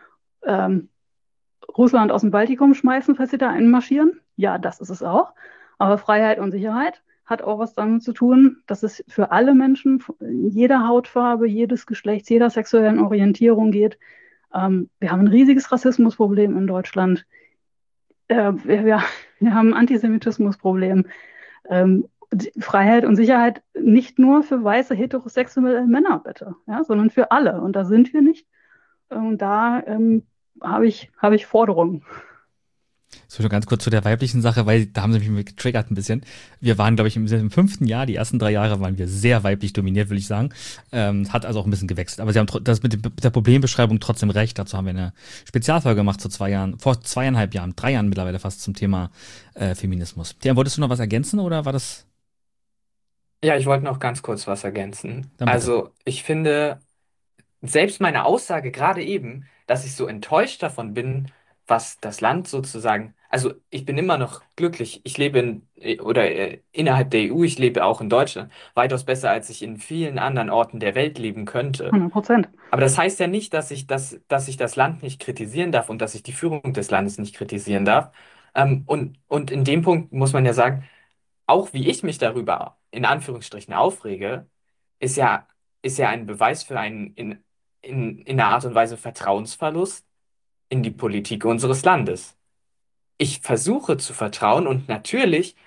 Russland aus dem Baltikum schmeißen, falls sie da einmarschieren. Ja, das ist es auch. Aber Freiheit und Sicherheit hat auch was damit zu tun, dass es für alle Menschen, jeder Hautfarbe, jedes Geschlechts, jeder sexuellen Orientierung geht. Wir haben ein riesiges Rassismusproblem in Deutschland. Wir haben ein Antisemitismusproblem. Freiheit und Sicherheit nicht nur für weiße heterosexuelle Männer, bitte, ja, sondern für alle. Und da sind wir nicht. Und da habe ich Forderungen. So, nur ganz kurz zu der weiblichen Sache, weil da haben sie mich getriggert ein bisschen. Wir waren, glaube ich, im 5. Jahr, die ersten 3 Jahre waren wir sehr weiblich dominiert, würde ich sagen. Hat also auch ein bisschen gewechselt. Aber sie haben das mit der Problembeschreibung trotzdem recht. Dazu haben wir eine Spezialfolge gemacht vor 2 Jahren, vor 2,5 Jahren, 3 Jahren mittlerweile fast zum Thema Feminismus. Tja, wolltest du noch was ergänzen oder war das? Ja, ich wollte noch ganz kurz was ergänzen. Dann bitte. Also, ich finde, selbst meine Aussage gerade eben, dass ich so enttäuscht davon bin, was das Land sozusagen, also ich bin immer noch glücklich, ich lebe innerhalb der EU, ich lebe auch in Deutschland, weitaus besser, als ich in vielen anderen Orten der Welt leben könnte. 100%. Aber das heißt ja nicht, dass ich das Land nicht kritisieren darf und dass ich die Führung des Landes nicht kritisieren darf. Und in dem Punkt muss man ja sagen, auch wie ich mich darüber in Anführungsstrichen aufrege, ist ja ein Beweis für einen in einer Art und Weise Vertrauensverlust in die Politik unseres Landes. Ich versuche zu vertrauen und natürlich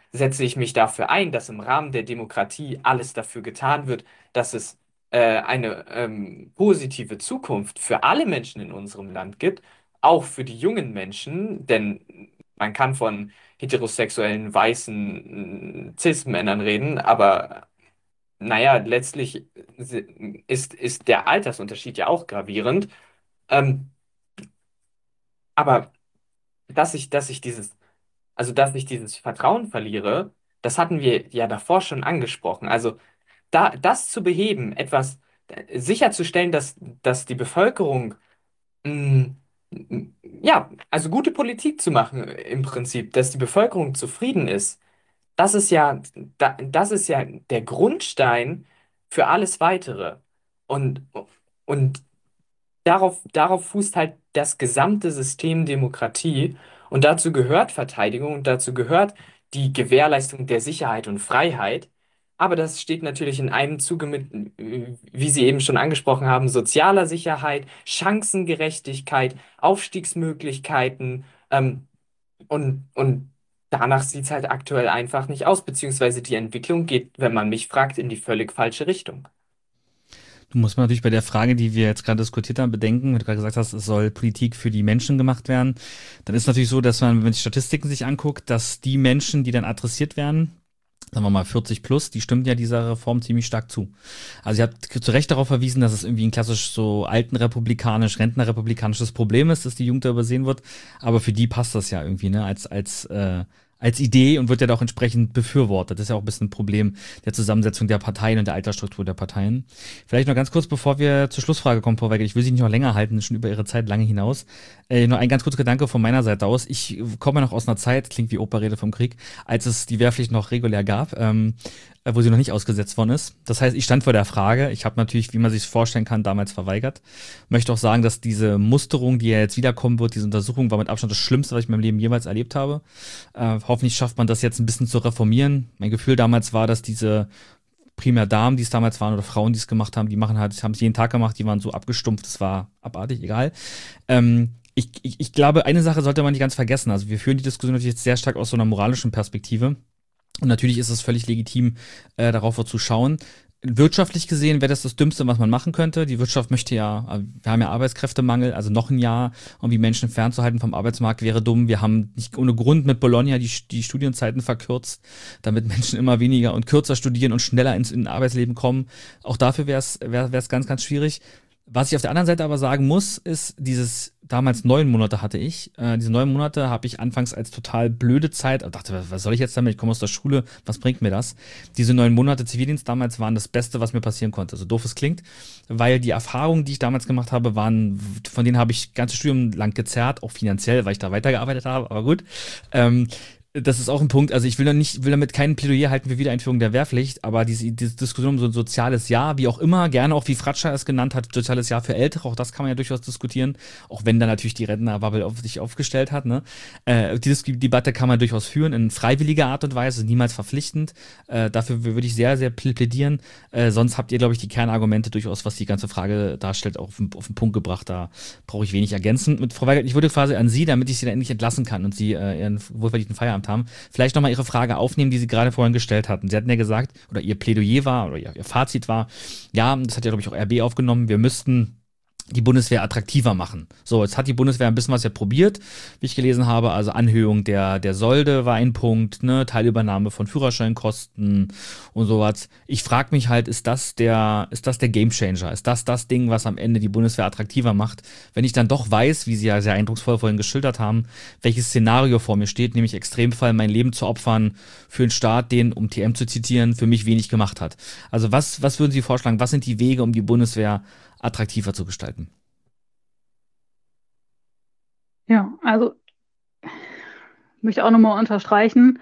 setze ich mich dafür ein, dass im Rahmen der Demokratie alles dafür getan wird, dass es eine positive Zukunft für alle Menschen in unserem Land gibt, auch für die jungen Menschen, denn man kann von heterosexuellen, weißen Cis-Männern reden, aber naja, letztlich ist der Altersunterschied ja auch gravierend. Ähm, aber dass ich dieses Vertrauen verliere, das hatten wir ja davor schon angesprochen. Also das zu beheben, sicherzustellen, dass die Bevölkerung, mh, ja, also gute Politik zu machen im Prinzip, dass die Bevölkerung zufrieden ist, das ist das ist ja der Grundstein für alles Weitere. Und, und darauf fußt halt das gesamte System Demokratie. Und dazu gehört Verteidigung und dazu gehört die Gewährleistung der Sicherheit und Freiheit. Aber das steht natürlich in einem Zuge mit, wie Sie eben schon angesprochen haben, sozialer Sicherheit, Chancengerechtigkeit, Aufstiegsmöglichkeiten. Und danach sieht es halt aktuell einfach nicht aus, beziehungsweise die Entwicklung geht, wenn man mich fragt, in die völlig falsche Richtung. Du musst natürlich bei der Frage, die wir jetzt gerade diskutiert haben, bedenken, wenn du gerade gesagt hast, es soll Politik für die Menschen gemacht werden, dann ist natürlich so, dass man, wenn man die Statistiken sich anguckt, dass die Menschen, die dann adressiert werden, sagen wir mal 40 plus, die stimmen ja dieser Reform ziemlich stark zu. Also ihr habt zu Recht darauf verwiesen, dass es irgendwie ein klassisch so altenrepublikanisch, rentnerrepublikanisches Problem ist, dass die Jugend da übersehen wird, aber für die passt das ja irgendwie, ne, als Idee und wird ja da auch entsprechend befürwortet. Das ist ja auch ein bisschen ein Problem der Zusammensetzung der Parteien und der Altersstruktur der Parteien. Vielleicht noch ganz kurz, bevor wir zur Schlussfrage kommen, Frau Weigel, ich will Sie nicht noch länger halten, schon über Ihre Zeit lange hinaus. Nur ein ganz kurzer Gedanke von meiner Seite aus. Ich komme noch aus einer Zeit, klingt wie Operrede vom Krieg, als es die Wehrpflicht noch regulär gab, wo sie noch nicht ausgesetzt worden ist. Das heißt, ich stand vor der Frage, ich habe natürlich, wie man sich vorstellen kann, damals verweigert. Möchte auch sagen, dass diese Musterung, die ja jetzt wiederkommen wird, diese Untersuchung war mit Abstand das Schlimmste, was ich in meinem Leben jemals erlebt habe. Hoffentlich schafft man das jetzt ein bisschen zu reformieren. Mein Gefühl damals war, dass diese primär Damen, die es damals waren, oder Frauen, die es gemacht haben, haben es jeden Tag gemacht, die waren so abgestumpft, das war abartig, egal. Ich glaube, eine Sache sollte man nicht ganz vergessen. Also wir führen die Diskussion natürlich jetzt sehr stark aus so einer moralischen Perspektive. Und natürlich ist es völlig legitim, darauf zu schauen. Wirtschaftlich gesehen wäre das Dümmste, was man machen könnte. Die Wirtschaft möchte ja, wir haben ja Arbeitskräftemangel, also noch ein Jahr, um die Menschen fernzuhalten vom Arbeitsmarkt wäre dumm. Wir haben nicht ohne Grund mit Bologna die Studienzeiten verkürzt, damit Menschen immer weniger und kürzer studieren und schneller ins Arbeitsleben kommen. Auch dafür wäre es ganz, ganz schwierig. Was ich auf der anderen Seite aber sagen muss, ist, damals 9 Monate hatte ich. Diese 9 Monate habe ich anfangs als total blöde Zeit, dachte, was soll ich jetzt damit? Ich komme aus der Schule, was bringt mir das? Diese 9 Monate Zivildienst damals waren das Beste, was mir passieren konnte. So doof es klingt, weil die Erfahrungen, die ich damals gemacht habe, von denen habe ich ganzes Studium lang gezerrt, auch finanziell, weil ich da weitergearbeitet habe, aber gut. Das ist auch ein Punkt, also ich will damit kein Plädoyer halten für Wiedereinführung der Wehrpflicht, aber diese Diskussion um so ein soziales Jahr, wie auch immer, gerne auch wie Fratscher es genannt hat, soziales Jahr für Ältere, auch das kann man ja durchaus diskutieren, auch wenn da natürlich die Rentnerbubble auf sich aufgestellt hat, ne? Die Debatte kann man durchaus führen, in freiwilliger Art und Weise, niemals verpflichtend, dafür würde ich sehr, sehr plädieren, sonst habt ihr, glaube ich, die Kernargumente durchaus, was die ganze Frage darstellt, auch auf den Punkt gebracht, da brauche ich wenig ergänzen. Mit Frau Weigel, ich würde quasi an Sie, damit ich Sie dann endlich entlassen kann und Sie Ihren wohlverdienten Feierabend haben, vielleicht nochmal Ihre Frage aufnehmen, die Sie gerade vorhin gestellt hatten. Sie hatten ja gesagt, oder Ihr Plädoyer war, oder Ihr Fazit war, ja, das hat ja, glaube ich, auch RB aufgenommen, wir müssten die Bundeswehr attraktiver machen. So, jetzt hat die Bundeswehr ein bisschen was ja probiert, wie ich gelesen habe, also Anhöhung der Solde war ein Punkt, ne, Teilübernahme von Führerscheinkosten und sowas. Ich frage mich halt, ist das der Gamechanger? Ist das Ding, was am Ende die Bundeswehr attraktiver macht? Wenn ich dann doch weiß, wie Sie ja sehr eindrucksvoll vorhin geschildert haben, welches Szenario vor mir steht, nämlich Extremfall, mein Leben zu opfern für einen Staat, den, um TM zu zitieren, für mich wenig gemacht hat. Also was würden Sie vorschlagen? Was sind die Wege, um die Bundeswehr attraktiver zu gestalten? Ja, also ich möchte auch nochmal unterstreichen,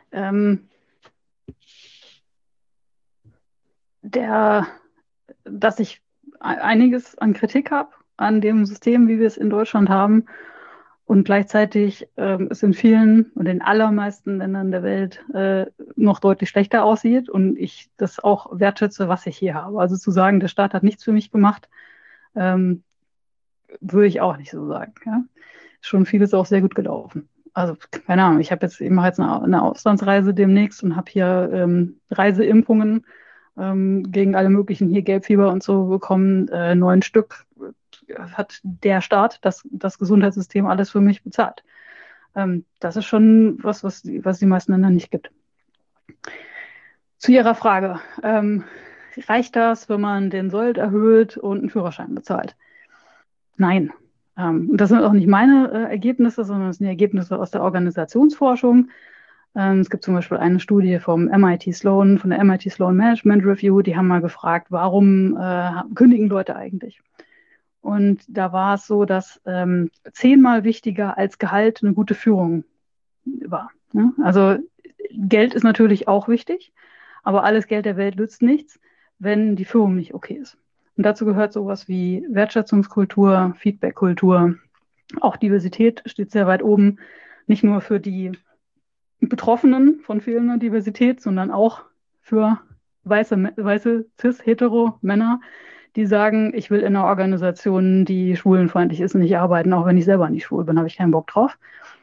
dass ich einiges an Kritik habe an dem System, wie wir es in Deutschland haben. Und gleichzeitig es in vielen und in allermeisten Ländern der Welt noch deutlich schlechter aussieht und ich das auch wertschätze, was ich hier habe. Also zu sagen, der Staat hat nichts für mich gemacht, würde ich auch nicht so sagen. Ja? Schon vieles auch sehr gut gelaufen. also keine Ahnung, ich mache jetzt eine Auslandsreise demnächst und habe hier Reiseimpfungen gegen alle möglichen hier Gelbfieber und so bekommen. 9 Stück hat der Staat, das Gesundheitssystem alles für mich bezahlt. Das ist schon was die meisten Länder nicht gibt. Zu Ihrer Frage. Reicht das, wenn man den Sold erhöht und einen Führerschein bezahlt? Nein. Das sind auch nicht meine Ergebnisse, sondern das sind die Ergebnisse aus der Organisationsforschung. Es gibt zum Beispiel eine Studie von der MIT Sloan Management Review, die haben mal gefragt, warum kündigen Leute eigentlich? Und da war es so, dass 10-mal wichtiger als Gehalt eine gute Führung war. Ne? Also Geld ist natürlich auch wichtig, aber alles Geld der Welt nützt nichts, wenn die Führung nicht okay ist. Und dazu gehört sowas wie Wertschätzungskultur, Feedbackkultur, auch Diversität steht sehr weit oben, nicht nur für die Betroffenen von fehlender Diversität, sondern auch für weiße cis-hetero-Männer, die sagen, ich will in einer Organisation, die schwulenfeindlich ist, nicht arbeiten, auch wenn ich selber nicht schwul bin, habe ich keinen Bock drauf.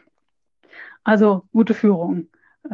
Also gute Führung.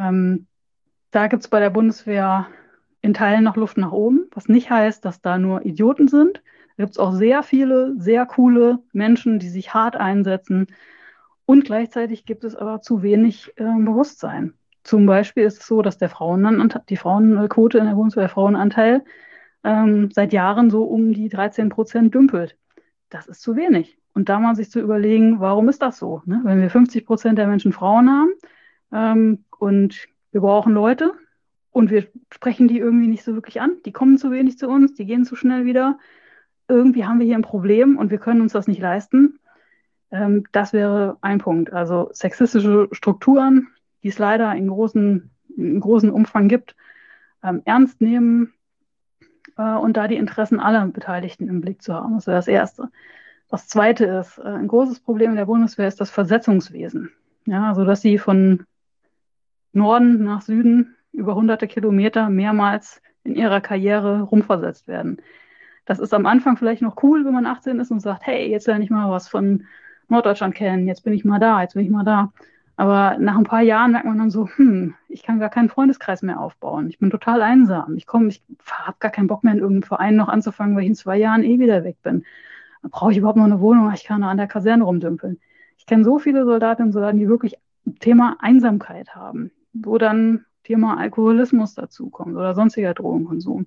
Da gibt es bei der Bundeswehr in Teilen noch Luft nach oben, was nicht heißt, dass da nur Idioten sind. Da gibt es auch sehr viele, sehr coole Menschen, die sich hart einsetzen. Und gleichzeitig gibt es aber zu wenig Bewusstsein. Zum Beispiel ist es so, dass die Frauenquote in der Bundeswehr, der Frauenanteil, seit Jahren so um die 13% dümpelt. Das ist zu wenig. Und da mal sich zu überlegen, warum ist das so? Ne? Wenn wir 50% der Menschen Frauen haben und wir brauchen Leute, und wir sprechen die irgendwie nicht so wirklich an. Die kommen zu wenig zu uns, die gehen zu schnell wieder. Irgendwie haben wir hier ein Problem und wir können uns das nicht leisten. Das wäre ein Punkt. Also sexistische Strukturen, die es leider in großen Umfang gibt, ernst nehmen und da die Interessen aller Beteiligten im Blick zu haben. Das wäre das Erste. Das Zweite ist, ein großes Problem in der Bundeswehr ist das Versetzungswesen. Ja, also dass sie von Norden nach Süden über hunderte Kilometer mehrmals in ihrer Karriere rumversetzt werden. Das ist am Anfang vielleicht noch cool, wenn man 18 ist und sagt, hey, jetzt lerne ich mal was von Norddeutschland kennen, jetzt bin ich mal da. Aber nach ein paar Jahren merkt man dann so, ich kann gar keinen Freundeskreis mehr aufbauen. Ich bin total einsam. Ich habe gar keinen Bock mehr in irgendeinem Verein noch anzufangen, weil ich in 2 Jahren wieder weg bin. Dann brauche ich überhaupt noch eine Wohnung, ich kann noch an der Kaserne rumdümpeln. Ich kenne so viele Soldatinnen und Soldaten, die wirklich Thema Einsamkeit haben, wo dann Thema Alkoholismus dazukommt oder sonstiger Drogenkonsum.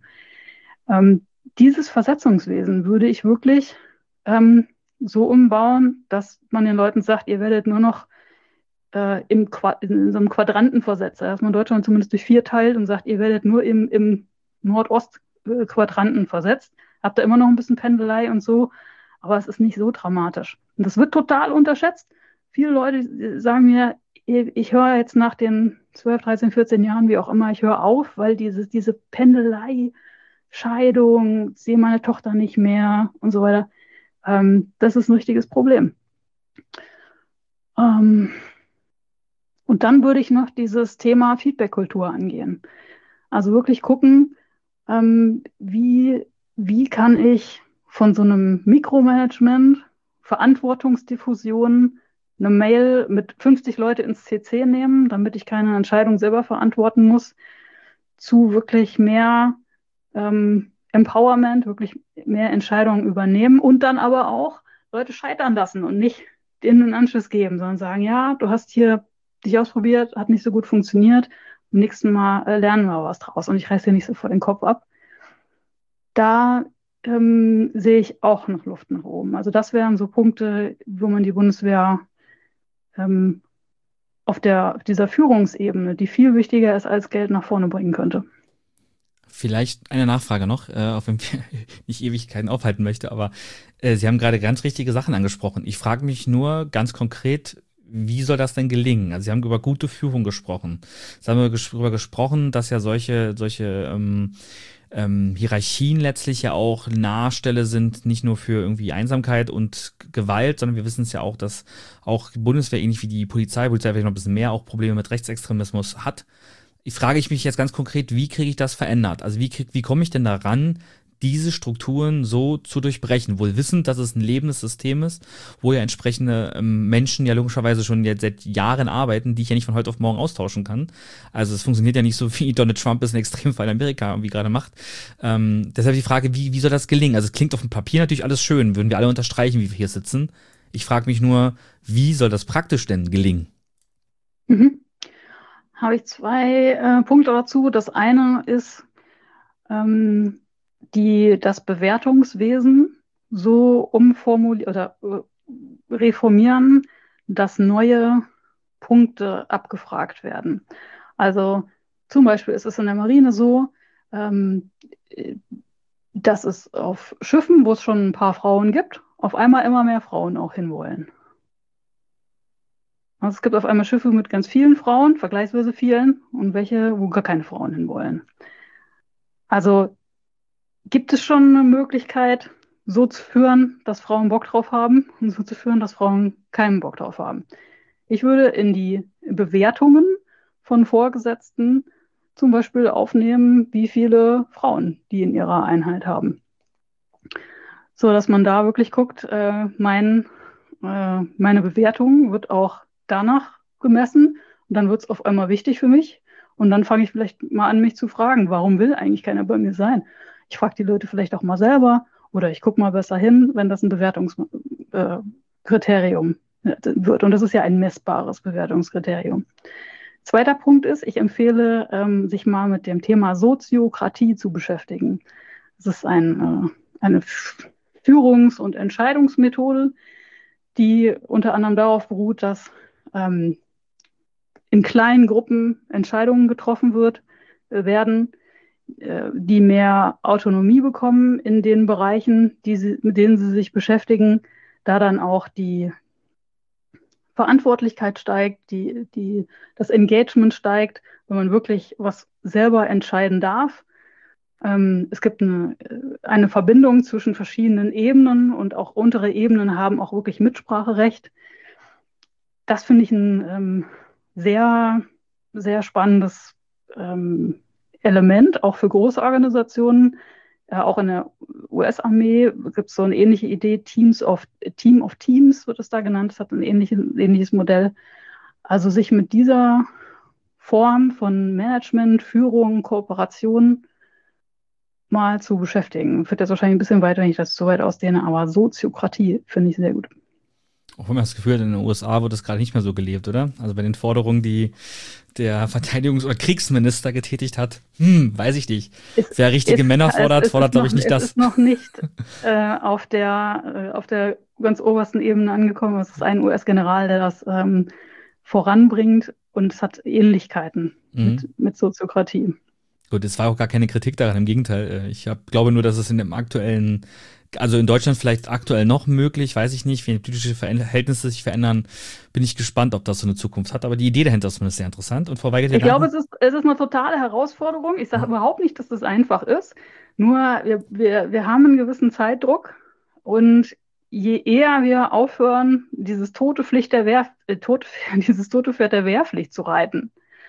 Dieses Versetzungswesen würde ich wirklich so umbauen, dass man den Leuten sagt, ihr werdet nur noch in so einem Quadrantenversetzer, dass man Deutschland zumindest durch 4 teilt und sagt, ihr werdet nur im Nordostquadranten versetzt. Habt da immer noch ein bisschen Pendelei und so, aber es ist nicht so dramatisch. Und das wird total unterschätzt. Viele Leute sagen mir, ich höre jetzt nach den 12, 13, 14 Jahren, wie auch immer, ich höre auf, weil diese Pendelei, Scheidung, sehe meine Tochter nicht mehr und so weiter, das ist ein richtiges Problem. Und dann würde ich noch dieses Thema Feedbackkultur angehen. Also wirklich gucken, wie kann ich von so einem Mikromanagement, Verantwortungsdiffusion, eine Mail mit 50 Leute ins CC nehmen, damit ich keine Entscheidung selber verantworten muss, zu wirklich mehr Empowerment, wirklich mehr Entscheidungen übernehmen und dann aber auch Leute scheitern lassen und nicht denen einen Anschluss geben, sondern sagen, ja, du hast hier dich ausprobiert, hat nicht so gut funktioniert, beim nächsten Mal lernen wir was draus und ich reiß dir nicht so vor den Kopf ab. Da sehe ich auch noch Luft nach oben. Also das wären so Punkte, wo man die Bundeswehr auf dieser Führungsebene, die viel wichtiger ist als Geld, nach vorne bringen könnte. Vielleicht eine Nachfrage noch, auf dem ich nicht Ewigkeiten aufhalten möchte, aber Sie haben gerade ganz richtige Sachen angesprochen. Ich frage mich nur ganz konkret, wie soll das denn gelingen? Also Sie haben über gute Führung gesprochen. Sie haben darüber gesprochen, dass ja solche Hierarchien letztlich ja auch Nahestelle sind, nicht nur für irgendwie Einsamkeit und Gewalt, sondern wir wissen es ja auch, dass auch die Bundeswehr, ähnlich wie die Polizei vielleicht noch ein bisschen mehr auch Probleme mit Rechtsextremismus hat. Ich frage mich jetzt ganz konkret, wie kriege ich das verändert? Also wie komme ich denn daran, diese Strukturen so zu durchbrechen, wohl wissend, dass es ein lebendes System ist, wo ja entsprechende Menschen ja logischerweise schon jetzt seit Jahren arbeiten, die ich ja nicht von heute auf morgen austauschen kann. Also es funktioniert ja nicht so, wie Donald Trump es in Extremfall in Amerika irgendwie gerade macht. Deshalb die Frage, wie soll das gelingen? Also es klingt auf dem Papier natürlich alles schön, würden wir alle unterstreichen, wie wir hier sitzen. Ich frage mich nur, wie soll das praktisch denn gelingen? Habe ich zwei Punkte dazu. Das eine ist, das Bewertungswesen so umformulieren oder reformieren, dass neue Punkte abgefragt werden. Also zum Beispiel ist es in der Marine so, dass es auf Schiffen, wo es schon ein paar Frauen gibt, auf einmal immer mehr Frauen auch hinwollen. Also es gibt auf einmal Schiffe mit ganz vielen Frauen, vergleichsweise vielen, und welche, wo gar keine Frauen hinwollen. Also gibt es schon eine Möglichkeit, so zu führen, dass Frauen Bock drauf haben und so zu führen, dass Frauen keinen Bock drauf haben. Ich würde in die Bewertungen von Vorgesetzten zum Beispiel aufnehmen, wie viele Frauen die in ihrer Einheit haben. So dass man da wirklich guckt, meine Bewertung wird auch danach gemessen und dann wird es auf einmal wichtig für mich und dann fange ich vielleicht mal an, mich zu fragen, warum will eigentlich keiner bei mir sein? Ich frage die Leute vielleicht auch mal selber oder ich gucke mal besser hin, wenn das ein Bewertungskriterium wird. Und das ist ja ein messbares Bewertungskriterium. Zweiter Punkt ist, ich empfehle, sich mal mit dem Thema Soziokratie zu beschäftigen. Das ist eine Führungs- und Entscheidungsmethode, die unter anderem darauf beruht, dass in kleinen Gruppen Entscheidungen getroffen werden, die mehr Autonomie bekommen in den Bereichen, mit denen sie sich beschäftigen, da dann auch die Verantwortlichkeit steigt, das Engagement steigt, wenn man wirklich was selber entscheiden darf. Es gibt eine Verbindung zwischen verschiedenen Ebenen und auch untere Ebenen haben auch wirklich Mitspracherecht. Das finde ich ein sehr, sehr spannendes Element, auch für große Organisationen. Auch in der US-Armee gibt es so eine ähnliche Idee, Team of Teams wird es da genannt, das hat ein ähnliches Modell. Also sich mit dieser Form von Management, Führung, Kooperation mal zu beschäftigen. Führt jetzt wahrscheinlich ein bisschen weiter, wenn ich das zu weit ausdehne, aber Soziokratie finde ich sehr gut. Auch wenn man das Gefühl hat, in den USA wird das gerade nicht mehr so gelebt, oder? Also bei den Forderungen, die der Verteidigungs- oder Kriegsminister getätigt hat, weiß ich nicht. Wer richtige Männer fordert, glaube ich nicht das. Es ist noch nicht auf der ganz obersten Ebene angekommen. Es ist ein US-General, der das voranbringt und es hat Ähnlichkeiten mit Soziokratie. Gut, es war auch gar keine Kritik daran, im Gegenteil. Ich glaube nur, dass es in dem aktuellen, also in Deutschland vielleicht aktuell noch möglich, weiß ich nicht, wie politische Verhältnisse sich verändern, bin ich gespannt, ob das so eine Zukunft hat. Aber die Idee dahinter ist zumindest sehr interessant. Und Frau Weigelt, ich glaube, es ist eine totale Herausforderung. Ich sage überhaupt nicht, dass das einfach ist. Nur wir haben einen gewissen Zeitdruck und je eher wir aufhören, dieses tote Pferd der Wehrpflicht zu reiten,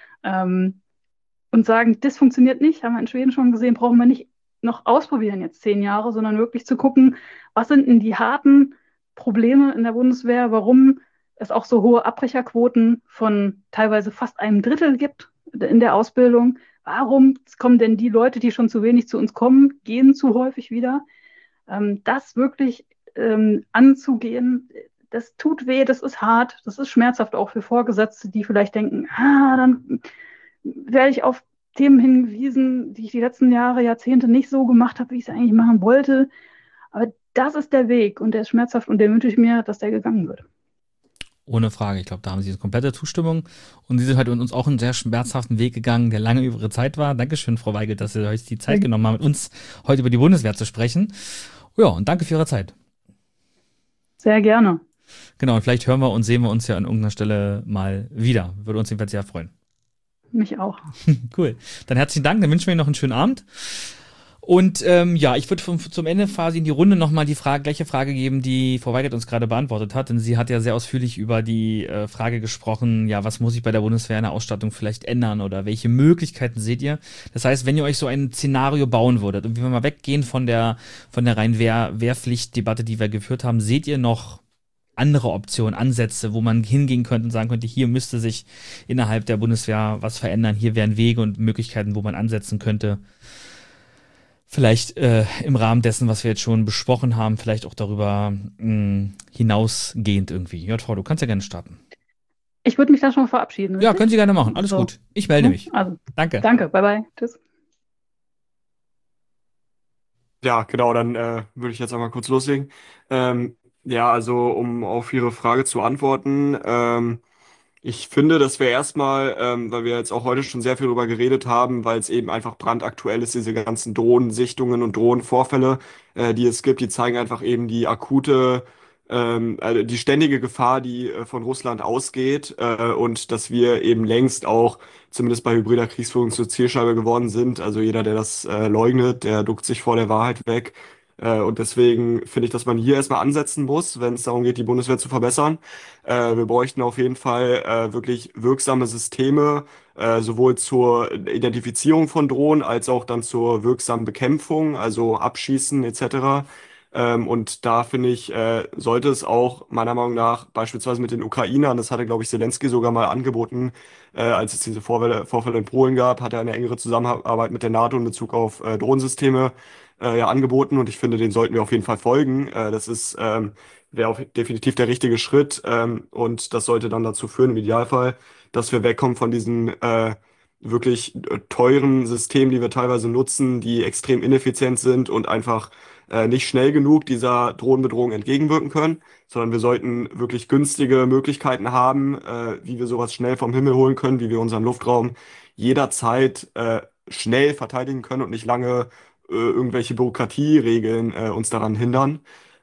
und sagen, das funktioniert nicht, haben wir in Schweden schon gesehen, brauchen wir nicht noch ausprobieren jetzt 10 Jahre, sondern wirklich zu gucken, was sind denn die harten Probleme in der Bundeswehr, warum es auch so hohe Abbrecherquoten von teilweise fast einem Drittel gibt in der Ausbildung. Warum kommen denn die Leute, die schon zu wenig zu uns kommen, gehen zu häufig wieder? Das wirklich anzugehen, das tut weh, das ist hart, das ist schmerzhaft auch für Vorgesetzte, die vielleicht denken, dann werde ich auf Themen hingewiesen, die ich die letzten Jahre, Jahrzehnte nicht so gemacht habe, wie ich es eigentlich machen wollte. Aber das ist der Weg und der ist schmerzhaft und der wünsche ich mir, dass der gegangen wird. Ohne Frage. Ich glaube, da haben Sie eine komplette Zustimmung. Und Sie sind heute mit uns auch einen sehr schmerzhaften Weg gegangen, der lange über Ihre Zeit war. Dankeschön, Frau Weigelt, dass Sie euch die Zeit genommen haben, mit uns heute über die Bundeswehr zu sprechen. Ja, und danke für Ihre Zeit. Sehr gerne. Genau, und vielleicht hören wir und sehen wir uns ja an irgendeiner Stelle mal wieder. Würde uns jedenfalls sehr freuen. Mich auch. Cool. Dann herzlichen Dank, dann wünschen wir Ihnen noch einen schönen Abend. Und ja, ich würde zum Ende quasi in die Runde nochmal die gleiche Frage geben, die Frau Weigert uns gerade beantwortet hat. Denn sie hat ja sehr ausführlich über die Frage gesprochen, ja, was muss ich bei der Bundeswehr in der Ausstattung vielleicht ändern oder welche Möglichkeiten seht ihr? Das heißt, wenn ihr euch so ein Szenario bauen würdet und wir mal weggehen von der reinen Wehrpflichtdebatte, die wir geführt haben, seht ihr noch andere Optionen, Ansätze, wo man hingehen könnte und sagen könnte, hier müsste sich innerhalb der Bundeswehr was verändern, hier wären Wege und Möglichkeiten, wo man ansetzen könnte? Vielleicht im Rahmen dessen, was wir jetzt schon besprochen haben, vielleicht auch darüber hinausgehend irgendwie. JV, du kannst ja gerne starten. Ich würde mich da schon verabschieden. Ja, können Sie gerne machen. Alles So. gut. Ich melde mich. Also, Danke. danke, bye bye. Tschüss. Ja, genau, dann würde ich jetzt einmal kurz loslegen. Ja, also um auf Ihre Frage zu antworten, ich finde, dass wir erstmal, weil wir jetzt auch heute schon sehr viel darüber geredet haben, weil es eben einfach brandaktuell ist, diese ganzen Drohnensichtungen und Drohnenvorfälle, die es gibt, die zeigen einfach eben die akute, also die ständige Gefahr, die von Russland ausgeht, und dass wir eben längst auch, zumindest bei hybrider Kriegsführung, zur Zielscheibe geworden sind. Also jeder, der das leugnet, der duckt sich vor der Wahrheit weg. Und deswegen finde ich, dass man hier erstmal ansetzen muss, wenn es darum geht, die Bundeswehr zu verbessern. Wir bräuchten auf jeden Fall wirklich wirksame Systeme, sowohl zur Identifizierung von Drohnen als auch dann zur wirksamen Bekämpfung, also Abschießen etc. Und da finde ich, sollte es auch meiner Meinung nach beispielsweise mit den Ukrainern, das hatte, glaube ich, Zelensky sogar mal angeboten, als es diese Vorfälle in Polen gab, hat er eine engere Zusammenarbeit mit der NATO in Bezug auf Drohnensysteme ja angeboten, und ich finde, den sollten wir auf jeden Fall folgen. Das ist wäre auch definitiv der richtige Schritt, und das sollte dann dazu führen, im Idealfall, dass wir wegkommen von diesen wirklich teuren Systemen, die wir teilweise nutzen, die extrem ineffizient sind und einfach nicht schnell genug dieser Drohnenbedrohung entgegenwirken können, sondern wir sollten wirklich günstige Möglichkeiten haben, wie wir sowas schnell vom Himmel holen können, wie wir unseren Luftraum jederzeit schnell verteidigen können und nicht lange irgendwelche Bürokratieregeln uns daran hindern.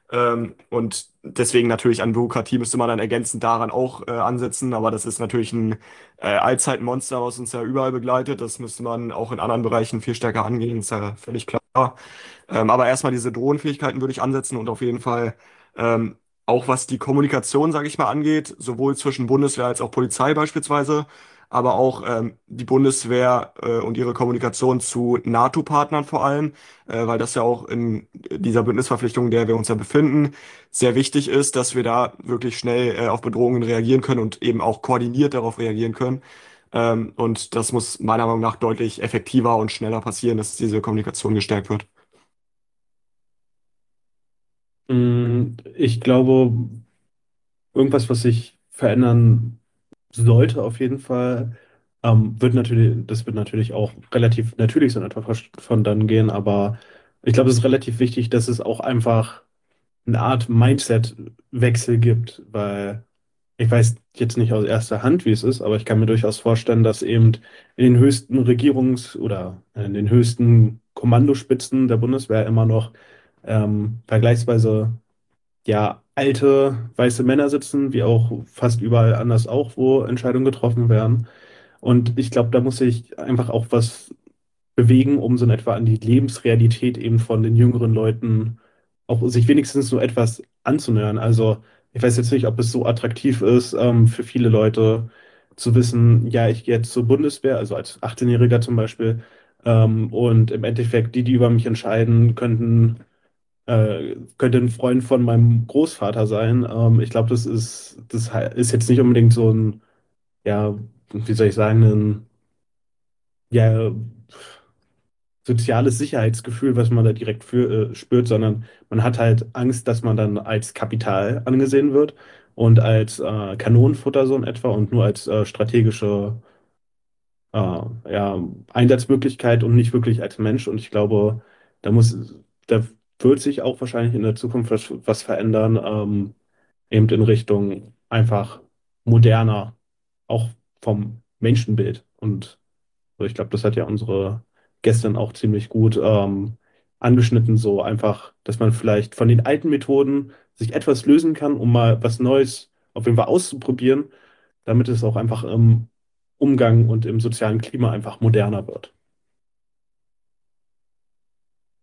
Und deswegen natürlich an Bürokratie müsste man dann ergänzend daran auch ansetzen, aber das ist natürlich ein Allzeitmonster, was uns ja überall begleitet. Das müsste man auch in anderen Bereichen viel stärker angehen, ist ja völlig klar. Aber erstmal diese Drohnenfähigkeiten würde ich ansetzen und auf jeden Fall auch was die Kommunikation, sage ich mal, angeht, sowohl zwischen Bundeswehr als auch Polizei beispielsweise, aber auch die Bundeswehr und ihre Kommunikation zu NATO-Partnern vor allem, weil das ja auch in dieser Bündnisverpflichtung, in der wir uns ja befinden, sehr wichtig ist, dass wir da wirklich schnell auf Bedrohungen reagieren können und eben auch koordiniert darauf reagieren können. Und das muss meiner Meinung nach deutlich effektiver und schneller passieren, dass diese Kommunikation gestärkt wird. Ich glaube, irgendwas, was sich verändern sollte auf jeden Fall, das wird natürlich auch relativ natürlich so in etwa von dann gehen, aber ich glaube, es ist relativ wichtig, dass es auch einfach eine Art Mindset-Wechsel gibt, weil ich weiß jetzt nicht aus erster Hand, wie es ist, aber ich kann mir durchaus vorstellen, dass eben in den höchsten oder in den höchsten Kommandospitzen der Bundeswehr immer noch vergleichsweise ja alte weiße Männer sitzen, wie auch fast überall anders auch, wo Entscheidungen getroffen werden. Und ich glaube, da muss sich einfach auch was bewegen, um so in etwa an die Lebensrealität eben von den jüngeren Leuten auch sich wenigstens so etwas anzunähern. Also ich weiß jetzt nicht, ob es so attraktiv ist, für viele Leute zu wissen, ja, ich gehe jetzt zur Bundeswehr, also als 18-Jähriger zum Beispiel, und im Endeffekt die über mich entscheiden, könnte ein Freund von meinem Großvater sein. Ich glaube, ist jetzt nicht unbedingt so ein, ja, wie soll ich sagen, ein, ja, soziales Sicherheitsgefühl, was man da direkt spürt, sondern man hat halt Angst, dass man dann als Kapital angesehen wird und als Kanonenfutter so in etwa und nur als strategische ja, Einsatzmöglichkeit und nicht wirklich als Mensch. Und ich glaube, da wird sich auch wahrscheinlich in der Zukunft was verändern, eben in Richtung einfach moderner, auch vom Menschenbild. Und so, ich glaube, das hat ja unsere Gästin auch ziemlich gut angeschnitten, so einfach, dass man vielleicht von den alten Methoden sich etwas lösen kann, um mal was Neues auf jeden Fall auszuprobieren, damit es auch einfach im Umgang und im sozialen Klima einfach moderner wird.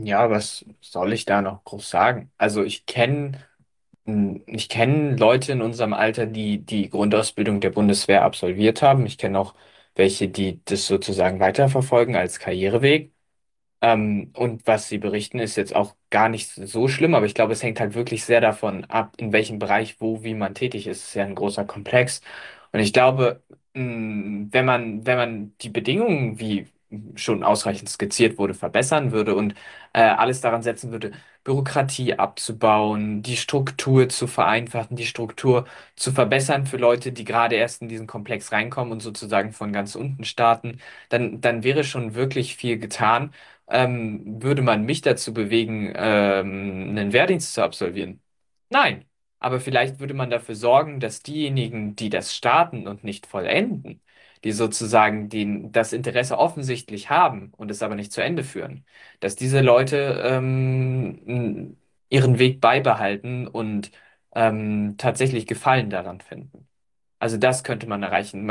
Ja, was soll ich da noch groß sagen? Also ich kenne Leute in unserem Alter, die die Grundausbildung der Bundeswehr absolviert haben. Ich kenne auch welche, die das sozusagen weiterverfolgen als Karriereweg. Und was Sie berichten, ist jetzt auch gar nicht so schlimm, aber ich glaube, es hängt halt wirklich sehr davon ab, in welchem Bereich, wo, wie man tätig ist. Es ist ja ein großer Komplex. Und ich glaube, wenn man die Bedingungen, wie schon ausreichend skizziert wurde, verbessern würde und alles daran setzen würde, Bürokratie abzubauen, die Struktur zu vereinfachen, die Struktur zu verbessern für Leute, die gerade erst in diesen Komplex reinkommen und sozusagen von ganz unten starten, dann wäre schon wirklich viel getan. Würde man mich dazu bewegen, einen Wehrdienst zu absolvieren? Nein. Aber vielleicht würde man dafür sorgen, dass diejenigen, die das starten und nicht vollenden, die sozusagen das Interesse offensichtlich haben und es aber nicht zu Ende führen, dass diese Leute ihren Weg beibehalten und tatsächlich Gefallen daran finden. Also das könnte man erreichen.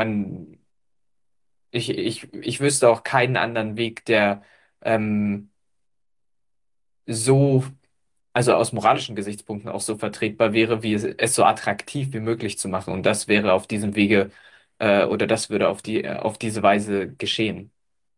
Ich wüsste auch keinen anderen Weg, der ähm, so, also aus moralischen Gesichtspunkten auch so vertretbar wäre, wie es so attraktiv wie möglich zu machen. Und das wäre auf diesem Wege, oder das würde auf diese Weise geschehen.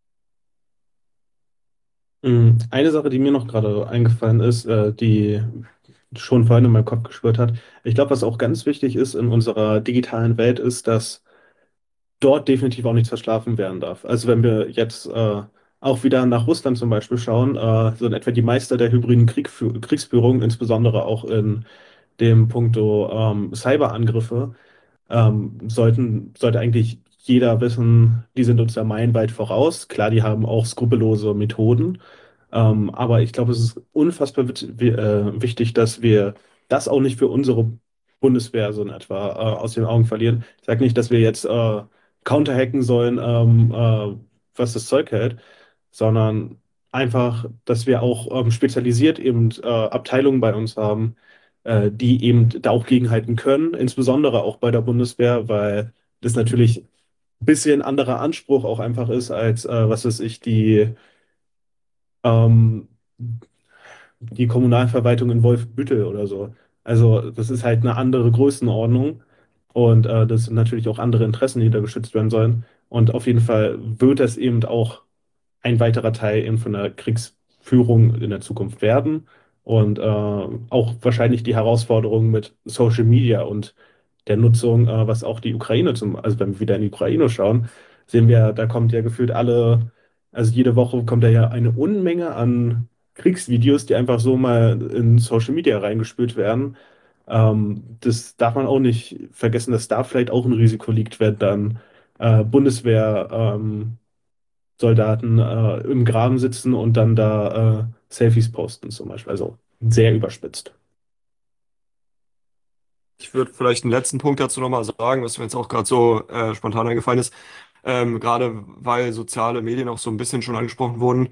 Eine Sache, die mir noch gerade eingefallen ist, die schon vorhin in meinem Kopf geschwirrt hat. Ich glaube, was auch ganz wichtig ist in unserer digitalen Welt, ist, dass dort definitiv auch nichts verschlafen werden darf. Also wenn wir jetzt auch wieder nach Russland zum Beispiel schauen, so in etwa die Meister der hybriden Kriegsführung, insbesondere auch in dem Punkto Cyberangriffe, sollte eigentlich jeder wissen, die sind uns da meilenweit voraus. Klar, die haben auch skrupellose Methoden, aber ich glaube, es ist unfassbar wichtig, dass wir das auch nicht für unsere Bundeswehr so in etwa aus den Augen verlieren. Ich sage nicht, dass wir jetzt counterhacken sollen, was das Zeug hält, sondern einfach, dass wir auch spezialisiert eben Abteilungen bei uns haben, die eben da auch gegenhalten können, insbesondere auch bei der Bundeswehr, weil das natürlich ein bisschen anderer Anspruch auch einfach ist als, was weiß ich, ähm, die Kommunalverwaltung in Wolfbüttel oder so. Also das ist halt eine andere Größenordnung und das sind natürlich auch andere Interessen, die da geschützt werden sollen. Und auf jeden Fall wird das eben auch ein weiterer Teil eben von der Kriegsführung in der Zukunft werden. Und auch wahrscheinlich die Herausforderungen mit Social Media und der Nutzung, was auch die Ukraine also wenn wir wieder in die Ukraine schauen, sehen wir, da kommt ja gefühlt also jede Woche kommt da ja eine Unmenge an Kriegsvideos, die einfach so mal in Social Media reingespült werden. Das darf man auch nicht vergessen, dass da vielleicht auch ein Risiko liegt, wenn dann Bundeswehr Soldaten im Graben sitzen und dann da Selfies posten zum Beispiel. Also sehr überspitzt. Ich würde vielleicht einen letzten Punkt dazu nochmal sagen, was mir jetzt auch gerade so spontan eingefallen ist. Gerade weil soziale Medien auch so ein bisschen schon angesprochen wurden,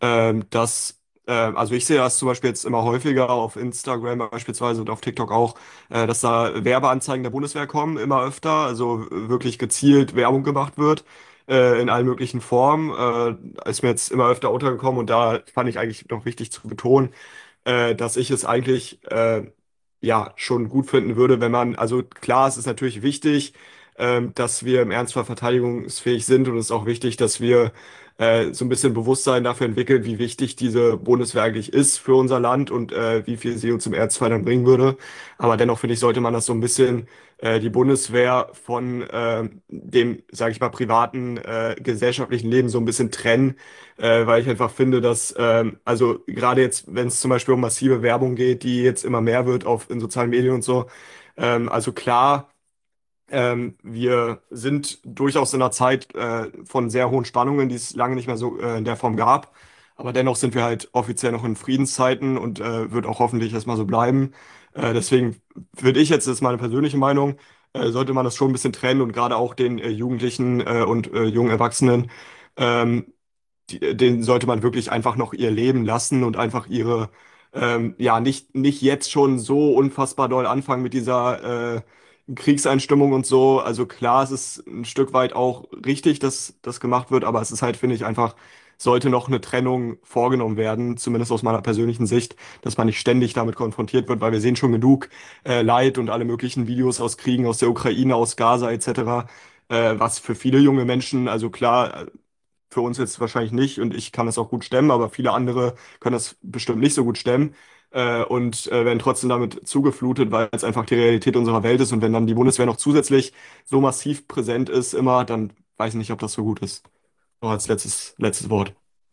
also ich sehe das zum Beispiel jetzt immer häufiger auf Instagram beispielsweise und auf TikTok auch, dass da Werbeanzeigen der Bundeswehr kommen, immer öfter, also wirklich gezielt Werbung gemacht wird, in allen möglichen Formen. Ist mir jetzt immer öfter untergekommen und da fand ich eigentlich noch wichtig zu betonen, dass ich es eigentlich ja schon gut finden würde, wenn man, also klar, es ist natürlich wichtig, dass wir im Ernstfall verteidigungsfähig sind und es ist auch wichtig, dass wir so ein bisschen Bewusstsein dafür entwickeln, wie wichtig diese Bundeswehr eigentlich ist für unser Land und wie viel sie uns im Ernstfall dann bringen würde. Aber dennoch finde ich, sollte man das so ein bisschen die Bundeswehr von dem, sage ich mal, privaten gesellschaftlichen Leben so ein bisschen trennen, weil ich einfach finde, dass also gerade jetzt, wenn es zum Beispiel um massive Werbung geht, die jetzt immer mehr wird in sozialen Medien und so, also klar. Wir sind durchaus in einer Zeit von sehr hohen Spannungen, die es lange nicht mehr so in der Form gab. Aber dennoch sind wir halt offiziell noch in Friedenszeiten und wird auch hoffentlich erstmal so bleiben. Deswegen würde ich jetzt, das ist meine persönliche Meinung, sollte man das schon ein bisschen trennen und gerade auch den Jugendlichen und jungen Erwachsenen, ähm, denen sollte man wirklich einfach noch ihr Leben lassen und einfach ihre, ja, nicht jetzt schon so unfassbar doll anfangen mit dieser Kriegseinstimmung und so. Also klar, es ist ein Stück weit auch richtig, dass das gemacht wird, aber es ist halt, finde ich, einfach sollte noch eine Trennung vorgenommen werden, zumindest aus meiner persönlichen Sicht, dass man nicht ständig damit konfrontiert wird, weil wir sehen schon genug Leid und alle möglichen Videos aus Kriegen aus der Ukraine, aus Gaza etc., was für viele junge Menschen, also klar, für uns jetzt wahrscheinlich nicht und ich kann das auch gut stemmen, aber viele andere können das bestimmt nicht so gut stemmen werden trotzdem damit zugeflutet, weil es einfach die Realität unserer Welt ist. Und wenn dann die Bundeswehr noch zusätzlich so massiv präsent ist immer, dann weiß ich nicht, ob das so gut ist. Noch als letztes Wort.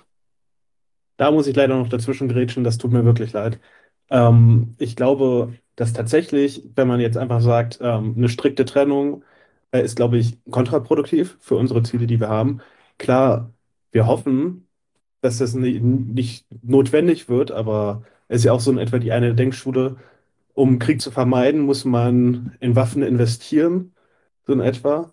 Da muss ich leider noch dazwischen grätschen, das tut mir wirklich leid. Ich glaube, dass tatsächlich, wenn man jetzt einfach sagt, eine strikte Trennung ist, glaube ich, kontraproduktiv für unsere Ziele, die wir haben. Klar, wir hoffen, dass das nicht notwendig wird, aber es ist ja auch so in etwa die eine Denkschule, um Krieg zu vermeiden, muss man in Waffen investieren, so in etwa.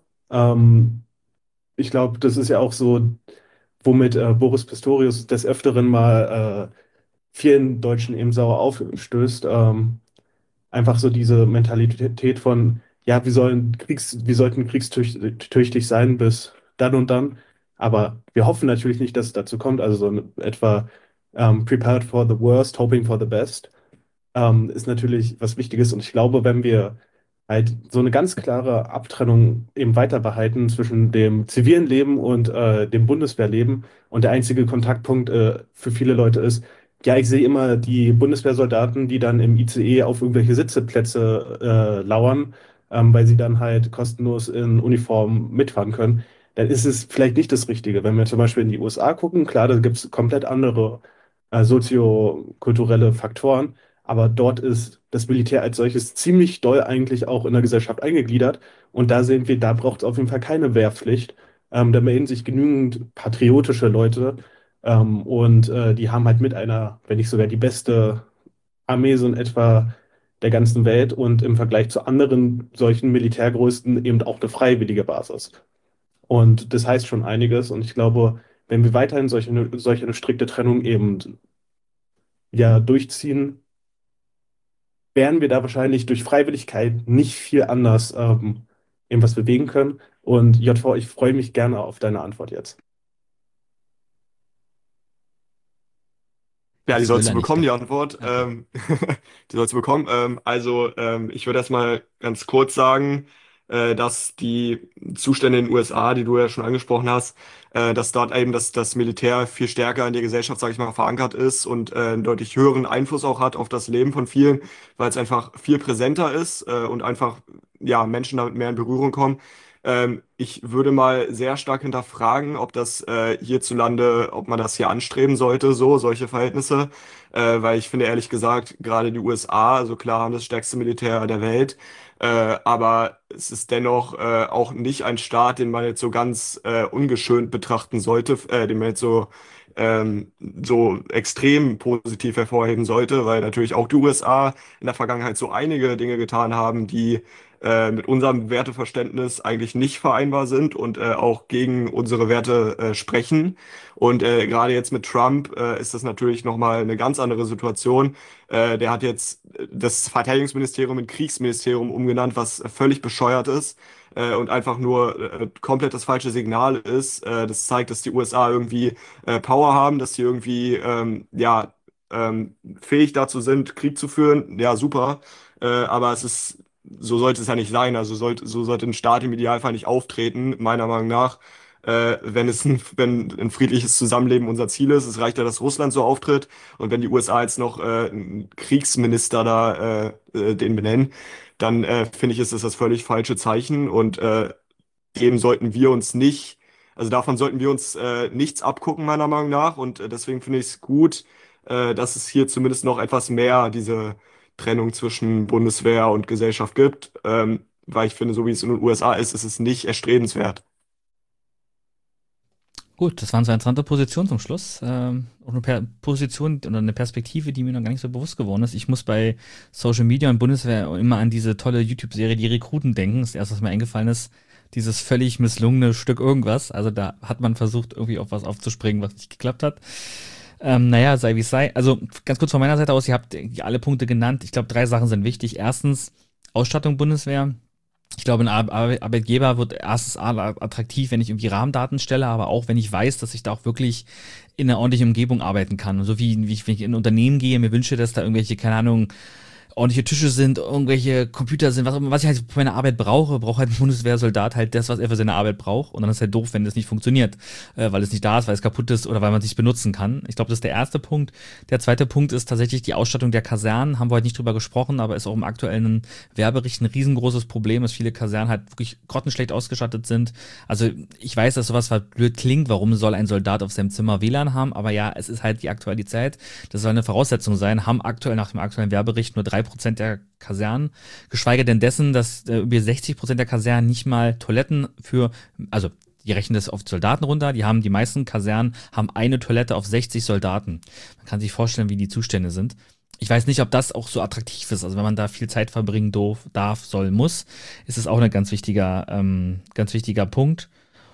Ich glaube, das ist ja auch so, womit Boris Pistorius des Öfteren mal vielen Deutschen eben sauer aufstößt. Einfach so diese Mentalität von, ja, wir sollten kriegstüchtig sein bis dann und dann. Aber wir hoffen natürlich nicht, dass es dazu kommt. Also so etwa prepared for the worst, hoping for the best ist natürlich was Wichtiges. Und ich glaube, wenn wir halt so eine ganz klare Abtrennung eben weiter behalten zwischen dem zivilen Leben und dem Bundeswehrleben und der einzige Kontaktpunkt für viele Leute ist, ja, ich sehe immer die Bundeswehrsoldaten, die dann im ICE auf irgendwelche Sitzeplätze lauern, weil sie dann halt kostenlos in Uniform mitfahren können. Dann ist es vielleicht nicht das Richtige. Wenn wir zum Beispiel in die USA gucken, klar, da gibt es komplett andere soziokulturelle Faktoren, aber dort ist das Militär als solches ziemlich doll eigentlich auch in der Gesellschaft eingegliedert. Und da sehen wir, da braucht es auf jeden Fall keine Wehrpflicht. Da melden sich genügend patriotische Leute. Die haben halt mit einer, wenn nicht sogar die beste Armee so in etwa der ganzen Welt und im Vergleich zu anderen solchen Militärgrößen eben auch eine freiwillige Basis. Und das heißt schon einiges. Und ich glaube, wenn wir weiterhin solch eine strikte Trennung eben ja durchziehen, werden wir da wahrscheinlich durch Freiwilligkeit nicht viel anders irgendwas bewegen können. Und JV, ich freue mich gerne auf deine Antwort jetzt. Ja, die Das sollst will du er bekommen, nicht. die Antwort. Die sollst du bekommen. Ich würde erstmal ganz kurz sagen, dass die Zustände in den USA, die du ja schon angesprochen hast, dass dort eben das Militär viel stärker in der Gesellschaft, sage ich mal, verankert ist und einen deutlich höheren Einfluss auch hat auf das Leben von vielen, weil es einfach viel präsenter ist und einfach ja Menschen damit mehr in Berührung kommen. Ich würde mal sehr stark hinterfragen, ob das hierzulande, ob man das hier anstreben sollte, solche Verhältnisse, weil ich finde ehrlich gesagt, gerade die USA, also klar haben das stärkste Militär der Welt, aber es ist dennoch auch nicht ein Staat, den man jetzt so ganz ungeschönt betrachten sollte, den man jetzt so extrem positiv hervorheben sollte, weil natürlich auch die USA in der Vergangenheit so einige Dinge getan haben, die mit unserem Werteverständnis eigentlich nicht vereinbar sind und auch gegen unsere Werte sprechen. Und gerade jetzt mit Trump ist das natürlich nochmal eine ganz andere Situation. Der hat jetzt das Verteidigungsministerium in Kriegsministerium umgenannt, was völlig bescheuert ist und einfach nur komplett das falsche Signal ist. Das zeigt, dass die USA irgendwie Power haben, dass sie irgendwie fähig dazu sind, Krieg zu führen. Ja, super. Aber so sollte es ja nicht sein. Also so sollte ein Staat im Idealfall nicht auftreten, meiner Meinung nach. Wenn ein friedliches Zusammenleben unser Ziel ist, es reicht ja, dass Russland so auftritt. Und wenn die USA jetzt noch einen Kriegsminister den benennen, dann finde ich, ist das völlig falsche Zeichen. Und dem sollten wir uns nicht, also davon sollten wir uns nichts abgucken, meiner Meinung nach. Und deswegen finde ich es gut, dass es hier zumindest noch etwas mehr diese Trennung zwischen Bundeswehr und Gesellschaft gibt, weil ich finde, so wie es in den USA ist, ist es nicht erstrebenswert. Gut, das waren so interessante Positionen zum Schluss. Auch eine Position oder eine Perspektive, die mir noch gar nicht so bewusst geworden ist. Ich muss bei Social Media und Bundeswehr immer an diese tolle YouTube-Serie Die Rekruten denken. Das erste, was mir eingefallen ist, dieses völlig misslungene Stück irgendwas. Also da hat man versucht, irgendwie auf was aufzuspringen, was nicht geklappt hat. Naja, sei wie es sei. Also ganz kurz von meiner Seite aus, ihr habt alle Punkte genannt. Ich glaube, 3 Sachen sind wichtig. Erstens, Ausstattung Bundeswehr. Ich glaube, ein Arbeitgeber wird erstens attraktiv, wenn ich irgendwie Rahmendaten stelle, aber auch wenn ich weiß, dass ich da auch wirklich in einer ordentlichen Umgebung arbeiten kann. Und so wie wenn ich in ein Unternehmen gehe, mir wünsche, dass da irgendwelche, keine Ahnung, ordentliche Tische sind, irgendwelche Computer sind, was ich halt für meine Arbeit brauche halt ein Bundeswehrsoldat halt das, was er für seine Arbeit braucht. Und dann ist halt doof, wenn das nicht funktioniert, weil es nicht da ist, weil es kaputt ist oder weil man es nicht benutzen kann. Ich glaube, das ist der erste Punkt. Der zweite Punkt ist tatsächlich die Ausstattung der Kasernen. Haben wir heute nicht drüber gesprochen, aber ist auch im aktuellen Werbericht ein riesengroßes Problem, dass viele Kasernen halt wirklich grottenschlecht ausgestattet sind. Also ich weiß, dass sowas blöd klingt. Warum soll ein Soldat auf seinem Zimmer WLAN haben? Aber ja, es ist halt die Aktualität. Das soll eine Voraussetzung sein. Haben aktuell nach dem aktuellen Werbericht nur 3% der Kasernen, geschweige denn dessen, dass über 60% der Kasernen nicht mal Toiletten also die rechnen das auf Soldaten runter, die meisten Kasernen haben eine Toilette auf 60 Soldaten. Man kann sich vorstellen, wie die Zustände sind. Ich weiß nicht, ob das auch so attraktiv ist. Also wenn man da viel Zeit verbringen darf, soll, muss, ist es auch ein ganz wichtiger Punkt.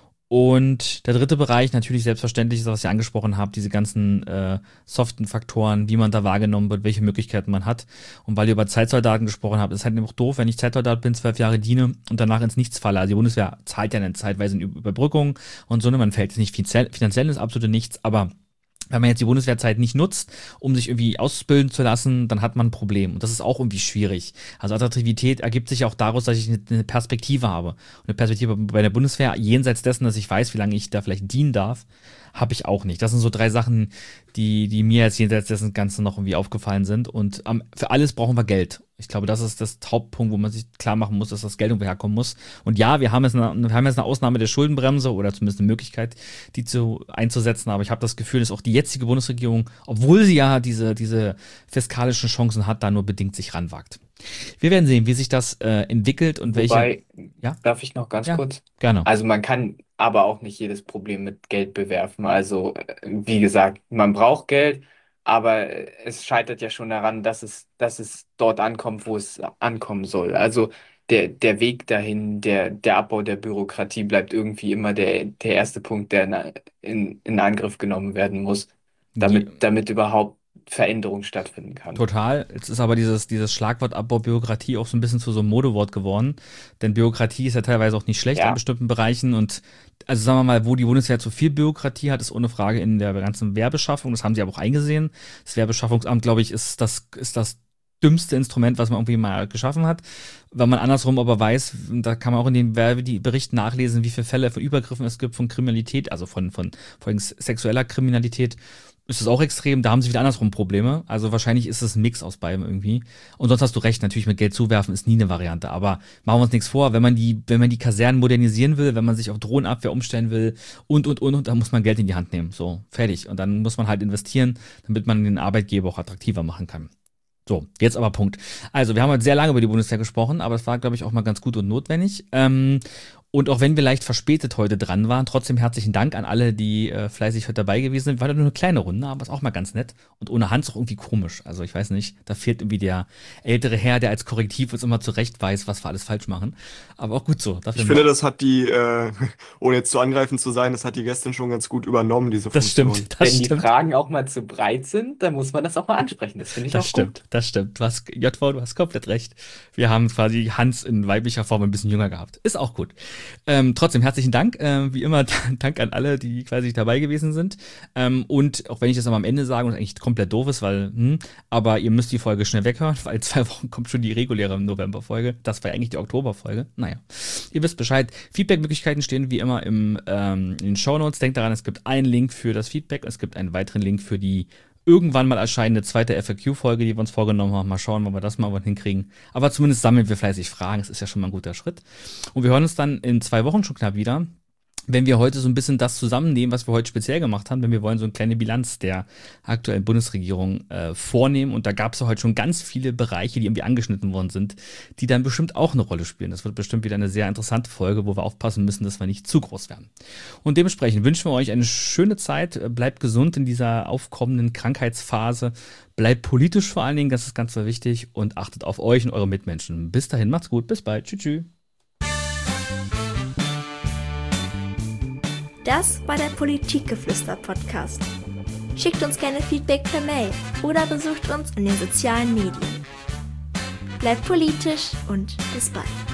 Und der dritte Bereich natürlich selbstverständlich ist, was ihr angesprochen habt, diese ganzen soften Faktoren, wie man da wahrgenommen wird, welche Möglichkeiten man hat. Und weil ihr über Zeitsoldaten gesprochen habt, ist halt auch doof, wenn ich Zeitsoldat bin, 12 Jahre diene und danach ins Nichts falle. Also die Bundeswehr zahlt ja eine zeitweise eine Überbrückung und so, man fällt jetzt nicht finanziell ins absolute Nichts, aber wenn man jetzt die Bundeswehrzeit nicht nutzt, um sich irgendwie ausbilden zu lassen, dann hat man ein Problem. Und das ist auch irgendwie schwierig. Also Attraktivität ergibt sich auch daraus, dass ich eine Perspektive habe. Und eine Perspektive bei der Bundeswehr, jenseits dessen, dass ich weiß, wie lange ich da vielleicht dienen darf, habe ich auch nicht. Das sind so 3 Sachen, die mir jetzt jenseits dessen Ganzen noch irgendwie aufgefallen sind. Und für alles brauchen wir Geld. Ich glaube, das ist das Hauptpunkt, wo man sich klar machen muss, dass das Geld irgendwo herkommen muss. Und ja, wir haben jetzt eine Ausnahme der Schuldenbremse oder zumindest eine Möglichkeit, die einzusetzen. Aber ich habe das Gefühl, dass auch die jetzige Bundesregierung, obwohl sie ja diese fiskalischen Chancen hat, da nur bedingt sich ranwagt. Wir werden sehen, wie sich das entwickelt und Wobei, Ja? darf ich noch ganz Ja, kurz? gerne. Also man kann aber auch nicht jedes Problem mit Geld bewerfen. Also wie gesagt, man braucht Geld, aber es scheitert ja schon daran, dass es dort ankommt, wo es ankommen soll. Also der Weg dahin, der Abbau der Bürokratie bleibt irgendwie immer der erste Punkt, der in Angriff genommen werden muss, damit überhaupt Veränderung stattfinden kann. Total. Jetzt ist aber dieses Schlagwort Abbau Bürokratie auch so ein bisschen zu so einem Modewort geworden. Denn Bürokratie ist ja teilweise auch nicht schlecht in bestimmten Bereichen. Und also sagen wir mal, wo die Bundeswehr zu viel Bürokratie hat, ist ohne Frage in der ganzen Wehrbeschaffung. Das haben sie aber auch eingesehen. Das Wehrbeschaffungsamt, glaube ich, ist das dümmste Instrument, was man irgendwie mal geschaffen hat. Wenn man andersrum aber weiß, da kann man auch in den Berichten nachlesen, wie viele Fälle von Übergriffen es gibt, von Kriminalität, also von sexueller Kriminalität, ist es auch extrem. Da haben sie wieder andersrum Probleme. Also wahrscheinlich ist es ein Mix aus beidem irgendwie. Und sonst hast du recht, natürlich mit Geld zuwerfen ist nie eine Variante. Aber machen wir uns nichts vor, wenn man die Kasernen modernisieren will, wenn man sich auf Drohnenabwehr umstellen will und, dann muss man Geld in die Hand nehmen. So, fertig. Und dann muss man halt investieren, damit man den Arbeitgeber auch attraktiver machen kann. So, jetzt aber Punkt. Also, wir haben heute sehr lange über die Bundeswehr gesprochen, aber das war, glaube ich, auch mal ganz gut und notwendig. Und auch wenn wir leicht verspätet heute dran waren, trotzdem herzlichen Dank an alle, die fleißig heute dabei gewesen sind. War nur eine kleine Runde, aber ist auch mal ganz nett. Und ohne Hans auch irgendwie komisch. Also ich weiß nicht, da fehlt irgendwie der ältere Herr, der als Korrektiv uns immer zurecht weiß, was wir alles falsch machen. Aber auch gut so. Ich finde, das hat die, ohne jetzt zu angreifend zu sein, das hat die gestern schon ganz gut übernommen, diese Funktion. Das stimmt. Wenn die Fragen auch mal zu breit sind, dann muss man das auch mal ansprechen. Das finde ich auch gut. Das stimmt. Du hast komplett recht. Wir haben quasi Hans in weiblicher Form ein bisschen jünger gehabt. Ist auch gut. Trotzdem herzlichen Dank. Wie immer, Dank an alle, die quasi dabei gewesen sind. Und auch wenn ich das am Ende sage und eigentlich komplett doof ist, aber ihr müsst die Folge schnell weghören, weil in 2 Wochen kommt schon die reguläre November-Folge. Das war ja eigentlich die Oktober-Folge. Naja, ihr wisst Bescheid. Feedback-Möglichkeiten stehen wie immer in den Shownotes. Denkt daran, es gibt einen Link für das Feedback. Es gibt einen weiteren Link für die irgendwann mal erscheinende zweite FAQ-Folge, die wir uns vorgenommen haben. Mal schauen, ob wir das mal hinkriegen. Aber zumindest sammeln wir fleißig Fragen. Das ist ja schon mal ein guter Schritt. Und wir hören uns dann in 2 Wochen schon knapp wieder, wenn wir heute so ein bisschen das zusammennehmen, was wir heute speziell gemacht haben, wenn wir wollen so eine kleine Bilanz der aktuellen Bundesregierung vornehmen. Und da gab es heute schon ganz viele Bereiche, die irgendwie angeschnitten worden sind, die dann bestimmt auch eine Rolle spielen. Das wird bestimmt wieder eine sehr interessante Folge, wo wir aufpassen müssen, dass wir nicht zu groß werden. Und dementsprechend wünschen wir euch eine schöne Zeit. Bleibt gesund in dieser aufkommenden Krankheitsphase. Bleibt politisch vor allen Dingen, das ist ganz wichtig. Und achtet auf euch und eure Mitmenschen. Bis dahin, macht's gut. Bis bald. Tschüss. Das war der Politikgeflüster-Podcast. Schickt uns gerne Feedback per Mail oder besucht uns in den sozialen Medien. Bleibt politisch und bis bald.